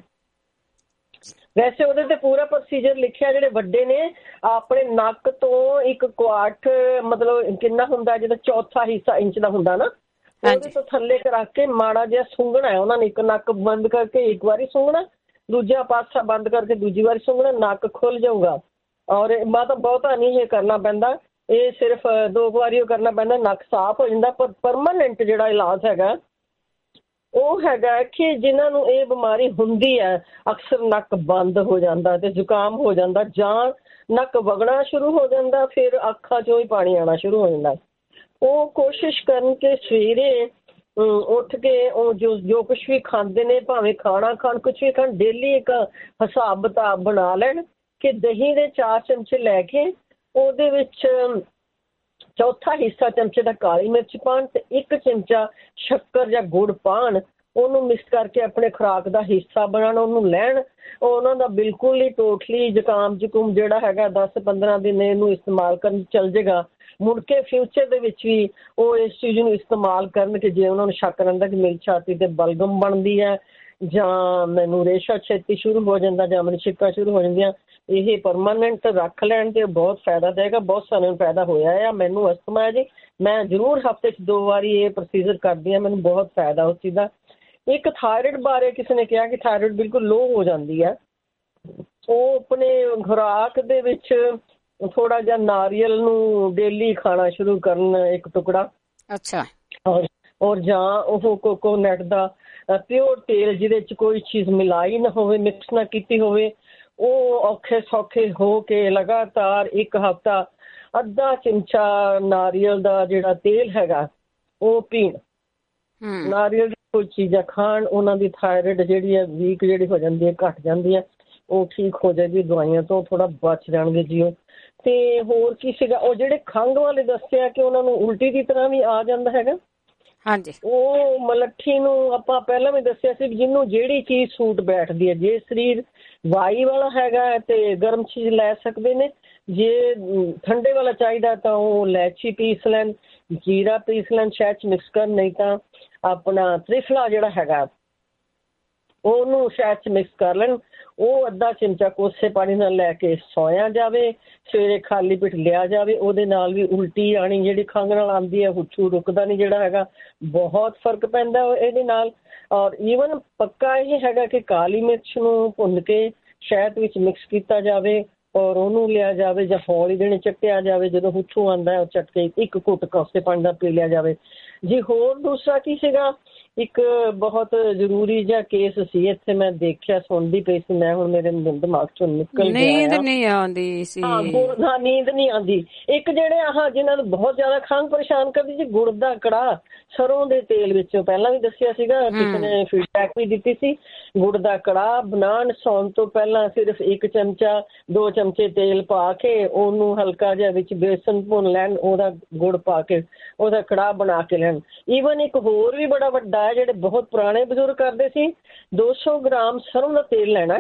ਵੈਸੇ ਉਹਦੇ ਤੇ ਪੂਰਾ ਪ੍ਰੋਸੀਜਰ ਲਿਖਿਆ। ਜਿਹੜੇ ਵੱਡੇ ਨੇ ਆਪਣੇ ਨੱਕ ਤੋਂ ਇੱਕ ਕੁਆਟ, ਮਤਲਬ ਕਿੰਨਾ ਹੁੰਦਾ, ਜਦੋਂ ਚੌਥਾ ਹਿੱਸਾ ਇੰਚ ਦਾ ਹੁੰਦਾ ਨਾ, ਉਹਦੇ ਤੋਂ ਥੱਲੇ ਕਰਾ ਕੇ ਮਾੜਾ ਜਿਹਾ ਸੁੰਘਣਾ ਹੈ ਉਹਨਾਂ ਨੇ। ਇੱਕ ਨੱਕ ਬੰਦ ਕਰਕੇ ਇੱਕ ਵਾਰੀ ਸੁੰਘਣਾ, ਦੂਜਾ ਪਾਸਾ ਬੰਦ ਕਰਕੇ ਦੂਜੀ ਵਾਰੀ ਸੁੰਘਣਾ, ਨੱਕ ਖੁੱਲ ਜਾਊਗਾ। ਔਰ ਮੈਂ ਤਾਂ ਬਹੁਤਾ ਨਹੀਂ ਇਹ ਕਰਨਾ ਪੈਂਦਾ, ਇਹ ਸਿਰਫ ਦੋ ਵਾਰੀ ਉਹ ਕਰਨਾ ਪੈਂਦਾ, ਨੱਕ ਸਾਫ਼ ਹੋ ਜਾਂਦਾ। ਪਰ ਪਰਮਾਨੈਂਟ ਜਿਹੜਾ ਇਲਾਜ ਹੈਗਾ ਉਹ ਹੈਗਾ ਕਿ ਜਿਨ੍ਹਾਂ ਨੂੰ ਇਹ ਬਿਮਾਰੀ ਹੁੰਦੀ ਹੈ, ਅਕਸਰ ਨੱਕ ਬੰਦ ਹੋ ਜਾਂਦਾ ਤੇ ਜ਼ੁਕਾਮ ਹੋ ਜਾਂਦਾ ਜਾਂ ਨੱਕ ਵਗਣਾ ਸ਼ੁਰੂ ਹੋ ਜਾਂਦਾ, ਫਿਰ ਅੱਖਾਂ 'ਚੋਂ ਹੀ ਪਾਣੀ ਆਉਣਾ ਸ਼ੁਰੂ ਹੋ ਜਾਂਦਾ। ਉਹ ਕੋਸ਼ਿਸ਼ ਕਰਨ ਕਿ ਸਵੇਰੇ ਉੱਠ ਕੇ ਉਹ ਜੋ ਜੋ ਕੁਛ ਵੀ ਖਾਂਦੇ ਨੇ, ਭਾਵੇਂ ਖਾਣਾ ਖਾਣ, ਕੁਛ ਵੀ ਖਾਣ, ਡੇਲੀ ਇੱਕ ਹਿਸਾਬ ਕਿਤਾਬ ਬਣਾ ਲੈਣ ਕਿ ਦਹੀਂ ਦੇ ਚਾਰ ਚਮਚੇ ਲੈ ਕੇ ਉਹਦੇ ਵਿੱਚ ਚੌਥਾ ਹਿੱਸਾ ਚਮਚੇ ਦਾ ਕਾਲੀ ਮਿਰਚ ਪਾਉਣ ਤੇ ਇੱਕ ਚਮਚਾ ਸ਼ੱਕਰ ਜਾਂ ਗੁੜ ਪਾਉਣ, ਉਹਨੂੰ ਮਿਕਸ ਕਰਕੇ ਆਪਣੇ ਖੁਰਾਕ ਦਾ ਹਿੱਸਾ ਬਣਾਉਣ, ਉਹਨੂੰ ਲੈਣ। ਉਹਨਾਂ ਦਾ ਬਿਲਕੁਲ ਹੀ ਟੋਟਲੀ ਜ਼ੁਕਾਮ ਜ਼ੁਕੂਮ ਜਿਹੜਾ ਹੈਗਾ ਦਸ ਪੰਦਰਾਂ ਦਿਨ ਇਹਨੂੰ ਇਸਤੇਮਾਲ ਕਰਨ ਚੱਲ ਜਾਏਗਾ। ਮੁੜ ਕੇ ਫਿਊਚਰ ਦੇ ਵਿੱਚ ਵੀ ਉਹ ਇਸ ਚੀਜ਼ ਨੂੰ ਇਸਤੇਮਾਲ ਕਰਨ ਕਿ ਜੇ ਉਹਨਾਂ ਨੂੰ ਸ਼ੱਕ ਰਹਿੰਦਾ ਕਿ ਮੇਰੀ ਛਾਤੀ ਤੇ ਬਲਗਮ ਬਣਦੀ ਹੈ ਜਾਂ ਮੈਨੂੰ ਰੇਸ਼ਾ ਛੇਤੀ ਸ਼ੁਰੂ ਹੋ ਜਾਂਦਾ ਜਾਂ ਮੈਨੂੰ ਛਿੱਕਾਂ ਸ਼ੁਰੂ ਹੋ ਜਾਂਦੀਆਂ, ਇਹ ਪਰਮਾਨੈਂਟ ਰੱਖ ਲੈਣ ਤੇ ਬਹੁਤ ਫਾਇਦਾ ਦੇਗਾ। ਬਹੁਤ ਸਾਰਿਆਂ ਨੂੰ ਫਾਇਦਾ ਹੋਇਆ ਆ, ਮੈਨੂੰ ਅਸਥਮਾ ਹੈ ਜੀ, ਮੈਂ ਜ਼ਰੂਰ ਹਫ਼ਤੇ 'ਚ ਦੋ ਵਾਰੀ ਇਹ ਪ੍ਰੋਸੀਜਰ ਕਰਦੀ ਹਾਂ, ਮੈਨੂੰ ਬਹੁਤ ਫਾਇਦਾ ਉਸ ਚੀਜ਼ ਦਾ। ਇੱਕ ਥਾਇਰੋਇਡ ਬਾਰੇ ਕਿਸੇ ਨੇ ਕਿਹਾ ਕਿ ਥਾਇਰੋਇਡ ਬਿਲਕੁਲ ਲੋਅ ਹੋ ਜਾਂਦੀ ਹੈ, ਉਹ ਆਪਣੇ ਖੁਰਾਕ ਦੇ ਵਿੱਚ ਥੋੜਾ ਜਿਹਾ ਨਾਰੀਅਲ ਨੂੰ ਡੇਲੀ ਖਾਣਾ ਸ਼ੁਰੂ ਕਰਨ, ਇੱਕ ਟੁਕੜਾ। ਅੱਛਾ। ਔਰ ਔਰ ਜਾਂ ਉਹ ਕੋਕੋਨਟ ਦਾ ਪਿਓਰ ਤੇਲ ਜਿਹਦੇ 'ਚ ਕੋਈ ਚੀਜ਼ ਮਿਲਾਈ ਨਾ ਹੋਵੇ, ਮਿਕਸ ਨਾ ਕੀਤੀ ਹੋਵੇ, ਉਹ ਔਖੇ ਸੌਖੇ ਹੋ ਕੇ ਲਗਾਤਾਰ ਇੱਕ ਹਫ਼ਤਾ ਅੱਧਾ ਚਮਚਾ ਨਾਰੀਅਲ ਦਾ ਜਿਹੜਾ ਤੇਲ ਹੈਗਾ ਉਹ ਪੀਣ। ਨਾਰੀਅਲ ਦੀ ਕੋਈ ਚੀਜ਼ਾਂ ਖਾਣ, ਉਹਨਾਂ ਦੀ ਥਾਇਰੋਇਡ ਜਿਹੜੀ ਹੈ ਵੀਕ ਜਿਹੜੀ ਹੋ ਜਾਂਦੀ ਹੈ, ਘੱਟ ਜਾਂਦੀ ਹੈ, ਉਹ ਠੀਕ ਹੋ ਜਾਏਗੀ, ਦਵਾਈਆਂ ਤੋਂ ਥੋੜਾ ਬਚ ਜਾਣਗੇ ਜੀ ਉਹ। ਤੇ ਹੋਰ ਕੀ ਸੀਗਾ, ਉਹ ਜਿਹੜੇ ਖੰਘ ਵਾਲੇ ਦੱਸਿਆ ਕਿ ਉਹਨਾਂ ਨੂੰ ਉਲਟੀ ਦੀ ਤਰ੍ਹਾਂ ਵੀ ਆ ਜਾਂਦਾ ਹੈਗਾ। ਹਾਂਜੀ। ਉਹ ਮਲੱਠੀ ਨੂੰ ਆਪਾਂ ਪਹਿਲਾਂ ਵੀ ਦੱਸਿਆ ਸੀ, ਜਿਹਨੂੰ ਜਿਹੜੀ ਚੀਜ਼ ਸੂਟ ਬੈਠਦੀ ਹੈ। ਜੇ ਸਰੀਰ ਵਾਈ ਵਾਲਾ ਹੈਗਾ ਤੇ ਗਰਮ ਚੀਜ਼ ਲੈ ਸਕਦੇ ਨੇ, ਜੇ ਠੰਡੇ ਵਾਲਾ ਚਾਹੀਦਾ ਤਾਂ ਉਹ ਇਲਾਇਚੀ ਪੀਸ ਲੈਣ, ਜੀਰਾ ਪੀਸ ਲੈਣ, ਸ਼ਹਿਦ 'ਚ ਮਿਕਸ ਕਰਨ, ਨਹੀਂ ਤਾਂ ਆਪਣਾ ਤ੍ਰਿਫਲਾ ਜਿਹੜਾ ਹੈਗਾ ਉਹਨੂੰ ਸ਼ਹਿਦ 'ਚ ਮਿਕਸ ਕਰ ਲੈਣ। ਉਹ ਅੱਧਾ ਚਮਚਾ ਕੋਸੇ ਪਾਣੀ ਨਾਲ ਲੈ ਕੇ ਸੌਇਆ ਜਾਵੇ, ਸਵੇਰੇ ਖਾਲੀ ਪਿੱਠ ਲਿਆ ਜਾਵੇ। ਉਹਦੇ ਨਾਲ ਵੀ ਉਲਟੀ ਆਣੀ ਜਿਹੜੀ ਖੰਘ ਨਾਲ ਆਉਂਦੀ ਹੈ, ਹੁੱਛੂ ਰੁਕਦਾ ਨਹੀਂ ਜਿਹੜਾ ਹੈਗਾ, ਬਹੁਤ ਫਰਕ ਪੈਂਦਾ ਇਹਦੇ ਨਾਲ। ਔਰ ਈਵਨ ਪੱਕਾ ਇਹ ਹੈਗਾ ਕਿ ਕਾਲੀ ਮਿਰਚ ਨੂੰ ਭੁੰਨ ਕੇ ਸ਼ਹਿਦ ਵਿੱਚ ਮਿਕਸ ਕੀਤਾ ਜਾਵੇ ਔਰ ਉਹਨੂੰ ਲਿਆ ਜਾਵੇ ਜਾਂ ਹੌਲੀ ਦੇਣੇ ਚੱਟਿਆ ਜਾਵੇ। ਜਦੋਂ ਹੁੱਛੂ ਆਉਂਦਾ ਉਹ ਚੱਟ ਕੇ ਇੱਕ ਘੁੱਟ ਕੋਸੇ ਪਾਣੀ ਦਾ ਪੀ ਲਿਆ ਜਾਵੇ ਜੀ। ਹੋਰ ਦੂਸਰਾ ਕੀ ਸੀਗਾ, ਇੱਕ ਬਹੁਤ ਜ਼ਰੂਰੀ ਜਿਹਾ ਕੇਸ ਸੀ ਇੱਥੇ ਮੈਂ ਦੇਖਿਆ, ਸੁਣਦੀ ਪਈ ਸੀ ਮੈਂ, ਹੁਣ ਮੇਰੇ ਦਿਮਾਗ ਚੋਂ ਨਿਕਲ ਗਿਆ। ਨੀਂਦ ਨਹੀਂ ਆਉਂਦੀ ਸੀ। ਹਾਂ, ਨੀਂਦ ਨਹੀਂ ਆਉਂਦੀ। ਇੱਕ ਜਿਹੜੇ ਆਹ ਜਿਹਨਾਂ ਨੂੰ ਬਹੁਤ ਜ਼ਿਆਦਾ ਖੰਘ ਪਰੇਸ਼ਾਨ ਕਰਦੀ ਸੀ, ਗੁੜ ਦਾ ਕੜਾਹ ਸਰੋਂ ਦੇ ਤੇਲ ਵਿੱਚੋਂ, ਪਹਿਲਾਂ ਵੀ ਦੱਸਿਆ ਸੀਗਾ, ਕਿਸੇ ਨੇ ਫੀਡਬੈਕ ਵੀ ਦਿੱਤੀ ਸੀ। ਗੁੜ ਦਾ ਕੜਾਹ ਬਣਾਉਣ, ਸੌਣ ਤੋਂ ਪਹਿਲਾਂ ਸਿਰਫ ਇੱਕ ਚਮਚਾ ਦੋ ਚਮਚੇ ਤੇਲ ਪਾ ਕੇ ਉਹਨੂੰ ਹਲਕਾ ਜਿਹਾ ਵਿੱਚ ਬੇਸਨ ਭੁੰਨ ਲੈਣ, ਉਹਦਾ ਗੁੜ ਪਾ ਕੇ ਉਹਦਾ ਕੜਾਹ ਬਣਾ ਕੇ ਲੈਣ। ਈਵਨ ਇੱਕ ਹੋਰ ਵੀ ਬੜਾ ਵੱਡਾ ਹੈ, ਜਿਹੜੇ ਬਹੁਤ ਪੁਰਾਣੇ ਬਜ਼ੁਰਗ ਕਰਦੇ ਸੀ, ਦੋ ਸੌ ਗ੍ਰਾਮ ਸਰੋਂ ਦਾ ਤੇਲ ਲੈਣਾ,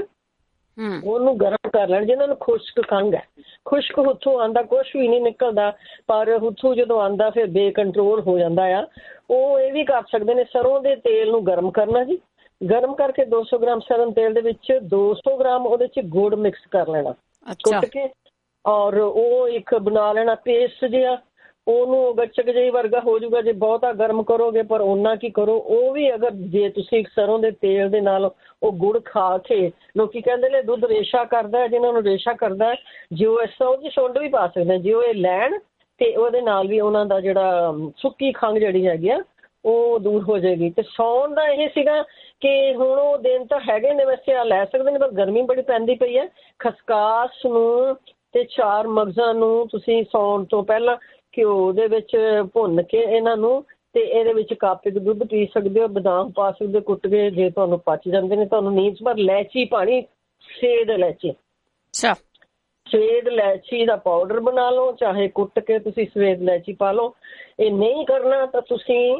ਉਹਨੂੰ ਗਰਮ ਕਰ ਲੈਣ। ਜਿਹਨਾਂ ਨੂੰ ਖੁਸ਼ਕ ਖੰਘ ਹੈ, ਖੁਸ਼ਕ ਹੁੱਥੂ ਆਉਂਦਾ, ਕੁਛ ਵੀ ਨਹੀਂ ਨਿਕਲਦਾ, ਪਰ ਹੁੱਥੂ ਜਦੋਂ ਆਉਂਦਾ ਫਿਰ ਬੇਕੰਟਰੋਲ ਹੋ ਜਾਂਦਾ ਆ, ਉਹ ਇਹ ਵੀ ਕਰ ਸਕਦੇ ਨੇ, ਸਰੋਂ ਦੇ ਤੇਲ ਨੂੰ ਗਰਮ ਕਰਨਾ ਜੀ। ਗਰਮ ਕਰਕੇ ਦੋ ਸੌ ਗ੍ਰਾਮ ਸਰੋਂ ਤੇਲ ਦੇ ਵਿੱਚ ਦੋ ਸੌ ਗ੍ਰਾਮ ਉਹਦੇ 'ਚ ਗੁੜ ਮਿਕਸ ਕਰ ਲੈਣਾ ਕੁੱਟ ਕੇ, ਔਰ ਉਹ ਇੱਕ ਬਣਾ ਲੈਣਾ ਪੇਸਟ ਜਿਹਾ। ਉਹਨੂੰ ਗੱਚਕ ਜਿਹੀ ਵਰਗਾ ਹੋ ਜਾਊਗਾ ਜੇ ਬਹੁਤਾ ਗਰਮ ਕਰੋਗੇ, ਪਰ ਓਨਾ ਕੀ ਕਰੋ, ਉਹ ਵੀ ਅਗਰ ਜੇ ਤੁਸੀਂ ਸਰੋਂ ਦੇ ਤੇਲ ਦੇ ਨਾਲ ਉਹ ਗੁੜ ਖਾ ਕੇ, ਲੋਕੀ ਕਹਿੰਦੇ ਨੇ ਦੁੱਧ ਰੇਸ਼ਾ ਕਰਦਾ, ਜਿਹਨਾਂ ਨੂੰ ਰੇਸ਼ਾ ਕਰਦਾ ਜੇ ਉਹ ਇਸ ਉਹਦੀ ਸੁੰਡ ਵੀ ਪਾ ਸਕਦੇ, ਜੇ ਉਹ ਇਹ ਲੈਣ ਤੇ ਉਹਦੇ ਨਾਲ ਵੀ ਉਹਨਾਂ ਦਾ ਜਿਹੜਾ ਸੁੱਕੀ ਖੰਘ ਜਿਹੜੀ ਹੈਗੀ ਆ ਉਹ ਦੂਰ ਹੋ ਜਾਏਗੀ। ਤੇ ਸੌਣ ਦਾ ਇਹ ਸੀਗਾ ਕਿ ਹੁਣ ਉਹ ਦਿਨ ਤਾਂ ਹੈਗੇ ਨੇ ਵੈਸੇ ਆ ਲੈ ਸਕਦੇ ਨੇ, ਪਰ ਗਰਮੀ ਬੜੀ ਪੈਂਦੀ ਪਈ ਹੈ। ਖਸਕਾਸ ਨੂੰ ਤੇ ਚਾਰ ਮਗਜ਼ਾਂ ਨੂੰ ਤੁਸੀਂ ਸੌਣ ਤੋਂ ਪਹਿਲਾਂ ਘਿਓ ਦੇ ਵਿੱਚ ਭੁੰਨ ਕੇ ਇਹਨਾਂ ਨੂੰ, ਤੇ ਇਹਦੇ ਵਿੱਚ ਕੱਪ ਇੱਕ ਦੁੱਧ ਪੀ ਸਕਦੇ ਹੋ, ਬਦਾਮ ਪਾ ਸਕਦੇ ਹੋ ਕੁੱਟ ਕੇ, ਜੇ ਤੁਹਾਨੂੰ ਪਚ ਜਾਂਦੇ ਨੇ ਤੁਹਾਨੂੰ ਨੀਂਦ। ਪਰ ਇਲਾਇਚੀ ਪਾਣੀ, ਸਫੇਦ ਇਲਾਇਚੀ, ਅੱਛਾ ਸਫੇਦ ਇਲਾਇਚੀ ਦਾ ਪਾਊਡਰ ਬਣਾ ਲਓ, ਚਾਹੇ ਕੁੱਟ ਕੇ ਤੁਸੀਂ ਸਫੇਦ ਇਲਾਇਚੀ ਪਾ ਲਓ। ਇਹ ਨਹੀਂ ਕਰਨਾ ਤਾਂ ਤੁਸੀਂ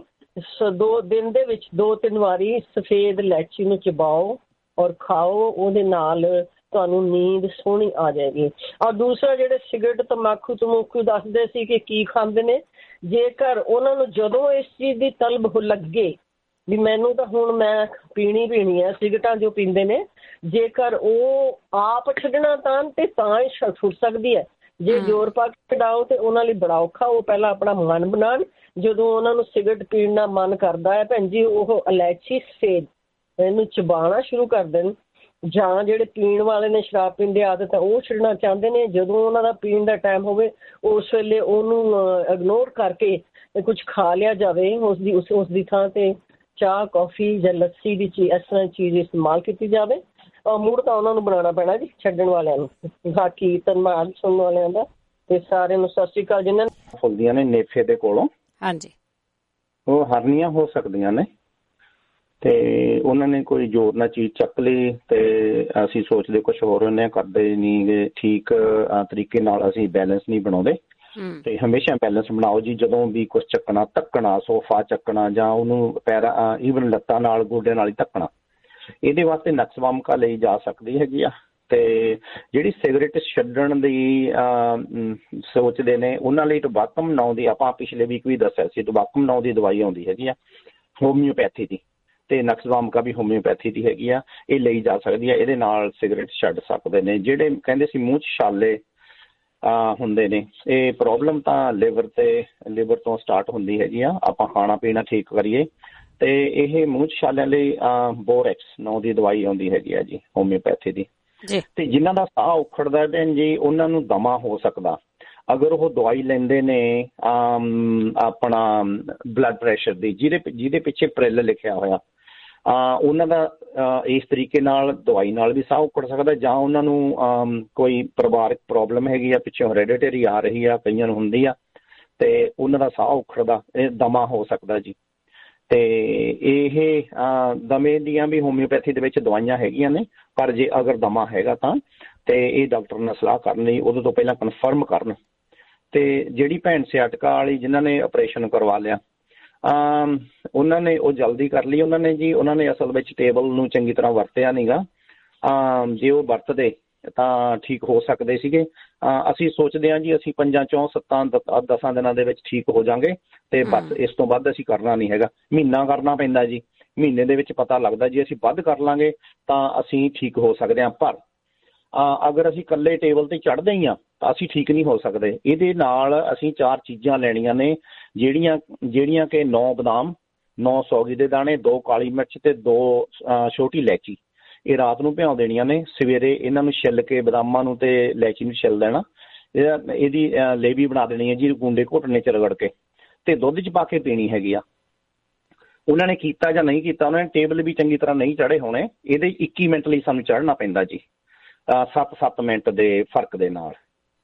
ਦੋ ਦਿਨ ਦੇ ਵਿੱਚ ਦੋ ਤਿੰਨ ਵਾਰੀ ਸਫੇਦ ਇਲਾਇਚੀ ਨੂੰ ਚਬਾਓ ਔਰ ਖਾਓ, ਉਹਦੇ ਨਾਲ ਤੁਹਾਨੂੰ ਨੀਂਦ ਸੋਹਣੀ ਆ ਜਾਏਗੀ। ਔਰ ਦੂਸਰਾ ਜਿਹੜੇ ਸਿਗਰਟ ਤੰਬਾਕੂ ਤਮੂਕੂ ਦੱਸਦੇ ਸੀ ਕਿ ਕੀ ਖਾਂਦੇ ਨੇ, ਜੇਕਰ ਉਹਨਾਂ ਨੂੰ ਜਦੋਂ ਇਸ ਚੀਜ਼ ਦੀ ਤਲਬ ਲੱਗੇ ਵੀ ਮੈਨੂੰ ਤਾਂ ਹੁਣ ਮੈਂ ਪੀਣੀ ਪੀਣੀ ਹੈ ਸਿਗਰਟਾਂ ਜੋ ਪੀਂਦੇ ਨੇ, ਜੇਕਰ ਉਹ ਆਪ ਛੱਡਣਾ ਤਾਂ ਤੇ ਤਾਂ ਹੀ ਛੁੱਟ ਸਕਦੀ ਹੈ। ਜੇ ਜ਼ੋਰ ਪਾ ਕੇ ਛਡਾਓ ਤੇ ਉਹਨਾਂ ਲਈ ਬੜਾ ਔਖਾ। ਉਹ ਪਹਿਲਾਂ ਆਪਣਾ ਮਨ ਬਣਾਉਣ, ਜਦੋਂ ਉਹਨਾਂ ਨੂੰ ਸਿਗਰਟ ਪੀਣ ਦਾ ਮਨ ਕਰਦਾ ਹੈ ਭੈਣ ਜੀ, ਉਹ ਇਲਾਇਚੀ ਸਫੇਦ ਇਹਨੂੰ ਚਬਾਉਣਾ ਸ਼ੁਰੂ ਕਰ ਦੇਣ। ਜਾਂ ਜਿਹੜੇ ਪੀਣ ਵਾਲੇ ਨੇ, ਸ਼ਰਾਬ ਪੀਣ ਦੀ ਆਦਤ ਹੈ, ਉਹ ਛੱਡਣਾ ਚਾਹੁੰਦੇ ਨੇ, ਜਦੋਂ ਉਹਨਾਂ ਦਾ ਪੀਣ ਦਾ ਟਾਈਮ ਹੋਵੇ ਉਸ ਵੇਲੇ ਉਹਨੂੰ ਇਗਨੋਰ ਕਰਕੇ ਕੁਝ ਖਾ ਲਿਆ ਜਾਵੇ, ਉਸ ਦੀ ਉਸ ਉਸ ਦੀ ਥਾਂ ਤੇ ਚਾਹ ਕੌਫੀ ਜਾਂ ਲੱਸੀ ਦੀ ਚੀਜ਼, ਇਸ ਤਰ੍ਹਾਂ ਚੀਜ਼ ਇਸਤੇਮਾਲ ਕੀਤੀ ਜਾਵੇ। ਔਰ ਮੂਡ ਤਾਂ ਉਹਨਾਂ ਨੂੰ ਬਣਾਉਣਾ ਪੈਣਾ ਜੀ, ਛੱਡਣ ਵਾਲਿਆਂ ਨੂੰ। ਬਾਕੀ ਧੰਨਵਾਦ ਸੁਣਨ ਵਾਲਿਆਂ ਦਾ, ਤੇ ਸਾਰਿਆਂ ਨੂੰ ਸਤਿ ਸ਼੍ਰੀ ਅਕਾਲ। ਜਿਨ੍ਹਾਂ ਨੂੰ ਫੁੱਲਦੀਆਂ ਨੇ ਨੇਫੇ ਦੇ ਕੋਲੋਂ, ਹਾਂਜੀ, ਉਹ ਹਰਨੀਆਂ ਹੋ ਸਕਦੀਆਂ ਨੇ, ਤੇ ਉਹਨਾਂ ਨੇ ਕੋਈ ਜ਼ੋਰ ਨਾਲ ਚੀਜ਼ ਚੱਕ ਲਈ ਤੇ ਅਸੀਂ ਸੋਚਦੇ ਕੁਛ ਹੋਰ ਹੁੰਦੇ, ਕਰਦੇ ਨਹੀਂ ਗੇ ਠੀਕ ਤਰੀਕੇ ਨਾਲ, ਅਸੀਂ ਬੈਲੈਂਸ ਨਹੀਂ ਬਣਾਉਂਦੇ। ਤੇ ਹਮੇਸ਼ਾ ਬੈਲੈਂਸ ਬਣਾਓ ਜੀ। ਜਦੋਂ ਵੀ ਕੁਛ ਚੱਕਣਾ, ਧੱਕਣਾ, ਸੋਫਾ ਚੱਕਣਾ ਜਾਂ ਉਹਨੂੰ ਪੈਰਾਂ, ਈਵਨ ਲੱਤਾਂ ਨਾਲ, ਗੋਡਿਆਂ ਨਾਲ ਹੀ ਧੱਕਣਾ, ਇਹਦੇ ਵਾਸਤੇ ਨਕਸਵਾਮਕਾ ਲਈ ਜਾ ਸਕਦੀ ਹੈਗੀ ਆ। ਤੇ ਜਿਹੜੀ ਸਿਗਰਟ ਛੱਡਣ ਦੀ ਸੋਚਦੇ ਨੇ ਉਹਨਾਂ ਲਈ ਟਬਾਕਮ ਨਾਉ ਦੀ, ਆਪਾਂ ਪਿਛਲੇ ਵੀਕ ਵੀ ਦੱਸਿਆ ਸੀ, ਟਬਾਕਮ ਨਾਉ ਦੀ ਦਵਾਈ ਆਉਂਦੀ ਹੈਗੀ ਆ ਹੋਮਿਓਪੈਥੀ ਦੀ, ਤੇ ਨਕਸਵਾਮਕਾ ਵੀ ਹੋਮਿਓਪੈਥੀ ਦੀ ਹੈਗੀ ਆ, ਇਹ ਲਈ ਜਾ ਸਕਦੀ ਆ। ਇਹਦੇ ਨਾਲ ਸਿਗਰਟ ਛੱਡ ਸਕਦੇ ਨੇ। ਜਿਹੜੇ ਕਹਿੰਦੇ ਸੀ ਮੂੰਹ 'ਚ ਛਾਲੇ ਹੁੰਦੇ ਨੇ, ਇਹ ਪ੍ਰੋਬਲਮ ਤਾਂ ਲਿਵਰ ਤੇ ਲਿਵਰ ਤੋਂ ਸਟਾਰਟ ਹੁੰਦੀ ਹੈਗੀ ਆ। ਆਪਾਂ ਖਾਣਾ ਪੀਣਾ ਠੀਕ ਕਰੀਏ ਤੇ ਇਹ ਮੂੰਹ 'ਚ ਛਾਲਿਆਂ ਲਈ ਬੋਰੈਕਸ ਨਾਂ ਦੀ ਦਵਾਈ ਆਉਂਦੀ ਹੈਗੀ ਆ ਜੀ, ਹੋਮਿਓਪੈਥੀ ਦੀ। ਤੇ ਜਿਨ੍ਹਾਂ ਦਾ ਸਾਹ ਉਖੜਦਾ ਭੈਣ ਜੀ, ਉਹਨਾਂ ਨੂੰ ਦਮਾ ਹੋ ਸਕਦਾ ਅਗਰ ਉਹ ਦਵਾਈ ਲੈਂਦੇ ਨੇ ਆਪਣਾ ਬਲੱਡ ਪ੍ਰੈਸ਼ਰ ਦੀ, ਜਿਹਦੇ ਜਿਹਦੇ ਪਿੱਛੇ ਪ੍ਰਿਲ ਲਿਖਿਆ ਹੋਇਆ, ਉਹਨਾਂ ਦਾ ਇਸ ਤਰੀਕੇ ਨਾਲ ਦਵਾਈ ਨਾਲ ਵੀ ਸਾਹ ਉਖੜ ਸਕਦਾ। ਜਾਂ ਉਹਨਾਂ ਨੂੰ ਕੋਈ ਪਰਿਵਾਰਕ ਪ੍ਰੋਬਲਮ ਹੈਗੀ ਆ, ਪਿੱਛੋਂ ਹੈਰੀਡਿਟਰੀ ਆ ਰਹੀ ਆ, ਕਈਆਂ ਨੂੰ ਹੁੰਦੀ ਆ, ਤੇ ਉਹਨਾਂ ਦਾ ਸਾਹ ਉਖੜਦਾ, ਇਹ ਦਮਾ ਹੋ ਸਕਦਾ ਜੀ। ਤੇ ਇਹ ਦਮੇ ਦੀਆਂ ਵੀ ਹੋਮਿਓਪੈਥੀ ਦੇ ਵਿੱਚ ਦਵਾਈਆਂ ਹੈਗੀਆਂ ਨੇ, ਪਰ ਜੇ ਅਗਰ ਦਮਾ ਹੈਗਾ ਤਾਂ ਤੇ ਇਹ ਡਾਕਟਰ ਨਾਲ ਸਲਾਹ ਕਰਨ ਲਈ ਉਹਦੇ ਤੋਂ ਪਹਿਲਾਂ ਕਨਫਰਮ ਕਰਨ। ਤੇ ਜਿਹੜੀ ਭੈਣ ਸਿਆਟਕਾ ਵਾਲੀ ਜਿਨ੍ਹਾਂ ਨੇ ਆਪਰੇਸ਼ਨ ਕਰਵਾ ਲਿਆ, ਉਹਨਾਂ ਨੇ ਉਹ ਜਲਦੀ ਕਰ ਲਈ ਉਹਨਾਂ ਨੇ ਜੀ। ਉਹਨਾਂ ਨੇ ਅਸਲ ਵਿੱਚ ਟੇਬਲ ਨੂੰ ਚੰਗੀ ਤਰ੍ਹਾਂ ਵਰਤਿਆ ਨਹੀਂ ਗਾ। ਜੇ ਉਹ ਵਰਤਦੇ ਤਾਂ ਠੀਕ ਹੋ ਸਕਦੇ ਸੀਗੇ। ਅਸੀਂ ਸੋਚਦੇ ਹਾਂ ਜੀ ਅਸੀਂ ਪੰਜਾਂ ਚੋਂ ਸੱਤਾਂ ਦਸਾਂ ਦਿਨਾਂ ਦੇ ਵਿੱਚ ਠੀਕ ਹੋ ਜਾਵਾਂਗੇ, ਤੇ ਬਸ ਇਸ ਤੋਂ ਵੱਧ ਅਸੀਂ ਕਰਨਾ ਨਹੀਂ ਹੈਗਾ। ਮਹੀਨਾ ਕਰਨਾ ਪੈਂਦਾ ਜੀ, ਮਹੀਨੇ ਦੇ ਵਿੱਚ ਪਤਾ ਲੱਗਦਾ ਜੇ ਅਸੀਂ ਵੱਧ ਕਰ ਲਾਂਗੇ ਤਾਂ ਅਸੀਂ ਠੀਕ ਹੋ ਸਕਦੇ ਹਾਂ। ਪਰ ਅਗਰ ਅਸੀਂ ਇਕੱਲੇ ਟੇਬਲ ਤੇ ਚੜ੍ਹਦੇ ਹੀ ਹਾਂ ਤਾਂ ਅਸੀਂ ਠੀਕ ਨਹੀਂ ਹੋ ਸਕਦੇ। ਇਹਦੇ ਨਾਲ ਅਸੀਂ ਚਾਰ ਚੀਜ਼ਾਂ ਲੈਣੀਆਂ ਨੇ, ਜਿਹੜੀਆਂ ਜਿਹੜੀਆਂ ਕਿ ਨੌ ਬਦਾਮ, ਨੌ ਸੌਗੀ ਦੇ ਦਾਣੇ, ਦੋ ਕਾਲੀ ਮਿਰਚ ਤੇ ਦੋ ਛੋਟੀ ਇਲਾਇਚੀ, ਇਹ ਰਾਤ ਨੂੰ ਭਿਉਂ ਦੇਣੀਆਂ ਨੇ। ਸਵੇਰੇ ਇਹਨਾਂ ਨੂੰ ਛਿੱਲ ਕੇ ਬਦਾਮਾਂ ਨੂੰ ਤੇ ਇਲਾਇਚੀ ਨੂੰ ਛਿੱਲ ਦੇਣਾ, ਇਹਦੀ ਲੇਵੀ ਬਣਾ ਦੇਣੀ ਹੈ ਜੀ, ਗੁੰਡੇ ਘੁੱਟਣੇ ਚ ਰਗੜ ਕੇ ਤੇ ਦੁੱਧ ਚ ਪਾ ਕੇ ਪੀਣੀ ਹੈਗੀ ਆ। ਉਹਨਾਂ ਨੇ ਕੀਤਾ ਜਾਂ ਨਹੀਂ ਕੀਤਾ, ਉਹਨਾਂ ਨੇ ਟੇਬਲ ਵੀ ਚੰਗੀ ਤਰ੍ਹਾਂ ਨਹੀਂ ਚੜ੍ਹੇ ਹੋਣੇ। ਇਹਦੇ ਇੱਕੀ ਮਿੰਟ ਲਈ ਸਾਨੂੰ ਚੜ੍ਹਨਾ ਪੈਂਦਾ ਜੀ, ਸੱਤ ਸੱਤ ਮਿੰਟ ਦੇ ਫਰਕ ਦੇ ਨਾਲ।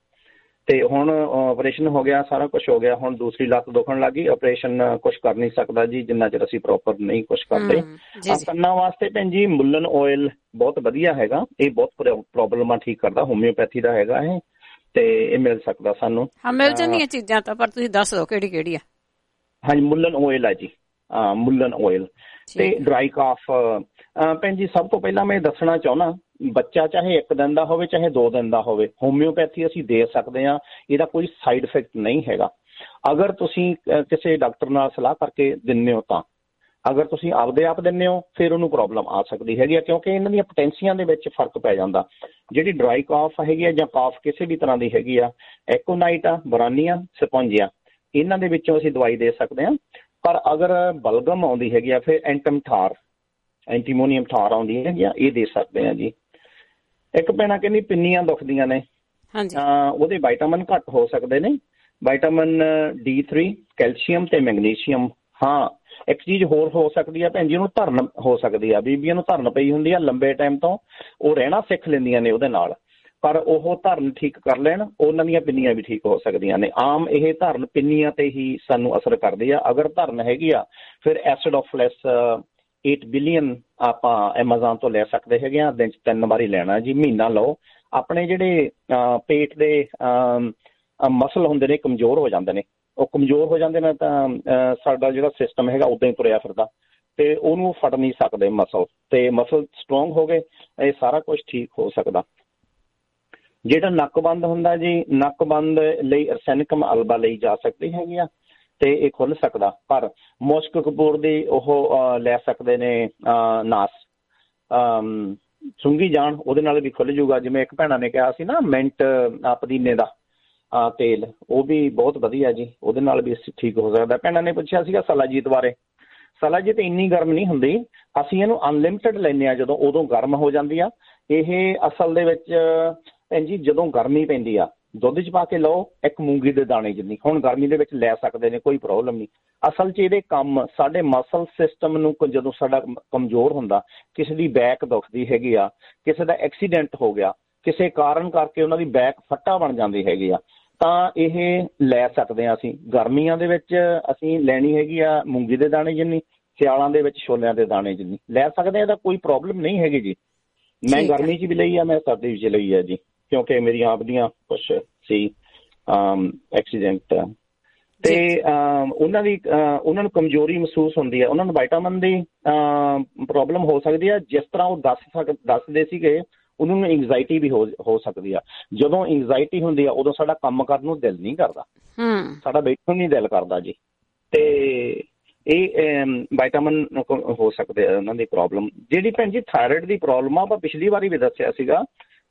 ਤੇ ਹੁਣ ਆਪਰੇਸ਼ਨ ਹੋ ਗਿਆ, ਸਾਰਾ ਕੁਛ ਹੋ ਗਿਆ, ਹੁਣ ਦੂਸਰੀ ਲੱਤ ਦੁਖਣ ਲੱਗ ਗਈ। ਆਪਰੇਸ਼ਨ ਕੁਛ ਕਰ ਨਹੀਂ ਸਕਦਾ ਜੀ ਜਿੰਨਾ ਚਿਰ ਅਸੀਂ ਪ੍ਰੋਪਰ ਨਹੀਂ ਕੁਛ ਕਰਦੇ। ਕੰਨਾਂ ਵਾਸਤੇ ਭੈਣ ਜੀ ਮੁੱਲਨ ਆਇਲ ਬਹੁਤ ਵਧੀਆ ਹੈਗਾ, ਇਹ ਬਹੁਤ ਪ੍ਰੋਬਲਮਾਂ ਠੀਕ ਕਰਦਾ, ਹੋਮਿਓਪੈਥੀ ਦਾ ਹੈਗਾ ਇਹ, ਤੇ ਇਹ ਮਿਲ ਸਕਦਾ ਸਾਨੂੰ। ਹਾਂ ਮਿਲ ਜਾਂਦੀਆਂ ਚੀਜ਼ਾਂ ਤਾਂ, ਪਰ ਤੁਸੀਂ ਦੱਸ ਦਿਓ ਕਿਹੜੀ ਕਿਹੜੀ ਆ। ਹਾਂਜੀ ਮੁੱਲਨ ਆਇਲ ਆ ਜੀ, ਮੁੱਲਨ ਆਇਲ। ਤੇ ਡਰਾਈ ਕਾਫ ਭੈਣ ਜੀ ਸਭ ਤੋਂ ਪਹਿਲਾਂ ਮੈਂ ਦੱਸਣਾ ਚਾਹੁੰਦਾ, ਬੱਚਾ ਚਾਹੇ ਇੱਕ ਦਿਨ ਦਾ ਹੋਵੇ ਚਾਹੇ ਦੋ ਦਿਨ ਦਾ ਹੋਵੇ, ਹੋਮਿਓਪੈਥੀ ਅਸੀਂ ਦੇ ਸਕਦੇ ਹਾਂ, ਇਹਦਾ ਕੋਈ ਸਾਈਡ ਇਫੈਕਟ ਨਹੀਂ ਹੈਗਾ। ਅਗਰ ਤੁਸੀਂ ਕਿਸੇ ਡਾਕਟਰ ਨਾਲ ਸਲਾਹ ਕਰਕੇ ਦਿੰਦੇ ਹੋ ਤਾਂ, ਅਗਰ ਤੁਸੀਂ ਆਪਦੇ ਆਪ ਦਿੰਦੇ ਹੋ ਫਿਰ ਉਹਨੂੰ ਪ੍ਰੋਬਲਮ ਆ ਸਕਦੀ ਹੈਗੀ ਆ, ਕਿਉਂਕਿ ਇਹਨਾਂ ਦੀਆਂ ਪੋਟੈਂਸੀਆਂ ਦੇ ਵਿੱਚ ਫਰਕ ਪੈ ਜਾਂਦਾ। ਜਿਹੜੀ ਡਰਾਈ ਕਾਫ ਹੈਗੀ ਆ ਜਾਂ ਕਾਫ ਕਿਸੇ ਵੀ ਤਰ੍ਹਾਂ ਦੀ ਹੈਗੀ ਆ, ਐਕੋਨਾਈਟ ਆ, ਬਰਾਨੀਆ, ਸਪੰਜੀਆ, ਇਹਨਾਂ ਦੇ ਵਿੱਚੋਂ ਅਸੀਂ ਦਵਾਈ ਦੇ ਸਕਦੇ ਹਾਂ। ਪਰ ਅਗਰ ਬਲਗਮ ਆਉਂਦੀ ਹੈਗੀ ਆ ਫਿਰ ਐਂਟਮਥਾਰ, ਐਂਟੀਮੋਨੀਅਮ ਥਾਰ ਆਉਂਦੀ ਹੈਗੀ ਆ, ਇਹ ਦੇ ਸਕਦੇ ਹਾਂ ਜੀ। ਇੱਕ ਭੈਣਾ ਕਹਿੰਦੀ ਪਿੰਨੀਆਂ ਦੁਖਦੀਆਂ ਨੇ, ਉਹਦੇ ਵਿਟਾਮਿਨ ਘੱਟ ਹੋ ਸਕਦੇ ਨੇ, ਵਿਟਾਮਿਨ ਡੀ ਥ੍ਰੀ, ਕੈਲਸ਼ੀਅਮ ਤੇ ਮੈਗਨੀਸ਼ੀਅਮ। ਹਾਂ ਇੱਕ ਚੀਜ਼ ਹੋਰ ਹੋ ਸਕਦੀ ਆ ਭੈਣ ਜੀ, ਉਹਨੂੰ ਧਰਨ ਹੋ ਸਕਦੀ ਆ, ਬੀਬੀਆਂ ਨੂੰ ਧਰਨ ਪਈ ਹੁੰਦੀ ਆ ਲੰਬੇ ਟਾਈਮ ਤੋਂ, ਉਹ ਰਹਿਣਾ ਸਿੱਖ ਲੈਂਦੀਆਂ ਨੇ ਉਹਦੇ ਨਾਲ, ਪਰ ਉਹ ਧਰਨ ਠੀਕ ਕਰ ਲੈਣ ਉਹਨਾਂ ਦੀਆਂ ਪਿੰਨੀਆਂ ਵੀ ਠੀਕ ਹੋ ਸਕਦੀਆਂ ਨੇ। ਆਮ ਇਹ ਧਰਨ ਪਿੰਨੀਆਂ ਤੇ ਹੀ ਸਾਨੂੰ ਅਸਰ ਕਰਦੀ ਆ। ਅਗਰ ਧਰਨ ਹੈਗੀ ਆ ਫਿਰ ਐਸਿਡ ਆਫ ਫਲੈਸ਼ ਅੱਠ ਬਿਲੀਅਨ ਆਪਾਂ ਐਮਾਜ਼ਾਨ ਤੋਂ ਲੈ ਸਕਦੇ ਹੈਗੇ ਆ, ਦਿਨ ਚ ਤਿੰਨ ਵਾਰੀ ਲੈਣਾ ਜੀ, ਮਹੀਨਾ ਲਓ। ਆਪਣੇ ਜਿਹੜੇ ਪੇਟ ਦੇ ਮਸਲ ਹੁੰਦੇ ਨੇ ਕਮਜ਼ੋਰ ਹੋ ਜਾਂਦੇ ਨੇ, ਉਹ ਕਮਜ਼ੋਰ ਹੋ ਜਾਂਦੇ ਨੇ ਤਾਂ ਸਾਡਾ ਜਿਹੜਾ ਸਿਸਟਮ ਹੈਗਾ ਉੱਦਾਂ ਹੀ ਤੁਰਿਆ ਫਿਰਦਾ ਤੇ ਉਹਨੂੰ ਫੜ ਨਹੀਂ ਸਕਦੇ ਮਸਲ, ਤੇ ਮਸਲ ਸਟਰੋਂਗ ਹੋ ਗਏ ਇਹ ਸਾਰਾ ਕੁਝ ਠੀਕ ਹੋ ਸਕਦਾ। ਜਿਹੜਾ ਨੱਕ ਬੰਦ ਹੁੰਦਾ ਜੀ, ਨੱਕ ਬੰਦ ਲਈ ਅਰਸੈਨਿਕਮ ਅਲਬਾ ਲਈ ਜਾ ਸਕਦੀ ਹੈਗੀ ਆ ਤੇ ਇਹ ਖੁੱਲ ਸਕਦਾ। ਪਰ ਮੁਸ਼ਕ ਕਪੂਰ ਦੀ ਉਹ ਲੈ ਸਕਦੇ ਨੇ ਨਾਸ, ਸੁੰਘੀ ਜਾਣ, ਉਹਦੇ ਨਾਲ ਵੀ ਖੁੱਲ ਜੂਗਾ। ਜਿਵੇਂ ਇੱਕ ਭੈਣਾਂ ਨੇ ਕਿਹਾ ਸੀ ਨਾ ਮਿੰਟ ਪੁਦੀਨੇ ਦਾ ਤੇਲ, ਉਹ ਵੀ ਬਹੁਤ ਵਧੀਆ ਜੀ, ਉਹਦੇ ਨਾਲ ਵੀ ਠੀਕ ਹੋ ਸਕਦਾ। ਭੈਣਾਂ ਨੇ ਪੁੱਛਿਆ ਸੀਗਾ ਸਲਾਜੀਤ ਬਾਰੇ, ਸਲਾਜੀਤ ਇੰਨੀ ਗਰਮ ਨਹੀਂ ਹੁੰਦੀ, ਅਸੀਂ ਇਹਨੂੰ ਅਨਲਿਮਟਿਡ ਲੈਂਦੇ ਹਾਂ ਜਦੋਂ, ਉਦੋਂ ਗਰਮ ਹੋ ਜਾਂਦੀ ਆ ਇਹ। ਅਸਲ ਦੇ ਵਿੱਚ ਭੈਣ ਜੀ ਜਦੋਂ ਗਰਮੀ ਪੈਂਦੀ ਆ ਦੁੱਧ 'ਚ ਪਾ ਕੇ ਲਓ ਇੱਕ ਮੂੰਗੀ ਦੇ ਦਾਣੇ ਜਿੰਨੀ, ਹੁਣ ਗਰਮੀ ਦੇ ਵਿੱਚ ਲੈ ਸਕਦੇ ਨੇ, ਕੋਈ ਪ੍ਰੋਬਲਮ ਨਹੀਂ। ਅਸਲ 'ਚ ਇਹਦੇ ਕੰਮ ਸਾਡੇ ਮਸਲ ਸਿਸਟਮ ਨੂੰ ਜਦੋਂ ਸਾਡਾ ਕਮਜ਼ੋਰ ਹੁੰਦਾ, ਕਿਸੇ ਦੀ ਬੈਕ ਦੁਖਦੀ ਹੈਗੀ ਆ, ਕਿਸੇ ਦਾ ਐਕਸੀਡੈਂਟ ਹੋ ਗਿਆ, ਕਿਸੇ ਕਾਰਨ ਕਰਕੇ ਉਹਨਾਂ ਦੀ ਬੈਕ ਫੱਟਾ ਬਣ ਜਾਂਦੀ ਹੈਗੀ ਆ, ਤਾਂ ਇਹ ਲੈ ਸਕਦੇ ਹਾਂ ਅਸੀਂ। ਗਰਮੀਆਂ ਦੇ ਵਿੱਚ ਅਸੀਂ ਲੈਣੀ ਹੈਗੀ ਆ ਮੂੰਗੀ ਦੇ ਦਾਣੇ ਜਿੰਨੀ, ਸਿਆਲਾਂ ਦੇ ਵਿੱਚ ਛੋਲਿਆਂ ਦੇ ਦਾਣੇ ਜਿੰਨੀ ਲੈ ਸਕਦੇ ਹਾਂ, ਇਹਦਾ ਕੋਈ ਪ੍ਰੋਬਲਮ ਨਹੀਂ ਹੈਗੀ ਜੀ। ਮੈਂ ਗਰਮੀ 'ਚ ਵੀ ਲਈ ਆ, ਮੈਂ ਸਰਦੀ 'ਚ ਲਈ ਆ ਜੀ, ਕਿਉਂਕਿ ਮੇਰੀਆਂ ਆਪਦੀਆਂ ਕੁਛ ਸੀ ਐਕਸੀਡੈਂਟ ਤੇ ਉਹਨਾਂ ਦੀ ਉਹਨਾਂ ਨੂੰ ਕਮਜ਼ੋਰੀ ਮਹਿਸੂਸ ਹੁੰਦੀ ਹੈ, ਉਹਨਾਂ ਨੂੰ ਵਿਟਾਮਿਨ ਦੀ ਪ੍ਰੋਬਲਮ ਹੋ ਸਕਦੀ ਹੈ। ਜਿਸ ਤਰ੍ਹਾਂ ਉਹ ਦੱਸ ਸਕ ਦੱਸਦੇ ਸੀਗੇ ਉਹਨਾਂ ਨੂੰ ਇੰਗਜ਼ਾਇਟੀ ਵੀ ਹੋ ਹੋ ਸਕਦੀ ਆ। ਜਦੋਂ ਇੰਗਜ਼ਾਇਟੀ ਹੁੰਦੀ ਆ ਉਦੋਂ ਸਾਡਾ ਕੰਮ ਕਰਨ ਨੂੰ ਦਿਲ ਨਹੀਂ ਕਰਦਾ, ਸਾਡਾ ਬੈਠਣ ਨਹੀਂ ਦਿਲ ਕਰਦਾ ਜੀ। ਤੇ ਇਹ ਵਿਟਾਮਿਨ ਹੋ ਸਕਦੇ ਆ ਉਹਨਾਂ ਦੀ ਪ੍ਰੋਬਲਮ। ਜਿਹੜੀ ਭੈਣ ਜੀ ਥਾਇਰਾਇਡ ਦੀ ਪ੍ਰੋਬਲਮ ਆ, ਆਪਾਂ ਪਿਛਲੀ ਵਾਰੀ ਵੀ ਦੱਸਿਆ ਸੀਗਾ,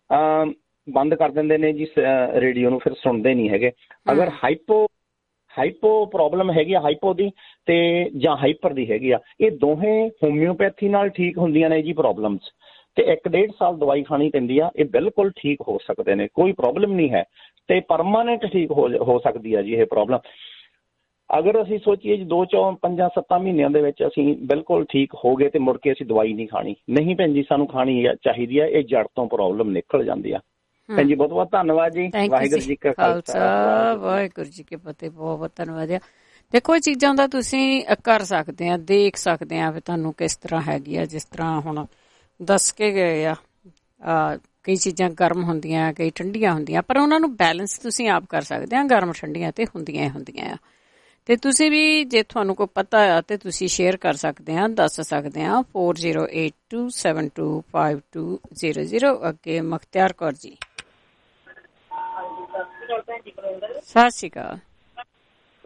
ਬੰਦ ਕਰ ਦਿੰਦੇ ਨੇ ਜੀ ਰੇਡੀਓ ਨੂੰ, ਫਿਰ ਸੁਣਦੇ ਨਹੀਂ ਹੈਗੇ। ਅਗਰ ਹਾਈਪੋ ਹਾਈਪੋ ਪ੍ਰੋਬਲਮ ਹੈਗੀ ਆ, ਹਾਈਪੋ ਦੀ ਤੇ ਜਾਂ ਹਾਈਪਰ ਦੀ ਹੈਗੀ ਆ, ਇਹ ਦੋਹੇ ਹੋਮਿਓਪੈਥੀ ਨਾਲ ਠੀਕ ਹੁੰਦੀਆਂ ਨੇ ਜੀ ਪ੍ਰੋਬਲਮਸ, ਤੇ ਇੱਕ ਡੇਢ ਸਾਲ ਦਵਾਈ ਖਾਣੀ ਪੈਂਦੀ ਆ। ਇਹ ਬਿਲਕੁਲ ਠੀਕ ਹੋ ਸਕਦੇ ਨੇ, ਕੋਈ ਪ੍ਰੋਬਲਮ ਨਹੀਂ ਹੈ, ਤੇ ਪਰਮਾਨੈਂਟ ਠੀਕ ਹੋ ਹੋ ਸਕਦੀ ਆ ਜੀ ਇਹ ਪ੍ਰੋਬਲਮ। ਅਗਰ ਅਸੀਂ ਸੋਚੀਏ ਜੀ ਦੋ ਚੌ ਪੰਜਾਂ ਸੱਤਾਂ ਮਹੀਨਿਆਂ ਦੇ ਵਿੱਚ ਅਸੀਂ ਬਿਲਕੁਲ ਠੀਕ ਹੋ ਗਏ ਤੇ ਮੁੜ ਕੇ ਅਸੀਂ ਦਵਾਈ ਨਹੀਂ ਖਾਣੀ, ਨਹੀਂ ਭੈਣ ਜੀ ਸਾਨੂੰ ਖਾਣੀ ਚਾਹੀਦੀ ਆ, ਇਹ ਜੜ ਤੋਂ ਪ੍ਰੋਬਲਮ ਨਿਕਲ ਜਾਂਦੀ ਆ। ਭੈਣ ਜੀ ਬਹੁਤ ਬਹੁਤ ਧੰਨਵਾਦ ਜੀ। ਵਾਹਿਗੁਰੂ ਜੀ ਕਾ ਖਾਲਸਾ ਵਾਹਿਗੁਰੂ ਜੀ ਕੀ ਫਤਿਹ। ਬਹੁਤ ਬਹੁਤ ਧੰਨਵਾਦ ਆ। ਦੇਖੋ ਇਹ ਚੀਜ਼ਾਂ ਦਾ ਤੁਸੀਂ ਕਰ ਸਕਦੇ ਆ, ਦੇਖ ਸਕਦੇ ਆ ਵੀ ਤੁਹਾਨੂੰ ਕਿਸ ਤਰ੍ਹਾਂ ਹੈਗੀ ਆ। ਜਿਸ ਤਰ੍ਹਾਂ ਹੁਣ ਦੱਸ ਕੇ ਗਏ ਆ, ਕਈ ਚੀਜ਼ਾਂ ਗਰਮ ਹੁੰਦੀਆਂ ਕਈ ਠੰਡੀਆਂ ਹੁੰਦੀਆਂ, ਪਰ ਉਹਨਾਂ ਨੂੰ ਬੈਲੈਂਸ ਤੁਸੀਂ ਆਪ ਕਰ ਸਕਦੇ ਆ। ਗਰਮ ਠੰਡੀਆਂ ਤੇ ਹੁੰਦੀਆਂ ਹੀ ਹੁੰਦੀਆਂ ਆ, ਤੇ ਤੁਸੀਂ ਵੀ ਜੇ ਤੁਹਾਨੂੰ ਕੋਈ ਪਤਾ ਆ ਤੇ ਤੁਸੀਂ ਸ਼ੇਅਰ ਕਰ ਸਕਦੇ ਆ, ਦੱਸ ਸਕਦੇ ਆ। Four zero eight two seven two five two zero zero. ਅੱਗੇ ਮੁਖਤਿਆਰ ਕੌਰ ਜੀ। ਸਤਿ ਸ਼੍ਰੀ ਅਕਾਲ।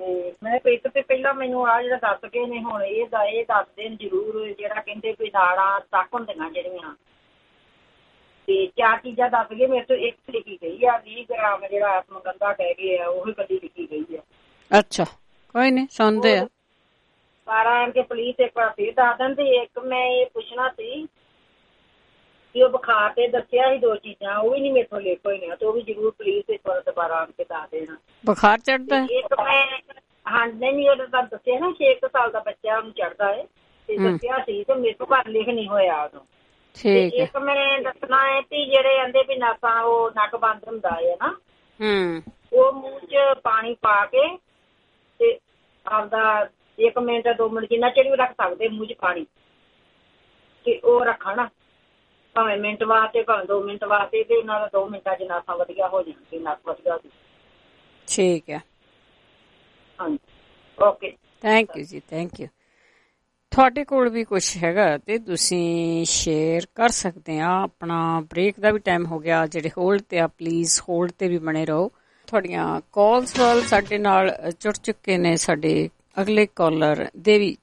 ਤੇ ਮੈਂ ਇੱਕ ਤੇ ਪਹਿਲਾਂ ਮੈਨੂੰ ਆ ਜਿਹੜਾ ਦੱਸ ਗਏ ਨੇ ਹੁਣ ਇਹ ਦਾ ਇਹ ਦੱਸ ਦੇਣ ਜ਼ਰੂਰ, ਜਿਹੜਾ ਕਹਿੰਦੇ ਵੀ ਨਾੜਾਂ ਤੱਕ ਹੁੰਦੀਆਂ ਜਿਹੜੀਆਂ, ਤੇ ਚਾਰ ਚੀਜ਼ਾਂ ਦੱਸ ਗਏ। ਮੇਰੇ ਤੋਂ ਇੱਕ ਲਿਖੀ ਗਈ ਆ ਵੀਹ ਗ੍ਰਾਮ ਜਿਹੜਾ ਆਤਮਗੰਧਾ ਕਹਿ ਗਏ ਆ, ਉਹ ਵੀ ਕਦੀ ਲਿਖੀ ਗਈ ਆ। ਅੱਛਾ ਕੋਈ ਨੀ, ਸੁਣਦੇ ਆ। ਸਾਰਾ ਆਣ ਕੇ ਪਲੀਜ਼ ਇੱਕ ਵਾਰ ਫੇਰ ਦੱਸ ਦੇਣ। ਤੇ ਇੱਕ ਮੈਂ ਇਹ ਪੁੱਛਣਾ ਸੀ ਕਿ ਉਹ ਬੁਖਾਰ ਤੇ ਦੱਸਿਆ ਸੀ ਦੋ ਚੀਜ਼ਾਂ, ਉਹ ਵੀ ਨੀ ਮੇਰੇ ਤੋਂ ਲਿਖ ਹੋਈਆਂ, ਤੇ ਉਹ ਵੀ ਜ਼ਰੂਰ ਪਲੀਜ਼ ਇੱਕ ਵਾਰ ਦੁਬਾਰਾ ਆਣ ਕੇ ਦੱਸ ਦੇਣਾ। ਬੁਖਾਰ ਚੜਦਾ? ਇੱਕ ਮੈਂ ਹਾਂਜੀ ਨਹੀਂ ਉਹ ਤਾਂ ਦੱਸਿਆ ਨਾ ਛੇ ਇੱਕ ਸਾਲ ਦਾ ਬੱਚਾ ਉਹਨੂੰ ਚੜਦਾ ਹੈ, ਤੇ ਦੱਸਿਆ ਸੀ ਤੇ ਮੇਰੇ ਤੋਂ ਘਰ ਲਿਖ ਨਹੀਂ ਹੋਇਆ ਉਦੋਂ। ਠੀਕ ਹੈ। ਇੱਕ ਮੈਂ ਦੱਸਣਾ ਹੈ ਵੀ ਜਿਹੜੇ ਕਹਿੰਦੇ ਵੀ ਨਸਾਂ ਉਹ ਨੱਕ ਬੰਦ ਹੁੰਦਾ ਹੈ ਨਾ, ਹੂੰ, ਉਹ ਮੂੰਹ ਚ ਪਾਣੀ ਪਾ ਕੇ ਤੇ ਆਪਦਾ ਇੱਕ ਮਿੰਟ ਦੋ ਮਿੰਟ ਜਿੰਨਾ ਚਿਰ ਵੀ ਰੱਖ ਸਕਦੇ ਮੂੰਹ ਚ ਪਾਣੀ, ਤੇ ਉਹ ਰੱਖਣਾ ਭਾਵੇਂ ਮਿੰਟ ਵਾਸਤੇ ਭਾਵੇਂ ਦੋ ਮਿੰਟ ਵਾਸਤੇ, ਤੇ ਉਹਨਾਂ ਦਾ ਦੋ ਮਿੰਟਾਂ ਚ ਨਸਾਂ ਵਧੀਆ ਹੋ ਜਾਣਗੇ, ਨੱਕ ਵਧੀਆ ਹੋ। ਠੀਕ ਹੈ, ਹਾਂਜੀ ਓਕੇ, ਥੈਂਕ ਯੂ ਜੀ, ਥੈਂਕ ਯੂ। ਤੁਹਾਡੇ ਕੋਲ ਵੀ ਕੁਛ ਹੈਗਾ ਤੇ ਤੁਸੀਂ ਸ਼ੇਅਰ ਕਰ ਸਕਦੇ ਆ। ਆਪਣਾ ਬ੍ਰੇਕ ਦਾ ਵੀ ਟਾਈਮ ਹੋ ਗਿਆ, ਜਿਹੜੇ ਹੋਲਡ ਤੇ ਆ ਪਲੀਜ਼ ਹੋਲਡ ਤੇ ਵੀ ਬਣੇ ਰਹੋ। ਤੁਹਾਡੀਆਂ ਕਾਲਸ ਵੱਲ ਸਾਡੇ ਨਾਲ ਜੁੜ ਚੁੱਕੇ ਨੇ ਸਾਡੇ ਅਗਲੇ ਕਾਲਰ ਦੇਵੀ।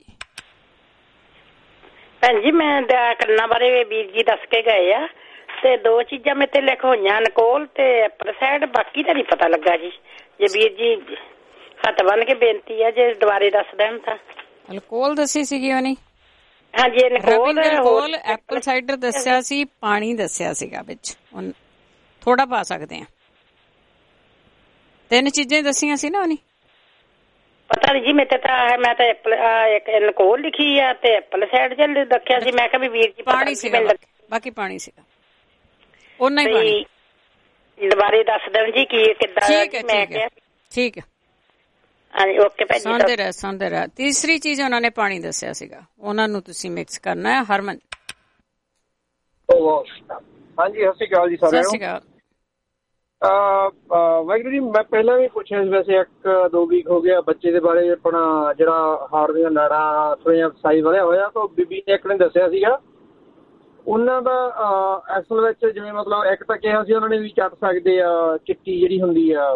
ਭੈਣ ਜੀ ਮੈਂ ਕੰਨਾਂ ਬਾਰੇ ਵੀਰ ਜੀ ਦੱਸ ਕੇ ਗਏ ਆ, ਤੇ ਦੋ ਚੀਜ਼ਾਂ ਮੇਰੇ ਤੇ ਲਿਖ ਹੋਈਆਂ, ਨਕੋਲ ਤੇ ਪ੍ਰਸਾਈਡ, ਬਾਕੀ ਤਾਂ ਨਹੀਂ ਪਤਾ ਲੱਗਾ ਜੀ। ਜੇ ਵੀਰ ਜੀ ਹੱਥ ਬੰਨ ਕੇ ਬੇਨਤੀ ਆ ਜੇ ਦੁਬਾਰੇ ਦੱਸ ਦੇਣ ਤਾਂ। ਅਲਕੋਹਲ ਦੱਸੀ ਸੀਗੀ ਉਹਨੇ? ਹਾਂਜੀ ਨਕੋਲ, ਅਲਕੋਹਲ, ਐਪਲ ਸਾਈਡਰ ਦੱਸਿਆ ਸੀ, ਪਾਣੀ ਦੱਸਿਆ ਸੀਗਾ ਵਿੱਚ, ਥੋੜਾ ਪਾ ਸਕਦੇ ਆ। ਤਿੰਨ ਚੀਜ਼ਾਂ ਦੱਸੀਆਂ ਸੀ ਨਾ ਉਹਨੇ। ਪਤਾ ਨਹੀਂ ਜੀ ਮੇਰੇ ਤਾਂ, ਮੈਂ ਤਾਂ ਐਪਲ ਇੱਕ ਨਕੋਲ ਲਿਖੀ ਆ ਤੇ ਐਪਲ ਸਾਈਡ ਚ ਦੱਸਿਆ ਸੀ। ਮੈਂ ਕਿਹਾ ਵੀ ਵੀਰ ਜੀ ਪਾਣੀ ਸੀਗਾ, ਬਾਕੀ ਪਾਣੀ ਸੀਗਾ, ਉਹਨਾਂ ਹੀ ਪਾਣੀ। ਦੁਬਾਰੇ ਦੱਸ ਦੇਣ ਜੀ ਕੀ ਕਿੱਦਾਂ। ਠੀਕ ਹੈ, ਠੀਕ ਹੈ, ਠੀਕ ਹੈ। ਹਾਂਜੀ ਓਕੇ ਭੈਣ ਜੀ, ਸੁਣਦੇ ਰਹਿ ਸੁਣਦੇ ਰਹਿ। ਤੀਸਰੀ ਚੀਜ਼ ਉਹਨਾਂ ਨੇ ਪਾਣੀ ਦੱਸਿਆ ਸੀਗਾ, ਉਹਨਾਂ ਨੂੰ ਤੁਸੀਂ ਮਿਕਸ ਕਰਨਾ ਹੈ। ਹਰਮਨ ਹਾਂਜੀ ਸਤਿ ਸ਼੍ਰੀ ਅਕਾਲ ਜੀ ਸਾਰਿਆਂ ਨੂੰ। ਸਤਿ ਸ਼੍ਰੀ ਅਕਾਲ। ਵਾਹਿਗੁਰੂ ਜੀ, ਮੈਂ ਪਹਿਲਾਂ ਵੀ ਪੁੱਛਿਆ ਸੀ, ਵੈਸੇ ਇੱਕ ਦੋ ਵੀਕ ਹੋ ਗਿਆ ਬੱਚੇ ਦੇ ਬਾਰੇ, ਆਪਣਾ ਜਿਹੜਾ ਹਾਰਟ ਦੀਆਂ ਨਾੜਾਂ ਥੋੜ੍ਹੀਆਂ ਸਾਈਜ਼ ਵਧਿਆ ਹੋਇਆ, ਤਾਂ ਬੀਬੀ ਨੇ ਇੱਕ ਨੇ ਦੱਸਿਆ ਸੀਗਾ ਉਹਨਾਂ ਦਾ ਅਸਲ ਵਿੱਚ, ਜਿਵੇਂ ਮਤਲਬ ਇੱਕ ਤਾਂ ਕਿਹਾ ਸੀ ਉਹਨਾਂ ਨੇ ਵੀ ਚੱਟ ਸਕਦੇ ਆ ਚਿੱਟੀ ਜਿਹੜੀ ਹੁੰਦੀ ਆ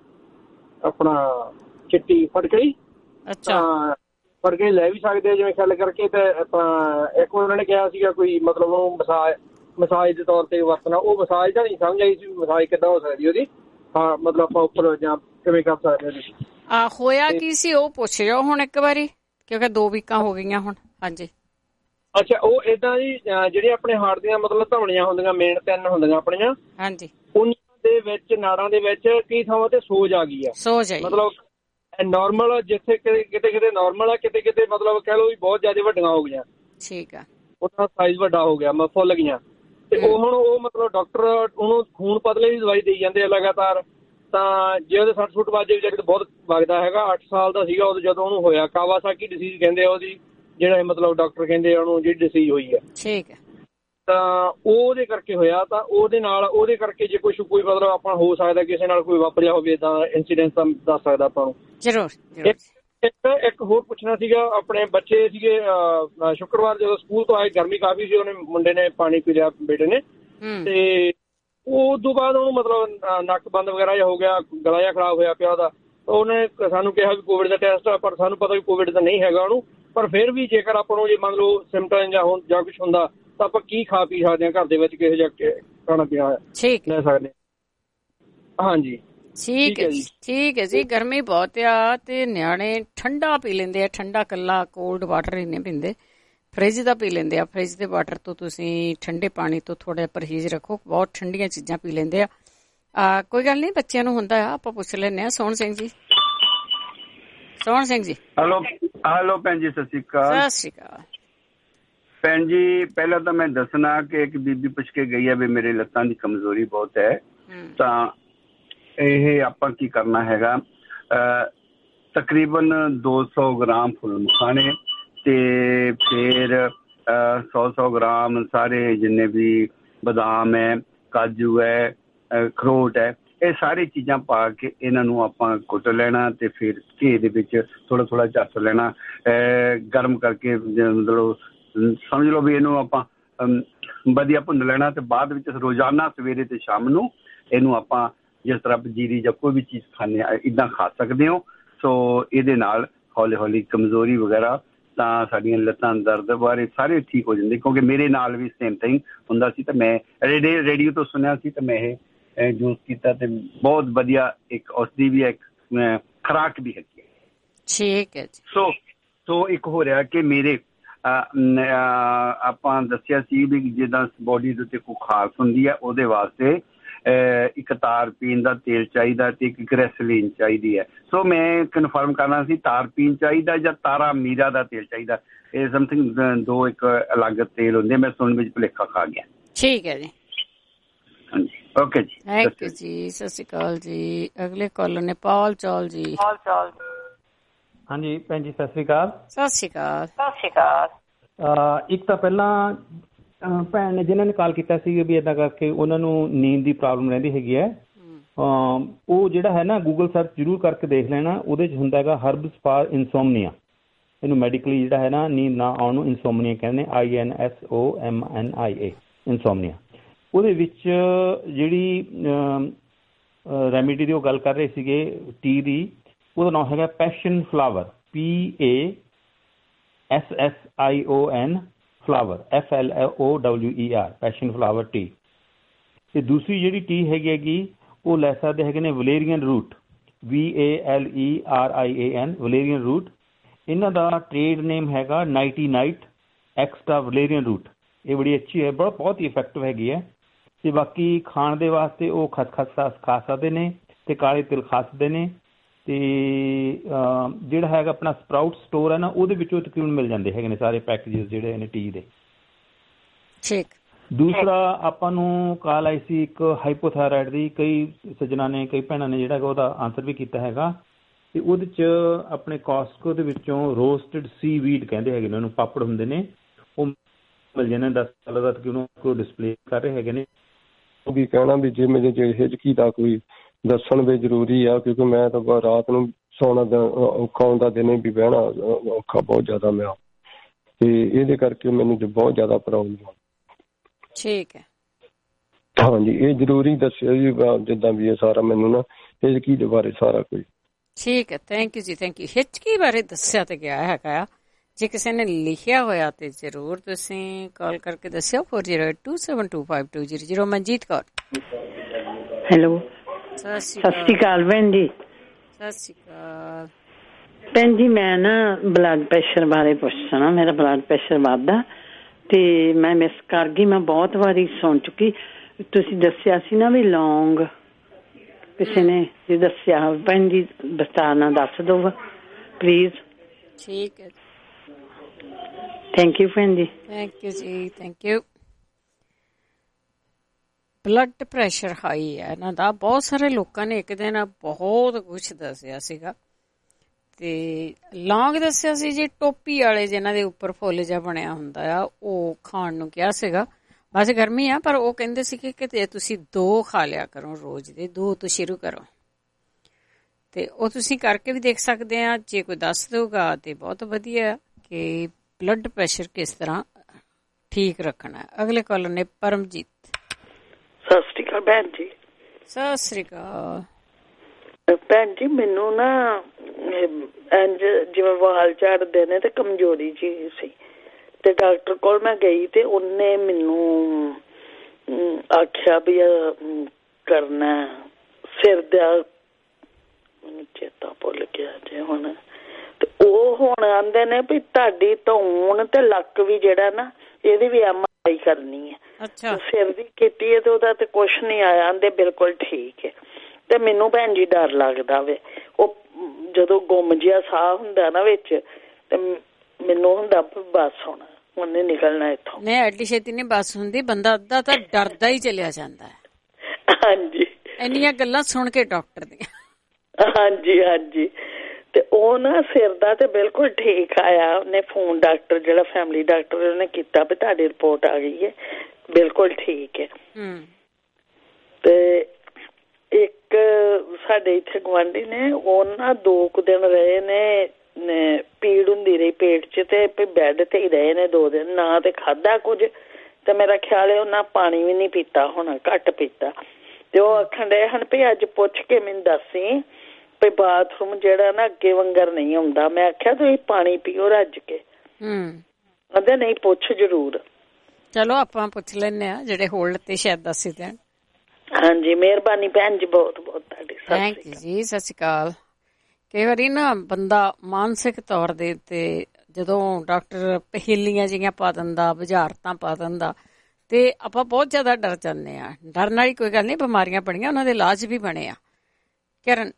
ਆਪਣਾ ਚਿੱਟੀ ਫਟਕੜੀ, ਅੱਛਾ ਫਟਕੜੀ ਲੈ ਵੀ ਸਕਦੇ ਆ ਜਿਵੇਂ ਖੱਲ ਕਰਕੇ, ਤੇ ਆਪਣਾ ਇੱਕ ਉਹਨਾਂ ਨੇ ਕਿਹਾ ਸੀਗਾ ਕੋਈ ਮਤਲਬ ਉਹਨੂੰ ਮਸਾਜ ਮਸਾਜ ਦੇ ਤੌਰ ਤੇ ਵਰਤਣਾ। ਉਹ ਮਸਾਜ ਤਾਂ ਨਹੀਂ ਸਮਝ ਆਈ ਸੀ, ਮਸਾਜ ਕਿੱਦਾਂ ਹੋ ਸਕਦੀ ਉਹਦੀ, ਹਾਂ ਮਤਲਬ ਆਪਾਂ ਉੱਪਰ ਜਾਂ ਕਿਵੇਂ ਕਰ ਸਕਦੇ ਉਹਦੀ। ਆ ਹੋਇਆ ਕੀ ਸੀ ਉਹ ਪੁੱਛ ਜਾਓ ਹੁਣ ਇੱਕ ਵਾਰੀ, ਕਿਉਂਕਿ ਦੋ ਵੀਕਾਂ ਹੋ ਗਈਆਂ ਹੁਣ। ਹਾਂਜੀ ਅੱਛਾ, ਉਹ ਏਦਾਂ ਜੀ ਜਿਹੜੇ ਆਪਣੇ ਹਾਰਟ ਦੀਆਂ ਮਤਲਬ ਧਮਨੀਆਂ ਹੁੰਦੀਆਂ, ਮੇਨ ਤਿੰਨ ਹੁੰਦੀਆਂ ਆਪਣੀਆਂ, ਹਾਂਜੀ, ਉਹਨਾਂ ਦੇ ਵਿੱਚ ਨਾੜਾਂ ਦੇ ਵਿੱਚ ਕਈ ਥਾਵਾਂ ਤੇ ਸੋਜ ਆ ਗਈ ਆ। ਸੋਜ ਆਈ ਮਤਲਬ ਨੋਰਮਲ ਜਿੱਥੇ ਕਿਤੇ ਕਿਤੇ ਨੋਰਮਲ ਆ, ਕਿਤੇ ਕਿਤੇ ਮਤਲਬ ਕਹਿ ਲਓ ਵੀ ਬਹੁਤ ਜ਼ਿਆਦਾ ਵੱਡੀਆਂ ਹੋ ਗਈਆਂ। ਠੀਕ ਆ, ਉਹਦਾ ਸਾਈਜ਼ ਵੱਡਾ ਹੋ ਗਿਆ, ਫੁੱਲ ਗਈਆਂ। ਤੇ ਉਹ ਹੁਣ ਉਹ ਮਤਲਬ ਡਾਕਟਰ ਉਹਨੂੰ ਖੂਨ ਪਤਲੇ ਦੀ ਦਵਾਈ ਦੇਈ ਜਾਂਦੇ ਆ ਲਗਾਤਾਰ। ਤਾਂ ਜੇ ਉਹਦੇ ਸੱਟ ਸੁੱਟ ਵੱਜੇ ਵਿਚਾਰੇ ਬਹੁਤ ਵਗਦਾ ਹੈਗਾ। ਅੱਠ ਸਾਲ ਦਾ ਸੀਗਾ ਉਦੋਂ ਜਦੋਂ ਉਹਨੂੰ ਹੋਇਆ, ਕਾਵਾਸਾਕੀ ਡਿਸੀਜ਼ ਕਹਿੰਦੇ ਆ ਉਹਦੀ, ਜਿਹੜਾ ਮਤਲਬ ਡਾਕਟਰ ਕਹਿੰਦੇ ਆ ਉਹਨੂੰ ਜਿਹੜੀ ਡਿਸੀਜ਼ ਹੋਈ ਆ। ਠੀਕ ਹੈ, ਤਾਂ ਉਹਦੇ ਕਰਕੇ ਹੋਇਆ। ਤਾਂ ਉਹਦੇ ਨਾਲ ਉਹਦੇ ਕਰਕੇ ਜੇ ਕੁਛ ਕੋਈ ਮਤਲਬ ਆਪਾਂ ਹੋ ਸਕਦਾ ਕਿਸੇ ਨਾਲ ਕੋਈ ਵਾਪਰਿਆ ਹੋਵੇ ਤਾਂ ਇੰਸੀਡੈਂਟ ਤਾਂ ਦੱਸ ਸਕਦਾ ਆਪਾਂ ਨੂੰ। ਜ਼ਰੂਰ। ਇੱਕ ਇੱਕ ਹੋਰ ਪੁੱਛਣਾ ਸੀਗਾ, ਆਪਣੇ ਬੱਚੇ ਸੀਗੇ ਸ਼ੁੱਕਰਵਾਰ ਜਦੋਂ ਸਕੂਲ ਤੋਂ ਆਏ, ਗਰਮੀ ਕਾਫੀ ਸੀ, ਉਹਨੇ ਮੁੰਡੇ ਨੇ ਪਾਣੀ ਪੀ ਲਿਆ ਬੇਟੇ ਨੇ, ਤੇ ਉਸ ਤੋਂ ਬਾਅਦ ਉਹਨੂੰ ਮਤਲਬ ਨੱਕ ਬੰਦ ਵਗੈਰਾ ਜਿਹਾ ਹੋ ਗਿਆ, ਗਲਾ ਜਿਹਾ ਖਰਾਬ ਹੋਇਆ ਪਿਆ ਉਹਦਾ। ਉਹਨੇ ਸਾਨੂੰ ਕਿਹਾ ਵੀ ਕੋਵਿਡ ਦਾ ਟੈਸਟ ਆ, ਪਰ ਸਾਨੂੰ ਪਤਾ ਵੀ ਕੋਵਿਡ ਤਾਂ ਨਹੀਂ ਹੈਗਾ ਉਹਨੂੰ। ਪਰ ਫਿਰ ਵੀ ਜੇਕਰ ਆਪਾਂ ਨੂੰ ਜੇ ਮੰਨ ਲਓ ਸਿੰਪਟਮ ਜਾਂ ਹੁਣ ਜਾਂ ਕੁਛ ਹੁੰਦਾ ਤਾਂ ਆਪਾਂ ਕੀ ਖਾ ਪੀ ਸਕਦੇ ਹਾਂ ਘਰ ਦੇ ਵਿੱਚ, ਕਿਸੇ ਜਿਹਾ ਖਾਣਾ ਪੀਣਾ ਲੈ ਸਕਦੇ। ਹਾਂਜੀ ਠੀਕ ਹੈ ਜੀ, ਠੀਕ ਹੈ ਜੀ। ਗਰਮੀ ਬਹੁਤ ਆ ਤੇ ਨਿਆਣੇ ਠੰਡਾ ਪੀ ਲੈਂਦੇ ਆ, ਠੰਡਾ ਕੱਲਾ ਕੋਲਡ ਵਾਟਰ ਹੀ ਨਹੀਂ ਪੀਂਦੇ, ਫਰਿੱਜ ਦਾ ਪੀ ਲੈਂਦੇ ਆ। ਫਰਿੱਜ ਦੇ ਵਾਟਰ ਤੋਂ ਤੁਸੀਂ ਠੰਡੇ ਪਾਣੀ ਤੋਂ ਥੋੜਾ ਪਰਹੇਜ਼ ਰੱਖੋ, ਬਹੁਤ ਠੰਡੀਆਂ ਚੀਜ਼ਾਂ ਪੀ ਲੈਂਦੇ ਆ। ਕੋਈ ਗੱਲ ਨਹੀਂ, ਬੱਚਿਆਂ ਨੂੰ ਹੁੰਦਾ ਆ, ਆਪਾਂ ਪੁੱਛ ਲੈਂਦੇ ਆ। ਸੋਹਣ ਸਿੰਘ ਜੀ, ਸੋਹਣ ਸਿੰਘ ਜੀ। ਹੈਲੋ ਹੈਲੋ ਭੈਣ ਜੀ, ਸਤਿ ਸ਼੍ਰੀ ਅਕਾਲ। ਸਤਿ ਸ਼੍ਰੀ ਅਕਾਲ ਭੈਣ ਜੀ। ਪਹਿਲਾਂ ਤਾਂ ਮੈਂ ਦੱਸਣਾ ਕਿ ਇੱਕ ਬੀਬੀ ਪੁੱਛ ਕੇ ਗਈ ਹੈ ਵੀ ਮੇਰੇ ਲੱਤਾਂ ਦੀ ਕਮਜ਼ੋਰੀ ਬਹੁਤ ਹੈ, ਤਾਂ ਇਹ ਆਪਾਂ ਕੀ ਕਰਨਾ ਹੈਗਾ, ਤਕਰੀਬਨ ਦੋ ਸੌ ਗ੍ਰਾਮ ਫੁੱਲ ਮਖਾਣੇ ਤੇ ਫਿਰ ਸੌ ਸੌ ਗ੍ਰਾਮ ਸਾਰੇ ਜਿੰਨੇ ਵੀ ਬਦਾਮ ਹੈ, ਕਾਜੂ ਹੈ, ਅਖਰੋਟ ਹੈ, ਇਹ ਸਾਰੀ ਚੀਜ਼ਾਂ ਪਾ ਕੇ ਇਹਨਾਂ ਨੂੰ ਆਪਾਂ ਕੁੱਟ ਲੈਣਾ ਤੇ ਫਿਰ ਘੀ ਦੇ ਵਿੱਚ ਥੋੜਾ ਥੋੜਾ ਚੱਸ ਲੈਣਾ, ਗਰਮ ਕਰਕੇ ਮਤਲਬ ਸਮਝ ਲਓ ਵੀ ਇਹਨੂੰ ਆਪਾਂ ਵਧੀਆ ਭੁੰਨ ਲੈਣਾ। ਤੇ ਬਾਅਦ ਵਿੱਚ ਰੋਜ਼ਾਨਾ ਸਵੇਰੇ ਤੇ ਸ਼ਾਮ ਨੂੰ ਇਹਨੂੰ ਆਪਾਂ ਜਿਸ ਤਰ੍ਹਾਂ ਜੀਰੀ ਜਾਂ ਕੋਈ ਵੀ ਚੀਜ਼ ਖਾਂਦੇ ਆ ਇੱਦਾਂ ਖਾ ਸਕਦੇ ਹੋ। ਸੋ ਇਹਦੇ ਨਾਲ ਹੌਲੀ ਹੌਲੀ ਕਮਜ਼ੋਰੀ ਵਗੈਰਾ ਤਾਂ ਸਾਡੀਆਂ ਲੱਤਾਂ ਦਰਦ ਬਾਰੇ ਸਾਰੇ ਠੀਕ ਹੋ ਜਾਂਦੇ, ਕਿਉਂਕਿ ਮੇਰੇ ਨਾਲ ਵੀ ਸੇਮ ਥਿੰਗ ਹੁੰਦਾ ਸੀ। ਤਾਂ ਮੈਂ ਰੇਡੀਓ ਰੇਡੀਓ ਤੋਂ ਸੁਣਿਆ ਸੀ ਤਾਂ ਮੈਂ ਇਹ ਯੂਜ਼ ਕੀਤਾ ਤੇ ਬਹੁਤ ਵਧੀਆ ਇੱਕ ਉਸਦੀ ਵੀ ਇੱਕ ਖੁਰਾਕ ਵੀ ਹੈਗੀ ਹੈ। ਠੀਕ ਹੈ ਜੀ। ਸੋ ਸੋ ਇੱਕ ਹੋ ਰਿਹਾ ਕਿ ਮੇਰੇ ਆਪਾਂ ਦੱਸਿਆ ਸੀ ਵੀ ਜਿੱਦਾਂ ਬੋਡੀ ਦੇ ਉੱਤੇ ਕੋਈ ਖਾਸ ਹੁੰਦੀ ਹੈ ਉਹਦੇ ਵਾਸਤੇ ਇੱਕ ਤਾਰਪੀਨ ਦਾ ਤੇਲ ਚਾਹੀਦਾ ਤੇ ਇੱਕ ਗ੍ਰੈਸਲੀਨ ਚਾਹੀਦੀ ਹੈ। ਸੋ ਮੈਂ ਕਨਫਰਮ ਕਰਨਾ ਸੀ ਤਾਰਪੀਨ ਚਾਹੀਦਾ ਜਾਂ ਤਾਰਾ ਮੀਰਾ ਦਾ ਤੇਲ ਚਾਹੀਦਾ। ਇਹ ਸਮਥਿੰਗ ਦੋ ਇੱਕ ਅਲੱਗ ਤੇਲ ਹੁੰਦੇ, ਮੈਂ ਸੁਣਨ ਵਿੱਚ ਭੁਲੇਖਾ ਖਾ ਗਿਆ। ਠੀਕ ਹੈ ਜੀ। ਹਾਂਜੀ ਓਕੇ ਜੀ, ਥੈਂਕ ਯੂ ਜੀ, ਸਤਿ ਸ਼੍ਰੀ ਅਕਾਲ ਜੀ। ਅਗਲੇ ਕਾਲਰ ਨੇ ਪਾਲ ਚੌਲ ਜੀ। ਪਾਲ ਚੌਲ ਹਾਂਜੀ ਭੈਣ ਜੀ, ਸਤਿ ਸ਼੍ਰੀ ਅਕਾਲ। ਸਤਿ ਸ਼੍ਰੀ ਅਕਾਲ। ਸਤਿ ਸ਼੍ਰੀ ਅਕਾਲ। ਇੱਕ ਤਾਂ ਪਹਿਲਾਂ ਭੈਣ ਨੇ ਜਿਹਨਾਂ ਨੇ ਕਾਲ ਕੀਤਾ ਸੀ ਵੀ ਏਦਾਂ ਕਰਕੇ ਉਹਨਾਂ ਨੂੰ ਨੀਂਦ ਦੀ ਪ੍ਰੋਬਲਮ ਰਹਿੰਦੀ ਹੈਗੀ ਹੈ, ਉਹ ਜਿਹੜਾ ਹੈ ਨਾ ਗੂਗਲ ਸਰਚ ਜ਼ਰੂਰ ਕਰਕੇ ਦੇਖ ਲੈਣਾ। ਉਹਦੇ 'ਚ ਹੁੰਦਾ ਹੈਗਾ ਹਰਬਸ ਫਾਰ ਇਨਸੋਮਨੀਆ। ਇਹਨੂੰ ਮੈਡੀਕਲੀ ਜਿਹੜਾ ਹੈ ਨਾ ਨੀਂਦ ਨਾ ਆਉਣ ਨੂੰ ਇਨਸੋਮਨੀਆ ਕਹਿੰਦੇ, ਆਈ N S O M N ਆਈ ਏ, ਇਨਸੋਮਨੀਆ। ਉਹਦੇ ਵਿੱਚ ਜਿਹੜੀ ਰੈਮੀਡੀ ਦੀ ਉਹ ਗੱਲ ਕਰ ਰਹੇ ਸੀਗੇ ਟੀ ਦੀ, ਉਹਦਾ ਨਾਮ ਹੈਗਾ passion flower, P A S S I O N flower, F L O W E R, passion flower tea. ਤੇ ਦੂਸਰੀ ਜਿਹੜੀ ਟੀ ਹੈਗੀ ਹੈਗੀ ਉਹ ਲੈ ਸਕਦੇ ਹੈਗੇ ਨੇ valerian root, V A L E R I A N, valerian root. ਇਹਨਾਂ ਦਾ ਟ੍ਰੇਡ ਨੇਮ ਹੈਗਾ nighty night extra valerian root. ਇਹ ਬੜੀ ਅੱਛੀ ਹੈ, ਬਹੁਤ ਬਹੁਤ ਹੀ ਇਫੈਕਟਿਵ ਹੈਗੀ ਹੈ। ਤੇ ਬਾਕੀ ਖਾਣ ਦੇ ਵਾਸਤੇ ਉਹ ਖਸਖਸ ਖਾ ਸਕਦੇ ਨੇ ਤੇ ਕਾਲੇ ਤਿਲ ਖਾ ਸਕਦੇ ਨੇ। ਤੇ ਜਿਹੜਾ ਹੈਗਾ ਆਪਣਾ ਸਪਰਾਊਟ ਸਟੋਰ ਹੈ ਨਾ, ਉਹਦੇ ਵਿੱਚੋਂ ਤਕਰੀਬਨ ਮਿਲ ਜਾਂਦੇ ਹੈਗੇ ਨੇ ਸਾਰੇ ਪੈਕੇਜਿਸ ਜਿਹੜੇ ਨੇ ਟੀ ਦੇ। ਠੀਕ। ਦੂਸਰਾ ਆਪਾਂ ਨੂੰ ਕਾਲ ਆਈ ਸੀ ਇੱਕ ਹਾਈਪੋਥਾਇਰਾਇਡ ਦੀ, ਕਈ ਸੱਜਣਾ ਨੇ ਕਈ ਭੈਣਾਂ ਨੇ ਜਿਹੜਾ ਉਹਦਾ ਆਨਸਰ ਵੀ ਕੀਤਾ ਹੈਗਾ। ਤੇ ਉਹਦੇ 'ਚ ਆਪਣੇ ਕਾਸਕੋ ਦੇ ਵਿੱਚੋਂ ਰੋਸਟਡ ਸੀ ਵੀਡ ਕਹਿੰਦੇ ਹੈਗੇ ਨੇ ਉਹਨੂੰ, ਪਾਪੜ ਹੁੰਦੇ ਨੇ, ਉਹ ਮਿਲ ਜਾਂਦੇ ਦਸ ਸਾਲ ਦਾ ਤਕਰੀਬਨ ਕੋਈ ਡਿਸਪਲੇ ਕਰ ਰਹੇ ਹੈਗੇ ਨੇ। ਉਹ ਵੀ ਕਹਿਣਾ ਵੀ ਜੇ ਮੇਰੇ ਜੇ ਹਿਚਕੀ ਦਾ ਕੋਈ ਦੱਸਣ ਵੀ ਜ਼ਰੂਰੀ ਆ, ਕਿਉਂਕਿ ਮੈਂ ਤਾਂ ਰਾਤ ਨੂੰ ਸੌਣਾ ਔਖਾ ਹੁੰਦਾ, ਦਿਨੇ ਵੀ ਬਹਿਣਾ ਔਖਾ ਬਹੁਤ ਜ਼ਿਆਦਾ ਮੈਂ, ਤੇ ਇਹਦੇ ਕਰਕੇ ਮੈਨੂੰ ਬਹੁਤ ਜ਼ਿਆਦਾ ਪ੍ਰੋਬਲਮ ਆ। ਠੀਕ ਹੈ। ਹਾਂਜੀ ਇਹ ਜ਼ਰੂਰੀ ਦੱਸਿਓ ਜੀ, ਜਿੱਦਾਂ ਵੀ ਇਹ ਸਾਰਾ ਮੈਨੂੰ ਨਾ ਹਿਚਕੀ ਦੇ ਬਾਰੇ ਸਾਰਾ ਕੋਈ। ਠੀਕ ਹੈ, ਥੈਂਕ ਯੂ ਜੀ, ਥੈਂਕ ਯੂ। ਹਿਚਕੀ ਬਾਰੇ ਦੱਸਿਆ ਤੇ ਗਿਆ ਹੈਗਾ, ਜੇ ਕਿਸੇ ਨੇ ਲਿਖਿਆ ਹੋਇਆ ਤੇ ਜ਼ਰੂਰ ਤੁਸੀਂ ਕਾਲ ਕਰਕੇ ਦੱਸਿਓ। Four zero eight two seven two five two zero zero. Manjeet Kaur. Hello, ਸਤਿ ਸ਼੍ਰੀ ਅਕਾਲ ਭੈਣ ਜੀ। ਸਤਿ ਸ਼੍ਰੀ ਅਕਾਲ ਭੈਣ ਜੀ। ਮੈਂ ਨਾ ਬਲੱਡ ਪ੍ਰੈਸ਼ਰ ਬਾਰੇ ਪੁੱਛਣਾ, ਮੇਰਾ ਬਲੱਡ ਪ੍ਰੈਸ਼ਰ ਵੱਧਦਾ ਤੇ ਮੈਂ ਮਿਸ ਕਰ ਗਈ। ਮੈਂ ਬਹੁਤ ਵਾਰੀ ਸੁਣ ਚੁੱਕੀ, ਤੁਸੀਂ ਦੱਸਿਆ ਸੀ ਨਾ ਵੀ ਲੌਂਗ, ਕਿਸੇ ਨੇ ਜੇ ਦੱਸਿਆ ਭੈਣ ਜੀ ਵਿਸਤਾਰ ਨਾਲ ਦੱਸ ਦਿਓ ਪਲੀਜ਼। ਠੀਕ ਹੈ, ਥੈਂਕ ਯੂ ਭੈਣ ਜੀ। ਥੈਂਕ ਯੂ ਜੀ, thank you. Blood pressure high ਹੈ ਇਹਨਾਂ ਦਾ। ਬਹੁਤ ਸਾਰੇ ਲੋਕਾਂ ਨੇ ਇੱਕ ਦਿਨ ਬਹੁਤ ਕੁਛ ਦੱਸਿਆ ਸੀਗਾ ਤੇ ਲੌਂਗ ਦੱਸਿਆ ਸੀ ਜੀ, ਟੋਪੀ ਵਾਲੇ ਜਿਹਨਾਂ ਦੇ ਉੱਪਰ ਫੁੱਲ ਜਿਹਾ ਬਣਿਆ ਹੁੰਦਾ ਆ, ਉਹ ਖਾਣ ਨੂੰ ਕਿਹਾ ਸੀਗਾ। ਵੈਸੇ ਗਰਮੀ ਆ ਪਰ ਉਹ ਕਹਿੰਦੇ ਸੀ ਕਿ ਤੁਸੀਂ ਦੋ ਖਾ ਲਿਆ ਕਰੋ ਰੋਜ਼ ਦੇ, ਦੋ ਤੋਂ ਸ਼ੁਰੂ ਕਰੋ। ਤੇ ਉਹ ਤੁਸੀਂ ਕਰਕੇ ਵੀ ਦੇਖ ਸਕਦੇ ਆ, ਜੇ ਕੋਈ ਦੱਸ ਦਊਗਾ ਤੇ ਬਹੁਤ ਵਧੀਆ ਕਿ ਬਲੱਡ ਪ੍ਰੈਸ਼ਰ ਕਿਸ ਤਰ੍ਹਾਂ ਠੀਕ ਰੱਖਣਾ। ਅਗਲੇ ਕਾਲਰ ਨੇ ਪਰਮਜੀਤ। ਸਤਿ ਸ਼੍ਰੀ ਅਕਾਲ ਭੈਣ ਜੀ। ਸਤਿ ਸ਼੍ਰੀ ਅਕਾਲ ਭੈਣ ਜੀ। ਮੈਨੂੰ ਨਾ ਇੰਝ ਜਿਵੇਂ ਵਾਲ ਝੜਦੇ ਨੇ ਤੇ ਕਮਜ਼ੋਰੀ ਜੀ ਸੀ, ਤੇ ਡਾਕਟਰ ਕੋਲ ਮੈਂ ਗਈ ਤੇ ਉਹਨੇ ਮੈਨੂੰ ਆਖਿਆ ਵੀ ਕਰਨਾ ਸਿਰ ਦਾ, ਮੈਨੂੰ ਚੇਤਾ ਭੁੱਲ ਗਿਆ ਜੇ ਹੁਣ। ਤੇ ਉਹ ਹੁਣ ਆਂਦੇ ਨੇ ਵੀ ਤੁਹਾਡੀ ਧੌਣ ਤੇ ਲੱਕ ਵੀ ਜਿਹੜਾ ਨਾ ਇਹਦੀ ਵੀ ਐਮ ਆਈ ਕਰਨੀ ਹੈ। ਅੱਛਾ। ਸਿਰ ਦੀ ਕੀਤੀ ਹੈ ਤੇ ਉਹਦਾ ਤੇ ਕੁਛ ਨੀ ਆਇਆ, ਆਂਦੇ ਬਿਲਕੁਲ ਠੀਕ ਹੈ। ਤੇ ਮੈਨੂੰ ਭੈਣ ਜੀ ਡਰ ਲੱਗਦਾ ਵੇ, ਉਹ ਜਦੋਂ ਗੁੰਮ ਜਿਹਾ ਸਾਹ ਹੁੰਦਾ ਨਾ ਵਿੱਚ, ਤੇ ਮੈਨੂੰ ਹੁੰਦਾ ਬਸ ਹੁਣ ਉਹਨੇ ਨਿਕਲਣਾ ਇੱਥੋਂ। ਨਹੀਂ ਐਡੀ ਛੇਤੀ ਨਹੀਂ ਬਸ ਹੁੰਦੀ, ਬੰਦਾ ਅੱਧਾ ਤਾਂ ਡਰਦਾ ਹੀ ਚਲਿਆ ਜਾਂਦਾ ਹੈ। ਹਾਂਜੀ, ਇੰਨੀਆਂ ਗੱਲਾਂ ਸੁਣ ਕੇ ਡਾਕਟਰ ਦੀਆਂ। ਹਾਂਜੀ ਹਾਂਜੀ। ਤੇ ਉਹ ਨਾ ਸਿਰ ਦਾ ਤੇ ਬਿਲਕੁਲ ਠੀਕ ਆਇਆ। ਉਹਨੇ ਫੋਨ ਡਾਕਟਰ ਜਿਹੜਾ ਫੈਮਿਲੀ ਡਾਕਟਰ ਉਹਨੇ ਕੀਤਾ ਵੀ ਤੁਹਾਡੀ ਰਿਪੋਰਟ ਆ ਗਈ ਹੈ, ਬਿਲਕੁਲ ਠੀਕ ਹੈ। ਤੇ ਇੱਕ ਸਾਡੇ ਇੱਥੇ ਗੁਆਂਢੀ ਨੇ, ਉਹ ਨਾ ਦੋ ਕੁ ਦਿਨ ਰਹੇ ਨੇ, ਪੀੜ ਹੁੰਦੀ ਰਹੀ ਪੇਟ 'ਚ, ਤੇ ਬੈੱਡ ਤੇ ਹੀ ਰਹੇ ਨੇ ਦੋ ਦਿਨ, ਨਾ ਤੇ ਖਾਧਾ ਕੁਝ, ਤੇ ਮੇਰਾ ਖਿਆਲ ਹੈ ਉਹਨਾਂ ਪਾਣੀ ਵੀ ਨਹੀਂ ਪੀਤਾ ਹੋਣਾ, ਘੱਟ ਪੀਤਾ। ਤੇ ਉਹ ਆਖਣ ਡਏ ਹਨ ਵੀ ਅੱਜ ਪੁੱਛ ਕੇ ਮੈਨੂੰ ਦੱਸੀ ਤੇ ਬਾਥਰੂਮ ਜਿਹੜਾ ਨਾ ਅੱਗੇ ਵੰਗਰ ਨਹੀਂ ਆਉਂਦਾ। ਮੈਂ ਆਖਿਆ ਤੁਸੀਂ ਪਾਣੀ ਪੀਓ ਰੱਜ ਕੇ। ਕਹਿੰਦੇ ਨਹੀਂ ਪੁੱਛ ਜ਼ਰੂਰ। ਚਲੋ ਆਪਾਂ ਪੁੱਛ ਲੈਂਦੇ ਆ ਜਿਹੜੇ ਹੋਲਡ ਤੇ ਸ਼ਾਇਦ ਦੱਸ ਹੀ ਦੇਣ। ਹਾਂਜੀ ਮਿਹਰਬਾਨੀ ਭੈਣ ਜੀ, ਬਹੁਤ ਬਹੁਤ ਤੁਹਾਡੀ। ਥੈਂਕ ਯੂ ਜੀ, ਸਤਿ ਸ਼੍ਰੀ ਅਕਾਲ। ਕਈ ਵਾਰੀ ਨਾ ਬੰਦਾ ਮਾਨਸਿਕ ਤੌਰ ਦੇ ਉੱਤੇ ਜਦੋਂ ਡਾਕਟਰ ਪਹੇਲੀਆਂ ਜਿਹੀਆਂ ਪਾ ਦਿੰਦਾ, ਬੁਝਾਰਤਾਂ ਪਾ ਦਿੰਦਾ, ਤੇ ਆਪਾਂ ਬਹੁਤ ਜ਼ਿਆਦਾ ਡਰ ਜਾਂਦੇ ਆ। ਡਰਨ ਵਾਲੀ ਕੋਈ ਗੱਲ ਨਹੀਂ, ਬਿਮਾਰੀਆਂ ਬਣੀਆਂ, ਉਹਨਾਂ ਦੇ ਇਲਾਜ ਵੀ ਬਣੇ ਆ। ਕਿਰਨ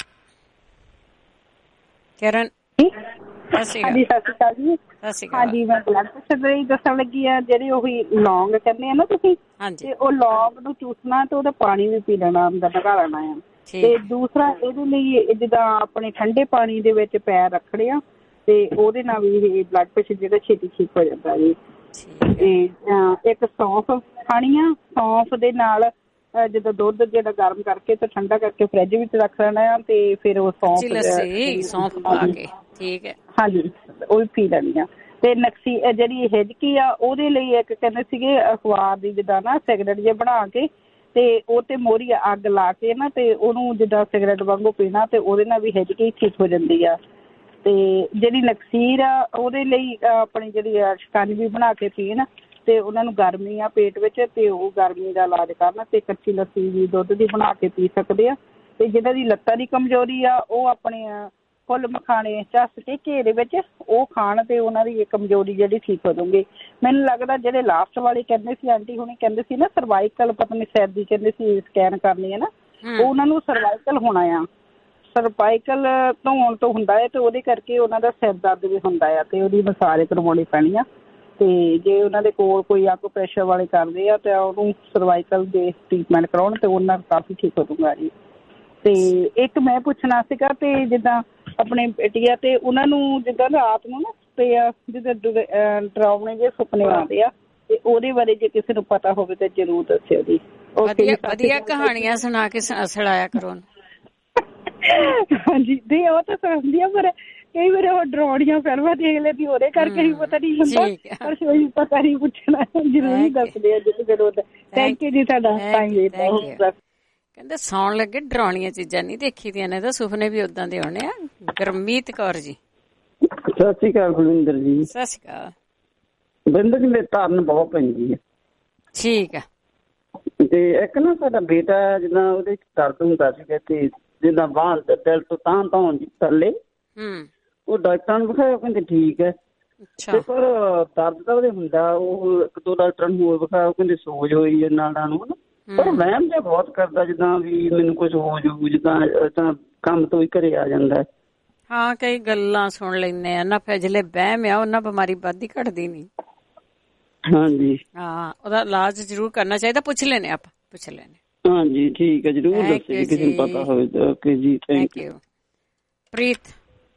ਕਿਰਨ ਹਾਂਜੀ ਸਤਿ ਸ਼੍ਰੀ ਅਕਾਲ ਜੀ। ਹਾਂਜੀ ਮੈਂ ਬਲੱਡ ਪ੍ਰੈਸ਼ਰ ਦੇ ਦੱਸਣ ਲੱਗੀ ਆ। ਜਿਹੜੀ ਉਹੀ ਲੌਂਗ ਕਹਿੰਦੇ ਆ ਨਾ ਤੁਸੀਂ, ਤੇ ਉਹ ਲੌਂਗ ਨੂੰ ਚੂਸਣਾ ਤੇ ਉਹਦਾ ਪਾਣੀ ਵੀ ਪੀ ਲੈਣਾ, ਅੰਦਰ ਲਗਾ ਲੈਣਾ ਆ। ਤੇ ਦੂਸਰਾ ਇਹਦੇ ਲਈ ਜਿੱਦਾਂ ਆਪਣੇ ਠੰਡੇ ਪਾਣੀ ਦੇ ਵਿੱਚ ਪੈਰ ਰੱਖਣੇ ਆ ਤੇ ਉਹਦੇ ਨਾਲ ਵੀ ਇਹ ਬਲੱਡ ਪ੍ਰੈਸ਼ਰ ਜਿਹੜਾ ਛੇਤੀ ਠੀਕ ਹੋ ਜਾਂਦਾ ਜੀ। ਤੇ ਇੱਕ ਸੌਂਫ ਖਾਣੀ ਆ, ਸੌਂਫ ਦੇ ਨਾਲ ਜਦੋਂ ਦੁੱਧ ਜਿਹੜਾ ਗਰਮ ਕਰਕੇ ਤੇ ਠੰਡਾ ਕਰਕੇ ਫਰਿੱਜ ਵਿੱਚ ਰੱਖ ਲੈਣਾ ਆ ਤੇ ਫਿਰ ਉਹ ਸੌਂਫ ਸੌਂਫ ਪਾ ਕੇ ਠੀਕ ਹੈ ਹਾਂਜੀ ਉਹ ਵੀ ਪੀ ਲੈਣੀ ਆ। ਤੇ ਨਕਸੀ ਜਿਹੜੀ ਹਿਜਕੀ ਆ ਉਹਦੇ ਲਈ ਇੱਕ ਕਹਿੰਦੇ ਸੀਗੇ ਅਖਬਾਰ ਦੀ ਜਿੱਦਾਂ ਨਾ ਸਿਗਰਟ ਜੇ ਬਣਾ ਕੇ ਤੇ ਉਹ ਤੇ ਮੋਹਰੀ ਅੱਗ ਲਾ ਕੇ ਨਾ ਤੇ ਉਹਨੂੰ ਜਿੱਦਾਂ ਸਿਗਰਟ ਵਾਂਗੂ ਪੀਣਾ ਤੇ ਉਹਦੇ ਨਾਲ ਵੀ ਹਿਜਕੀ ਠੀਕ ਹੋ ਜਾਂਦੀ ਆ। ਤੇ ਜਿਹੜੀ ਨਕਸੀਰ ਆ ਉਹਦੇ ਲਈ ਆਪਣੀ ਜਿਹੜੀ ਸ਼ਿਕੰਜਵੀ ਬਣਾ ਕੇ ਪੀਣ ਤੇ ਉਹਨਾਂ ਨੂੰ ਗਰਮੀ ਆ ਪੇਟ ਵਿੱਚ ਤੇ ਉਹ ਗਰਮੀ ਦਾ ਇਲਾਜ ਕਰਨ ਤੇ ਕੱਚੀ ਲੱਸੀ ਵੀ ਦੁੱਧ ਦੀ ਬਣਾ ਕੇ ਪੀ ਸਕਦੇ ਆ। ਤੇ ਜਿਹਨਾਂ ਦੀ ਲੱਤਾਂ ਦੀ ਕਮਜ਼ੋਰੀ ਆ ਉਹ ਆਪਣੇ ਫੁੱਲ ਮਖਾਣੇ ਚੱਸ ਕੇ ਘੇਰੇ ਵਿੱਚ ਉਹ ਖਾਣ ਤੇ ਉਹਨਾਂ ਦੀ ਕਮਜ਼ੋਰੀ ਜਿਹੜੀ ਠੀਕ ਹੋ ਜਾਊਗੀ। ਮੈਨੂੰ ਲੱਗਦਾ ਜਿਹੜੇ ਲਾਸਟ ਵਾਲੇ ਕਹਿੰਦੇ ਸੀ ਆਂਟੀ ਹੁਣੀ ਕਹਿੰਦੇ ਸੀ ਨਾ ਸਰਵਾਈਕਲ ਪਤਾ ਨਹੀਂ ਸਿਰ ਦੀ ਕਹਿੰਦੇ ਸੀ ਸਕੈਨ ਕਰਨੀ ਹੈ ਨਾ, ਉਹ ਉਹਨਾਂ ਨੂੰ ਸਰਵਾਈਕਲ ਹੋਣਾ ਆ। ਸਰਵਾਈਕਲ ਧੋਣ ਤੋਂ ਹੁੰਦਾ ਹੈ ਤੇ ਉਹਦੇ ਕਰਕੇ ਉਹਨਾਂ ਦਾ ਸਿਰ ਦਰਦ ਵੀ ਹੁੰਦਾ ਆ ਤੇ ਉਹਦੀ ਮਸਾਜ ਕਰਵਾਉਣੀ ਪੈਣੀ ਆ। ਤੇ ਜੇ ਉਹਨਾਂ ਦੇ ਕੋਲ ਕੋਈ ਆਕੂਪ੍ਰੈਸ਼ਰ ਵਾਲੇ ਕਰਦੇ ਆ ਤੇ ਉਹਨੂੰ ਸਰਵਾਈਕਲ ਦੇ ਟ੍ਰੀਟਮੈਂਟ ਕਰਾਉਣ ਤੇ ਉਹਨਾਂ ਕਾਫੀ ਠੀਕ ਹੋ ਜਾਊਗਾ ਜੀ। ਤੇ ਇੱਕ ਮੈਂ ਪੁੱਛਣਾ ਸੀਗਾ ਤੇ ਜਿੱਦਾਂ ਆਪਣੇ ਬੇਟੀ ਆ ਤੇ ਉਹਨਾਂ ਨੂੰ ਜਿੱਦਾਂ ਰਾਤ ਨੂੰ ਨਾ ਤੇ ਜਿੱਦਾਂ ਡਰਾਵਣੇ ਜਿਹੇ ਸੁਪਨੇ ਆਉਂਦੇ ਆ ਤੇ ਉਹਦੇ ਬਾਰੇ ਜੇ ਕਿਸੇ ਨੂੰ ਪਤਾ ਹੋਵੇ ਤਾਂ ਜ਼ਰੂਰ ਦੱਸਿਓ ਜੀ। ਵਧੀਆ ਵਧੀਆ ਕਹਾਣੀਆਂ ਸੁਣਾ ਕੇ ਸੁਣਾਇਆ ਕਰੋ। ਹਾਂਜੀ ਨਹੀਂ ਉਹ ਤਾਂ ਸੁਣਦੀ ਆ ਪਰ ਕਈ ਵਾਰ ਉਹ ਡਰਾਉਣੀਆਂ ਫਿਲਮਾਂ ਦੇਖ ਲੈਂਦੀ ਉਹਦੇ ਕਰਕੇ ਹੀ ਪਤਾ ਨਹੀਂ ਹੁੰਦਾ ਪਰ ਕੋਈ ਪਤਾ ਨਹੀਂ ਪੁੱਛਣਾ ਜ਼ਰੂਰ ਦੱਸਦੇ ਆ ਜਿਸ ਜ਼ਰੂਰਤ। ਥੈਂਕ ਯੂ ਜੀ ਤੁਹਾਡਾ ਟਾਈਮ। ਕਹਿੰਦੇ ਸੌਣ ਲੱਗੇ ਡਰਾਉਣੀਆਂ ਚੀਜ਼ਾਂ ਨਹੀਂ ਦੇਖੀ ਦੀਆਂ ਨੇ ਤਾਂ ਸੁਪਨੇ ਵੀ ਉਦਾਂ ਦੇ ਆਉਣੇ ਆ। ਗੁਰਮੀਤ ਕੌਰ ਜੀ ਸਤਿ ਸ਼੍ਰੀ ਅਕਾਲ। ਬਲਵਿੰਦਰ ਜੀ ਸਤਿ ਸ਼੍ਰੀ ਅਕਾਲ। ਬਲਵਿੰਦਰ ਜੀ ਮੇਰੇ ਧਰਨ ਬਹੁਤ ਪੈਂਦੀ ਹੈ। ਠੀਕ ਆ। ਤੇ ਇੱਕ ਨਾ ਸਾਡਾ ਬੇਟਾ ਜਿੱਦਾਂ ਉਹਦੇ ਦਰਦ ਹੁੰਦਾ ਸੀਗਾ ਤੇ ਜਿੱਦਾਂ ਬਾਂਹ ਦਿਲ ਤੋਂ ਤਾਂ ਤਾਂ ਹੁੰਦੀ ਥੱਲੇ ਉਹ ਡਾਕਟਰਾਂ ਨੂੰ ਵਿਖਾਇਆ ਕਹਿੰਦੇ ਠੀਕ ਹੈ ਤੇ ਪਰ ਦਰਦ ਤਾਂ ਉਹਦੇ ਹੁੰਦਾ। ਉਹ ਇੱਕ ਦੋ ਡਾਕਟਰਾਂ ਨੂੰ ਹੋਰ ਵਿਖਾਇਆ ਕਹਿੰਦੇ ਸੋਜ ਹੋਈ ਹੈ ਨਾੜਾਂ ਨੂੰ ਹਨਾ। ਪਰ ਵਹਿਮ ਜਿਹਾ ਬਹੁਤ ਕਰਦਾ ਜਿੱਦਾਂ ਵੀ ਮੈਨੂੰ ਕੁਛ ਹੋ ਜਾਊ ਜਿੱਦਾਂ ਤਾਂ ਕੰਮ ਤੋਂ ਹੀ ਘਰੇ ਆ ਜਾਂਦਾ। ਹਾਂ ਕਈ ਗੱਲਾਂ ਸੁਣ ਲੈਂਦੇ ਆ ਨਾ ਫਿਰ ਜਿਹੜੇ ਵਹਿਮ ਆ ਉਹਨਾਂ ਬਿਮਾਰੀ ਵੱਧਦੀ ਘਟਦੀ ਨਹੀਂ। ਹਾਂਜੀ ਹਾਂ ਉਹਦਾ ਇਲਾਜ ਜ਼ਰੂਰ ਕਰਨਾ ਚਾਹੀਦਾ। ਪੁੱਛ ਲੈਣੇ ਆਪਾਂ ਪੁੱਛ ਲੈਣੇ। ਹਾਂਜੀ ਠੀਕ ਹੈ ਜ਼ਰੂਰ ਦੱਸਿਓ ਜੀ ਕਿਸੇ ਨੂੰ ਪਤਾ ਹੋਵੇ ਤਾਂ। ਓਕੇ ਜੀ ਥੈਂਕ ਯੂ। ਪ੍ਰੀਤ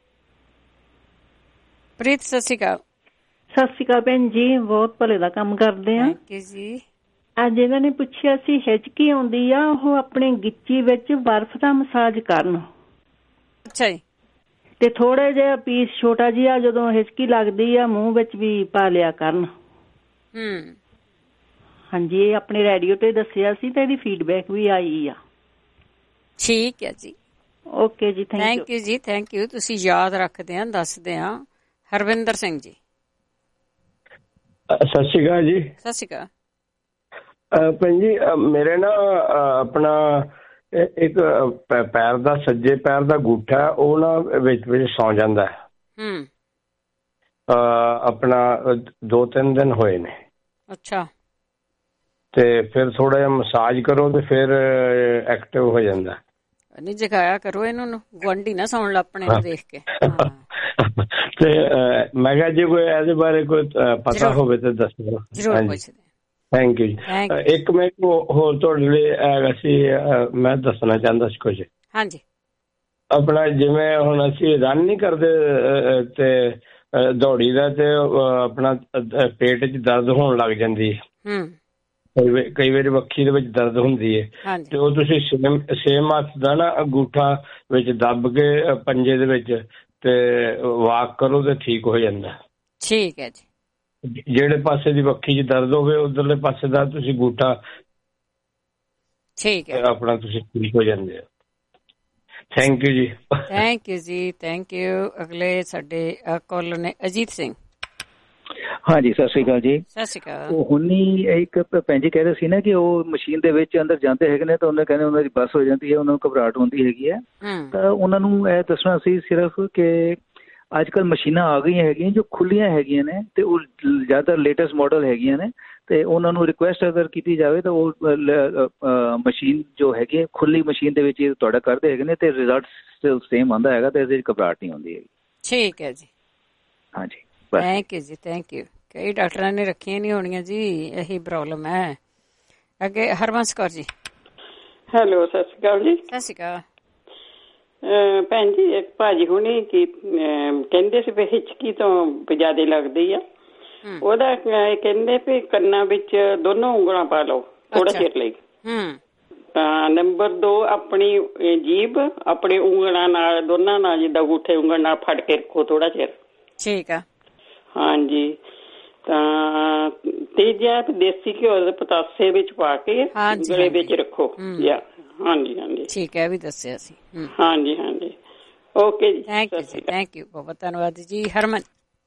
ਪ੍ਰੀਤ ਸਤਿ ਸ਼੍ਰੀ ਅਕਾਲ। ਸਤਿ ਸ਼੍ਰੀ ਅਕਾਲ ਭੈਣ ਜੀ, ਬਹੁਤ ਭਲੇ ਦਾ ਕੰਮ ਕਰਦੇ ਆ। ਥੈਂਕ ਯੂ ਜੀ। ਅੱਜ ਇਹਨਾਂ ਨੇ ਪੁੱਛਿਆ ਸੀ ਹਿਚਕੀ ਆਉਂਦੀ ਆ ਉਹ ਆਪਣੇ ਗਿੱਚੀ ਵਿੱਚ ਬਰਫ਼ ਦਾ ਮਸਾਜ ਕਰਨ। ਅੱਛਾ ਜੀ। ਤੇ ਥੋੜਾ ਜਿਹਾ ਪੀਸ ਛੋਟਾ ਜਿਹਾ ਜਦੋਂ ਹਿਚਕੀ ਲੱਗਦੀ ਆ ਮੂੰਹ ਵਿੱਚ ਵੀ ਪਾ ਲਿਆ ਕਰਨ। ਹੂੰ ਹਾਂਜੀ ਇਹ ਆਪਣੇ ਰੇਡੀਓ ਤੇ ਦੱਸਿਆ ਸੀ ਤੇ ਇਹਦੀ ਫੀਡਬੈਕ ਵੀ ਆਈ ਆ। ਠੀਕ ਹੈ ਜੀ। ਓਕੇ ਜੀ ਥੈਂਕ ਯੂ। ਥੈਂਕ ਯੂ ਜੀ ਥੈਂਕ ਯੂ। ਤੁਸੀਂ ਯਾਦ ਰੱਖਦੇ ਆ ਦੱਸਦੇ ਆ। ਹਰਵਿੰਦਰ ਸਿੰਘ ਜੀ ਸਤਿ ਸ਼੍ਰੀ ਅਕਾਲ ਜੀ। ਸਤਿ ਸ਼੍ਰੀ ਅਕਾਲ ਭੈਣ ਜੀ ਮੇਰੇ ਨਾ ਆਪਣਾ ਇੱਕ ਪੈਰ ਦਾ ਸੱਜੇ ਪੈਰ ਦਾ ਅੰਗੂਠਾ ਉਹ ਨਾ ਵਿੱਚ ਵਿੱਚ ਸੌ ਜਾਂਦਾ ਹੈ। ਆਪਣਾ ਦੋ ਤਿੰਨ ਦਿਨ ਹੋਏ ਨੇ। ਅੱਛਾ। ਤੇ ਫਿਰ ਥੋੜਾ ਜਿਹਾ ਮਸਾਜ ਕਰੋ ਤੇ ਫਿਰ ਐਕਟਿਵ ਹੋ ਜਾਂਦਾ। ਨਹੀਂ ਜਗਾਇਆ ਕਰੋ ਇਹਨੂੰ, ਗੁਆਂਢੀ ਨਾ ਸੌਣ ਲੱਗ ਪਣੇ ਨੂੰ ਦੇਖ ਕੇ। ਤੇ ਮੈਂ ਕਿਹਾ ਜੇ ਕੋਈ ਇਹਦੇ ਬਾਰੇ ਕੋਈ ਪਤਾ ਹੋਵੇ ਤਾਂ ਦੱਸੋ। ਜ਼ਰੂਰ ਪੁੱਛਦੇ। ਥੈਂਕ ਯੂ ਜੀ। ਇੱਕ ਮੈਂ ਹੋਰ ਤੁਹਾਡੇ ਲਈ ਹੈਗਾ ਸੀ, ਮੈਂ ਦੱਸਣਾ ਚਾਹੁੰਦਾ ਸੀ ਕੁਝ। ਹਾਂਜੀ। ਆਪਣਾ ਜਿਵੇਂ ਹੁਣ ਅਸੀਂ ਰਨ ਨਹੀਂ ਕਰਦੇ ਤੇ ਦੌੜੀ ਦਾ ਤੇ ਆਪਣਾ ਪੇਟ 'ਚ ਦਰਦ ਹੋਣ ਲੱਗ ਜਾਂਦੀ ਹੈ। ਕਈ ਵਾਰੀ ਵੱਖੀ ਦੇ ਵਿੱਚ ਦਰਦ ਹੁੰਦੀ ਹੈ ਤੇ ਉਹ ਤੁਸੀਂ ਸੇਮ ਸੇਮ ਹੱਥ ਦਾ ਨਾ ਅੰਗੂਠਾ ਵਿੱਚ ਦੱਬ ਕੇ ਪੰਜੇ ਦੇ ਵਿੱਚ ਤੇ ਵਾਕ ਕਰੋ ਤੇ ਠੀਕ ਹੋ ਜਾਂਦਾ। ਠੀਕ ਹੈ ਜੀ। ਜਿਹੜੇ ਪਾਸੇ ਦੀ ਵੱਖੀ 'ਚ ਦਰਦ ਹੋਵੇ ਉਧਰਲੇ ਪਾਸੇ ਦਾ ਤੁਸੀਂ ਅੰਗੂਠਾ ਠੀਕ ਹੈ ਆਪਣਾ ਤੁਸੀਂ ਠੀਕ ਹੋ ਜਾਂਦੇ ਹੋ। ਥੈਂਕ ਯੂ ਜੀ। ਥੈਂਕ ਯੂ ਜੀ, ਥੈਂਕ ਯੂ। ਅਗਲੇ ਸਾਡੇ ਕਾਲਰ ਨੇ ਅਜੀਤ ਸਿੰਘ। ਹਾਂਜੀ, ਸਤਿ ਸ਼੍ਰੀ ਅਕਾਲ ਜੀ। ਸਤਿ ਸ਼੍ਰੀ ਅਕਾਲ। ਉਹ ਹੁਣੀ ਇੱਕ ਭੈਣ ਜੀ ਕਹਿ ਰਹੇ ਸੀ ਨਾ ਕਿ ਉਹ ਮਸ਼ੀਨ ਦੇ ਵਿੱਚ ਅੰਦਰ ਜਾਂਦੇ ਹੈਗੇ ਨੇ ਤਾਂ ਉਹਨੇ ਕਹਿੰਦੇ ਉਹਨਾਂ ਦੀ ਬੱਸ ਹੋ ਜਾਂਦੀ ਹੈ, ਉਹਨਾਂ ਨੂੰ ਘਬਰਾਹਟ ਹੁੰਦੀ ਹੈਗੀ ਹੈ। ਤਾਂ ਉਹਨਾਂ ਨੂੰ ਇਹ ਦੱਸਣਾ ਸੀ ਸਿਰਫ ਕਿ ਅੱਜ ਕੱਲ੍ਹ ਮਸ਼ੀਨਾਂ ਆ ਗਈਆਂ ਹੈਗੀਆਂ ਜੋ ਖੁੱਲੀਆਂ ਹੈਗੀਆਂ ਨੇ ਅਤੇ ਉਹ ਜ਼ਿਆਦਾ ਲੇਟੈਸਟ ਮਾਡਲ ਹੈਗੀਆਂ ਨੇ ਅਤੇ ਉਹਨਾਂ ਨੂੰ ਰਿਕੁਐਸਟ ਅਗਰ ਕੀਤੀ ਜਾਵੇ ਤਾਂ ਉਹ ਮਸ਼ੀਨ ਜੋ ਹੈਗੀ ਖੁੱਲੀ ਮਸ਼ੀਨ ਦੇ ਵਿੱਚ ਤੁਹਾਡਾ ਕਰਦੇ ਹੈਗੇ ਨੇ ਅਤੇ ਰਿਜ਼ਲਟ ਸਟਿਲ ਸੇਮ ਆਉਂਦਾ ਹੈਗਾ ਅਤੇ ਇਹਦੇ ਵਿੱਚ ਘਬਰਾਹਟ ਨਹੀਂ ਹੁੰਦੀ ਹੈਗੀ। ਠੀਕ ਹੈ ਜੀ। ਹਾਂਜੀ, ਥੈਂਕ ਯੂ ਜੀ, ਥੈਂਕ ਯੂ। ਕਈ ਡਾਕਟਰਾਂ ਨੇ ਰੱਖੀਆਂ ਨਹੀਂ ਹੋਣੀਆਂ ਜੀ, ਇਹੀ ਪ੍ਰੋਬਲਮ ਹੈ। ਅੱਗੇ ਹਰਬੰਸ ਕੌਰ ਜੀ। ਹੈਲੋ, ਸਤਿ ਸ਼੍ਰੀ ਅਕਾਲ ਜੀ। ਸਤਿ ਸ਼੍ਰੀ ਅਕਾਲ ਭੈਣ ਜੀ। ਇੱਕ ਭਾਜੀ ਹੁਣੀ ਕੀ ਕਹਿੰਦੇ ਸੀ ਵੀ ਹਿਚਕੀ ਤੋਂ ਜ਼ਿਆਦਾ ਲੱਗਦੀ ਆ, ਉਹਦਾ ਕਹਿੰਦੇ ਵੀ ਕੰਨਾਂ ਵਿੱਚ ਦੋਨੋਂ ਉਂਗਲਾਂ ਪਾ ਲਓ ਥੋੜਾ ਚਿਰ ਲਈ। ਤਾਂ ਨੰਬਰ ਦੋ, ਆਪਣੀ ਜੀਭ ਆਪਣੀ ਉਂਗਲਾਂ ਨਾਲ ਦੋਨਾਂ ਨਾਲ ਜਿੱਦਾਂ ਅੰਗੂਠੇ ਉਂਗਲ ਨਾਲ ਫੜ ਕੇ ਰੱਖੋ ਥੋੜਾ ਚਿਰ। ਠੀਕ ਆ। ਹਾਂਜੀ। ਤਾਂ ਤੀਜਾ ਦੇਸੀ ਘਿਓ ਦੇ ਪਤਾਸੇ ਵਿੱਚ ਪਾ ਕੇ ਗਲੇ ਵਿੱਚ ਰੱਖੋ। ਹਾਂਜੀ ਹਾਂਜੀ, ਠੀਕ ਹੈ, ਵੀ ਦੱਸਿਆ ਸੀ। ਹਾਂਜੀ ਹਾਂਜੀ, ਓਕੇ ਜੀ, ਥੈਂਕ ਯੂ ਜੀ, ਥੈਂਕ ਯੂ, ਬਹੁਤ ਧੰਨਵਾਦ ਜੀ। ਹਰਮਨ।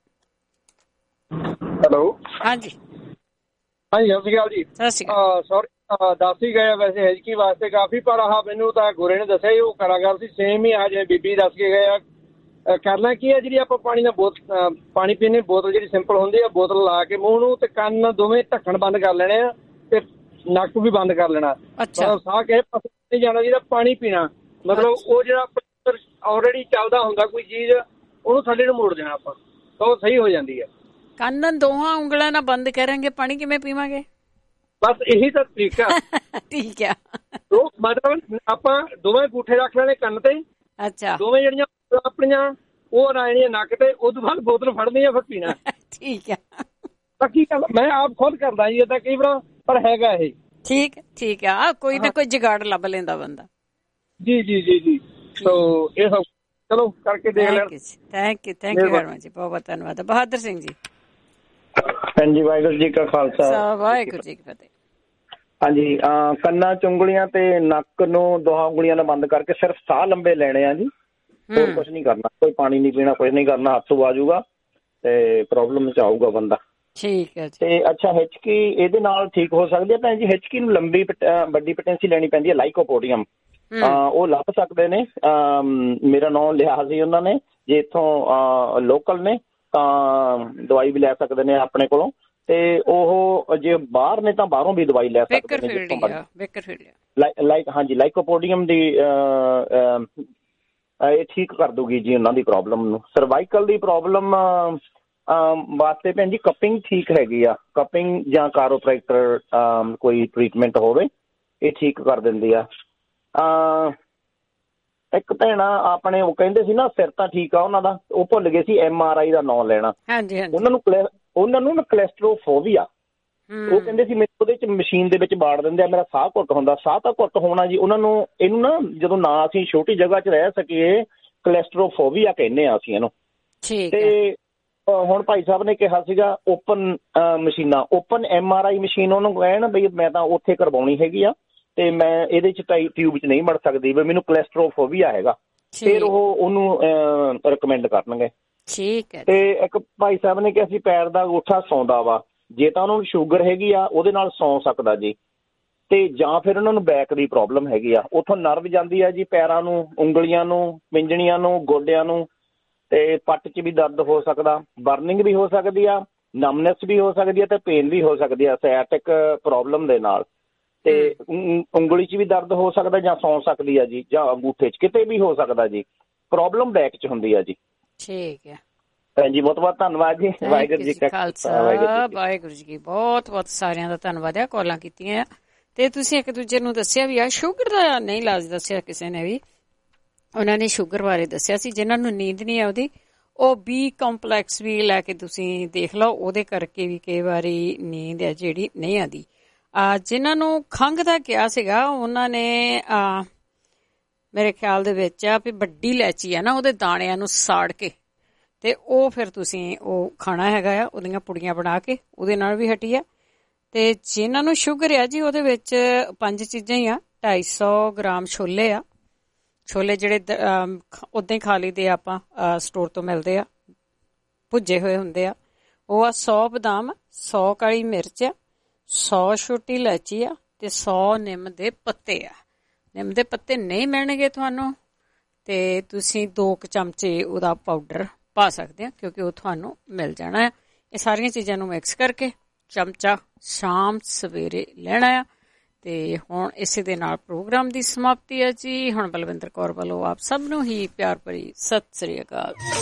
ਹੈਲੋ। ਹਾਂਜੀ ਹਾਂਜੀ, ਸਤਿ ਸ਼੍ਰੀ ਅਕਾਲ ਜੀ। ਸਤਿ ਸ਼੍ਰੀ ਅਕਾਲ। ਸੌਰੀ ਦੱਸ ਹੀ ਗਏ ਵੈਸੇ ਹਿਚਕੀ ਵਾਸਤੇ ਕਾਫੀ, ਪਰ ਆਹ ਮੈਨੂੰ ਤਾਂ ਗੋਰੇ ਨੇ ਦੱਸਿਆ ਉਹ ਕਰਾਂਗਾ ਸੀ ਸੇਮ ਹੀ ਆ ਜਿਵੇਂ ਬੀਬੀ ਦੱਸ ਕੇ ਗਏ ਆ। ਕਰਨਾ ਕੀ ਹੈ, ਜਿਹੜੀ ਆਪਾਂ ਪਾਣੀ ਨਾਲ ਬੋਤਲ ਪਾਣੀ ਪੀਣੇ ਬੋਤਲ ਜਿਹੜੀ ਸਿੰਪਲ ਹੁੰਦੀ ਆ, ਬੋਤਲ ਲਾ ਕੇ ਮੂੰਹ ਨੂੰ ਤੇ ਕੰਨ ਦੋਵੇਂ ਢੱਕਣ ਬੰਦ ਕਰ ਲੈਣੇ ਆ ਤੇ ਨੱਕ ਵੀ ਬੰਦ ਕਰ ਲੈਣਾ। ਮਤਲਬ ਸਾਹ ਕਿਸੇ ਪਾਸੇ ਨਹੀਂ ਜਾਣਾ ਚਾਹੀਦਾ, ਪਾਣੀ ਪੀਣਾ। ਮਤਲਬ ਉਹ ਜਿਹੜਾ ਆਲਰੇਡੀ ਚੱਲਦਾ ਹੁੰਦਾ ਕੋਈ ਚੀਜ਼ ਉਹਨੂੰ ਥੱਲੇ ਨੂੰ ਮੋੜ ਦੇਣਾ ਆਪਾਂ, ਤਾਂ ਉਹ ਸਹੀ ਹੋ ਜਾਂਦੀ ਹੈ। ਕੰਨ ਦੋਹਾਂ ਉਂਗਲਾਂ ਨਾਲ ਬੰਦ ਕਰਾਂਗੇ, ਪਾਣੀ ਕਿਵੇਂ ਪੀਵਾਂਗੇ? ਬਸ ਇਹੀ ਤਾਂ ਤਰੀਕਾ। ਠੀਕ ਆ। ਮਤਲਬ ਆਪਾਂ ਦੋਵੇਂ ਅੰਗੂਠੇ ਰੱਖ ਲੈਣੇ ਕੰਨ ਤੇ। ਅੱਛਾ। ਦੋਵੇਂ ਜਿਹੜੀਆਂ ਆਪਣੀਆਂ ਉਹ ਰਾਣੀਆਂ ਨੱਕ ਤੇ, ਉਹ ਤੋਂ ਬਾਅਦ ਬੋਤਲ ਫੜਨੀ ਆ ਫਿਰ ਪੀਣਾ। ਠੀਕ ਆ। ਬਾਕੀ ਮੈਂ ਆਪ ਖੁਦ ਕਰਦਾ ਜੀ ਏਦਾਂ ਕਈ ਵਾਰ, ਪਰ ਹੈਗਾ ਇਹ। ਠੀਕ ਠੀਕ ਆ, ਕੋਈ ਨਾ ਕੋਈ ਜੁਗਾੜ ਲੱਭ ਲੈਂਦਾ ਬੰਦਾ। ਜੀ ਜੀ ਜੀ ਜੀ। ਸੋ ਇਹ ਸਭ ਚਲੋ ਕਰਕੇ ਦੇਖ ਲੈਣ। Thank you, thank you very much, ਬਹੁਤ ਬਹੁਤ ਧੰਨਵਾਦ। ਬਹਾਦਰ ਸਿੰਘ ਜੀ। ਹਾਂਜੀ, ਵਾਹਿਗੁਰੂ ਜੀ ਕਾ ਖਾਲਸਾ, ਵਾਹਿਗੁਰੂ ਜੀ ਕੀ ਫਤਿਹ। ਹਾਂਜੀ, ਕੰਨਾਂ ਚ ਉਂਗਲੀਆਂ ਤੇ ਨੱਕ ਨੂੰ ਦੋਹਾਂ ਉਂਗਲੀਆਂ ਨਾਲ ਬੰਦ ਕਰਕੇ ਸਿਰਫ ਸਾਹ ਲੰਬੇ ਲੈਣੇ ਆ ਜੀ, ਹੋਰ ਕੁਛ ਨਹੀਂ ਕਰਨਾ। ਕੋਈ ਪਾਣੀ ਨਹੀਂ ਪੀਣਾ, ਕੁਛ ਨਹੀਂ ਕਰਨਾ, ਹੱਥ ਆ ਜਾਊਗਾ ਤੇ ਪ੍ਰੋਬਲਮ ਚ ਆਊਗਾ ਬੰਦਾ। ਠੀਕ ਹੈ। ਤੇ ਅੱਛਾ, ਹਿਚਕੀ ਇਹਦੇ ਨਾਲ ਠੀਕ ਹੋ ਸਕਦੀ ਹੈ ਭੈਣ ਜੀ? ਹਿਚਕੀ ਨੂੰ ਲੰਬੀ ਵੱਡੀ ਪੋਟੈਂਸੀ ਲੈਣੀ ਪੈਂਦੀ ਹੈ, ਲਾਈਕੋਪੋਡੀਅਮ। ਉਹ ਲੱਭ ਸਕਦੇ ਨੇ, ਮੇਰਾ ਨਾਮ ਲਿਆ ਸੀ ਉਹਨਾਂ ਨੇ। ਜੇ ਇੱਥੋਂ ਲੋਕਲ ਨੇ ਤਾਂ ਦਵਾਈ ਵੀ ਲੈ ਸਕਦੇ ਨੇ ਆਪਣੇ ਕੋਲੋਂ, ਤੇ ਉਹ ਜੇ ਬਾਹਰ ਨੇ ਤਾਂ ਬਾਹਰੋਂ ਵੀ ਦਵਾਈ ਲੈ ਸਕਦੇ ਨੇ। ਲਾਈਕ ਹਾਂਜੀ, ਲਾਈਕੋਪੋਡੀਅਮ ਦੀ ਇਹ ਠੀਕ ਕਰ ਦੂਗੀ ਜੀ ਉਹਨਾਂ ਦੀ ਪ੍ਰੋਬਲਮ ਨੂੰ। ਸਰਵਾਈਕਲ ਦੀ ਪ੍ਰੋਬਲਮ ਵਾਸਤੇ ਭੈਣ ਜੀ ਕਪਿੰਗ ਠੀਕ ਹੈਗੀ ਆ। ਕਪਿੰਗ ਜਾਂ ਕਾਰੋਪ੍ਰੈਕਟਰ ਕੋਈ ਟਰੀਟਮੈਂਟ ਹੋਵੇ, ਇਹ ਠੀਕ ਕਰ ਦਿੰਦੀ ਆ। ਇੱਕ ਭੈਣਾ ਆਪਣੇ ਉਹ ਕਹਿੰਦੇ ਸੀ ਨਾ ਸਿਰ ਤਾਂ ਠੀਕ ਆ ਉਹਨਾਂ ਦਾ, ਉਹ ਭੁੱਲ ਗਏ ਸੀ ਐਮ ਆਰ ਆਈ ਦਾ ਨਾਂ ਲੈਣਾ। ਉਹਨਾਂ ਨੂੰ ਉਹਨਾਂ ਨੂੰ ਨਾ ਕੋਲੈਸਟਰੋਫੋਬੀਆ, ਉਹ ਕਹਿੰਦੇ ਸੀ ਮੈਨੂੰ ਉਹਦੇ ਚ ਮਸ਼ੀਨ ਦੇ ਵਿੱਚ ਬਾੜ ਦਿੰਦੇ ਆ, ਮੇਰਾ ਸਾਹ ਘੁੱਟ ਹੁੰਦਾ। ਸਾਹ ਤਾਂ ਘੁੱਟ ਹੋਣਾ ਜੀ, ਉਹਨਾਂ ਨੂੰ ਇਹਨੂੰ ਨਾ ਜਦੋਂ ਨਾ ਅਸੀਂ ਛੋਟੀ ਜਗ੍ਹਾ ਚ ਰਹਿ ਸਕੀਏ, ਕੋਲੈਸਟਰੋਫੋਬੀਆ ਕਹਿੰਦੇ ਆ ਅਸੀਂ ਇਹਨੂੰ। ਤੇ ਹੁਣ ਭਾਈ ਸਾਹਿਬ ਨੇ ਕਿਹਾ ਸੀਗਾ ਓਪਨ ਮਸ਼ੀਨਾਂ, open M R I machine ਉਹਨੂੰ ਕਹਿਣ ਬਈ ਮੈਂ ਤਾਂ ਉੱਥੇ ਕਰਵਾਉਣੀ ਹੈਗੀ ਆ ਤੇ ਮੈਂ ਇਹਦੇ ਚ ਟਿਊਬ ਚ ਨਹੀਂ ਵੜ ਸਕਦੀ, ਵੀ ਮੈਨੂੰ ਕੋਲੈਸਟਰੋਫੋਬੀਆ ਹੈਗਾ। ਫਿਰ ਉਹ ਉਹਨੂੰ ਰਿਕਮੈਂਡ ਕਰਨਗੇ। ਠੀਕ ਹੈ। ਤੇ ਇੱਕ ਭਾਈ ਸਾਹਿਬ ਨੇ ਕਿਹਾ ਸੀ ਪੈਰ ਦਾ ਅੰਗੂਠਾ ਸੌਂਦਾ ਵਾ, ਜੇ ਤਾਂ ਉਹਨਾਂ ਨੂੰ ਸ਼ੂਗਰ ਹੈਗੀ ਆ ਉਹਦੇ ਨਾਲ ਸੌਂ ਸਕਦਾ ਜੀ, ਤੇ ਜਾਂ ਫਿਰ ਉਹਨਾਂ ਨੂੰ ਬੈਕ ਦੀ ਪ੍ਰੋਬਲਮ ਹੈਗੀ ਆ, ਉੱਥੋਂ ਨਰਵ ਜਾਂਦੀ ਆ ਜੀ ਪੈਰਾਂ ਨੂੰ, ਉਂਗਲੀਆਂ ਨੂੰ, ਪਿੰਜਣੀਆਂ ਨੂੰ, ਗੋਡਿਆਂ ਨੂੰ, ਤੇ ਪੱਟ 'ਚ ਵੀ ਦਰਦ ਹੋ ਸਕਦਾ, ਬਰਨਿੰਗ ਵੀ ਹੋ ਸਕਦੀ ਆ, ਨਮਨੈਸ ਵੀ ਹੋ ਸਕਦੀ ਆ, ਤੇ ਪੇਨ ਵੀ ਹੋ ਸਕਦੀ ਆ ਸੈਟਿਕ ਪ੍ਰੋਬਲਮ ਦੇ ਨਾਲ। ਤੇ ਉਂਗਲੀ 'ਚ ਵੀ ਦਰਦ ਹੋ ਸਕਦਾ ਜਾਂ ਸੌਂ ਸਕਦੀ ਆ ਜੀ, ਜਾਂ ਅੰਗੂਠੇ 'ਚ ਕਿਤੇ ਵੀ ਹੋ ਸਕਦਾ ਜੀ। ਪ੍ਰੋਬਲਮ ਬੈਕ 'ਚ ਹੁੰਦੀ ਆ ਜੀ। ਠੀਕ ਹੈ ਭੈਣ ਜੀ, ਬਹੁਤ ਬਹੁਤ ਧੰਨਵਾਦ ਜੀ। ਵਾਹਿਗੁਰੂ ਜੀ ਕਾ ਖਾਲਸਾ, ਵਾਹਿਗੁਰੂ ਜੀ ਕੀ ਬਹੁਤ ਬਹੁਤ ਸਾਰਿਆਂ ਦਾ ਧੰਨਵਾਦ ਆ ਕਾਲਾਂ ਕੀਤੀਆਂ। ਤੇ ਤੁਸੀਂ ਇੱਕ ਦੂਜੇ ਨੂੰ ਦੱਸਿਆ ਵੀ ਆ, ਸ਼ੂਗਰ ਦਾ ਨਹੀਂ ਇਲਾਜ ਦੱਸਿਆ ਕਿਸੇ ਨੇ ਵੀ, ਉਹਨਾਂ ਨੇ ਸ਼ੂਗਰ ਬਾਰੇ ਦੱਸਿਆ ਸੀ। ਜਿਹਨਾਂ ਨੂੰ ਨੀਂਦ ਨਹੀਂ ਆਉਂਦੀ ਉਹ ਬੀ ਕੰਪਲੈਕਸ ਵੀ ਲੈ ਕੇ ਤੁਸੀਂ ਦੇਖ ਲਓ, ਉਹਦੇ ਕਰਕੇ ਵੀ ਕਈ ਵਾਰੀ ਨੀਂਦ ਹੈ ਜਿਹੜੀ ਨਹੀਂ ਆਉਂਦੀ। ਜਿਹਨਾਂ ਨੂੰ ਖੰਘ ਦਾ ਕਿਹਾ ਸੀਗਾ ਉਹਨਾਂ ਨੇ ਮੇਰੇ ਖਿਆਲ ਦੇ ਵਿੱਚ ਆ ਵੀ ਵੱਡੀ ਇਲਾਇਚੀ ਆ ਨਾ, ਉਹਦੇ ਦਾਣਿਆਂ ਨੂੰ ਸਾੜ ਕੇ ਤੇ ਉਹ ਫਿਰ ਤੁਸੀਂ ਉਹ ਖਾਣਾ ਹੈਗਾ ਆ, ਉਹਦੀਆਂ ਪੁੜੀਆਂ ਬਣਾ ਕੇ, ਉਹਦੇ ਨਾਲ ਵੀ ਹਟੀ ਆ। ਤੇ ਜਿਹਨਾਂ ਨੂੰ ਸ਼ੂਗਰ ਆ ਜੀ ਉਹਦੇ ਵਿੱਚ ਪੰਜ ਚੀਜ਼ਾਂ ਹੀ ਆ। ਢਾਈ ਸੌ ਗ੍ਰਾਮ ਛੋਲੇ ਆ, ਛੋਲੇ ਜਿਹੜੇ ਉਦਾਂ ਹੀ ਖਾ ਲਈਦੇ ਆਪਾਂ, ਸਟੋਰ ਤੋਂ ਮਿਲਦੇ ਆ, ਭੁੱਜੇ ਹੋਏ ਹੁੰਦੇ ਆ। ਉਹ ਆ ਸੌ ਬਦਾਮ, ਸੌ ਕਾਲੀ ਮਿਰਚ ਆ, ਸੌ ਛੋਟੀ ਇਲਾਇਚੀ ਆ ਤੇ ਸੌ ਨਿੰਮ ਦੇ ਪੱਤੇ ਆ। ਨਿੰਮ ਦੇ ਪੱਤੇ ਨਹੀਂ ਮਿਲਣਗੇ ਤੁਹਾਨੂੰ ਤੇ ਤੁਸੀਂ ਦੋ ਕੁ ਚਮਚੇ ਉਹਦਾ ਪਾਊਡਰ ਪਾ ਸਕਦੇ ਆ, ਕਿਉਂਕਿ ਉਹ ਤੁਹਾਨੂੰ ਮਿਲ ਜਾਣਾ ਆ। ਇਹ ਸਾਰੀਆਂ ਚੀਜ਼ਾਂ ਨੂੰ ਮਿਕਸ ਕਰਕੇ ਚਮਚਾ ਸ਼ਾਮ ਸਵੇਰੇ ਲੈਣਾ ਆ। ਤੇ ਹੁਣ ਇਸੇ ਦੇ ਨਾਲ ਪ੍ਰੋਗਰਾਮ ਦੀ ਸਮਾਪਤੀ ਹੈ ਜੀ। ਹੁਣ ਬਲਵਿੰਦਰ ਕੌਰ ਵੱਲੋਂ ਆਪ ਸਭ ਨੂੰ ਹੀ ਪਿਆਰ ਭਰੀ ਸਤਿ ਸ੍ਰੀ ਅਕਾਲ।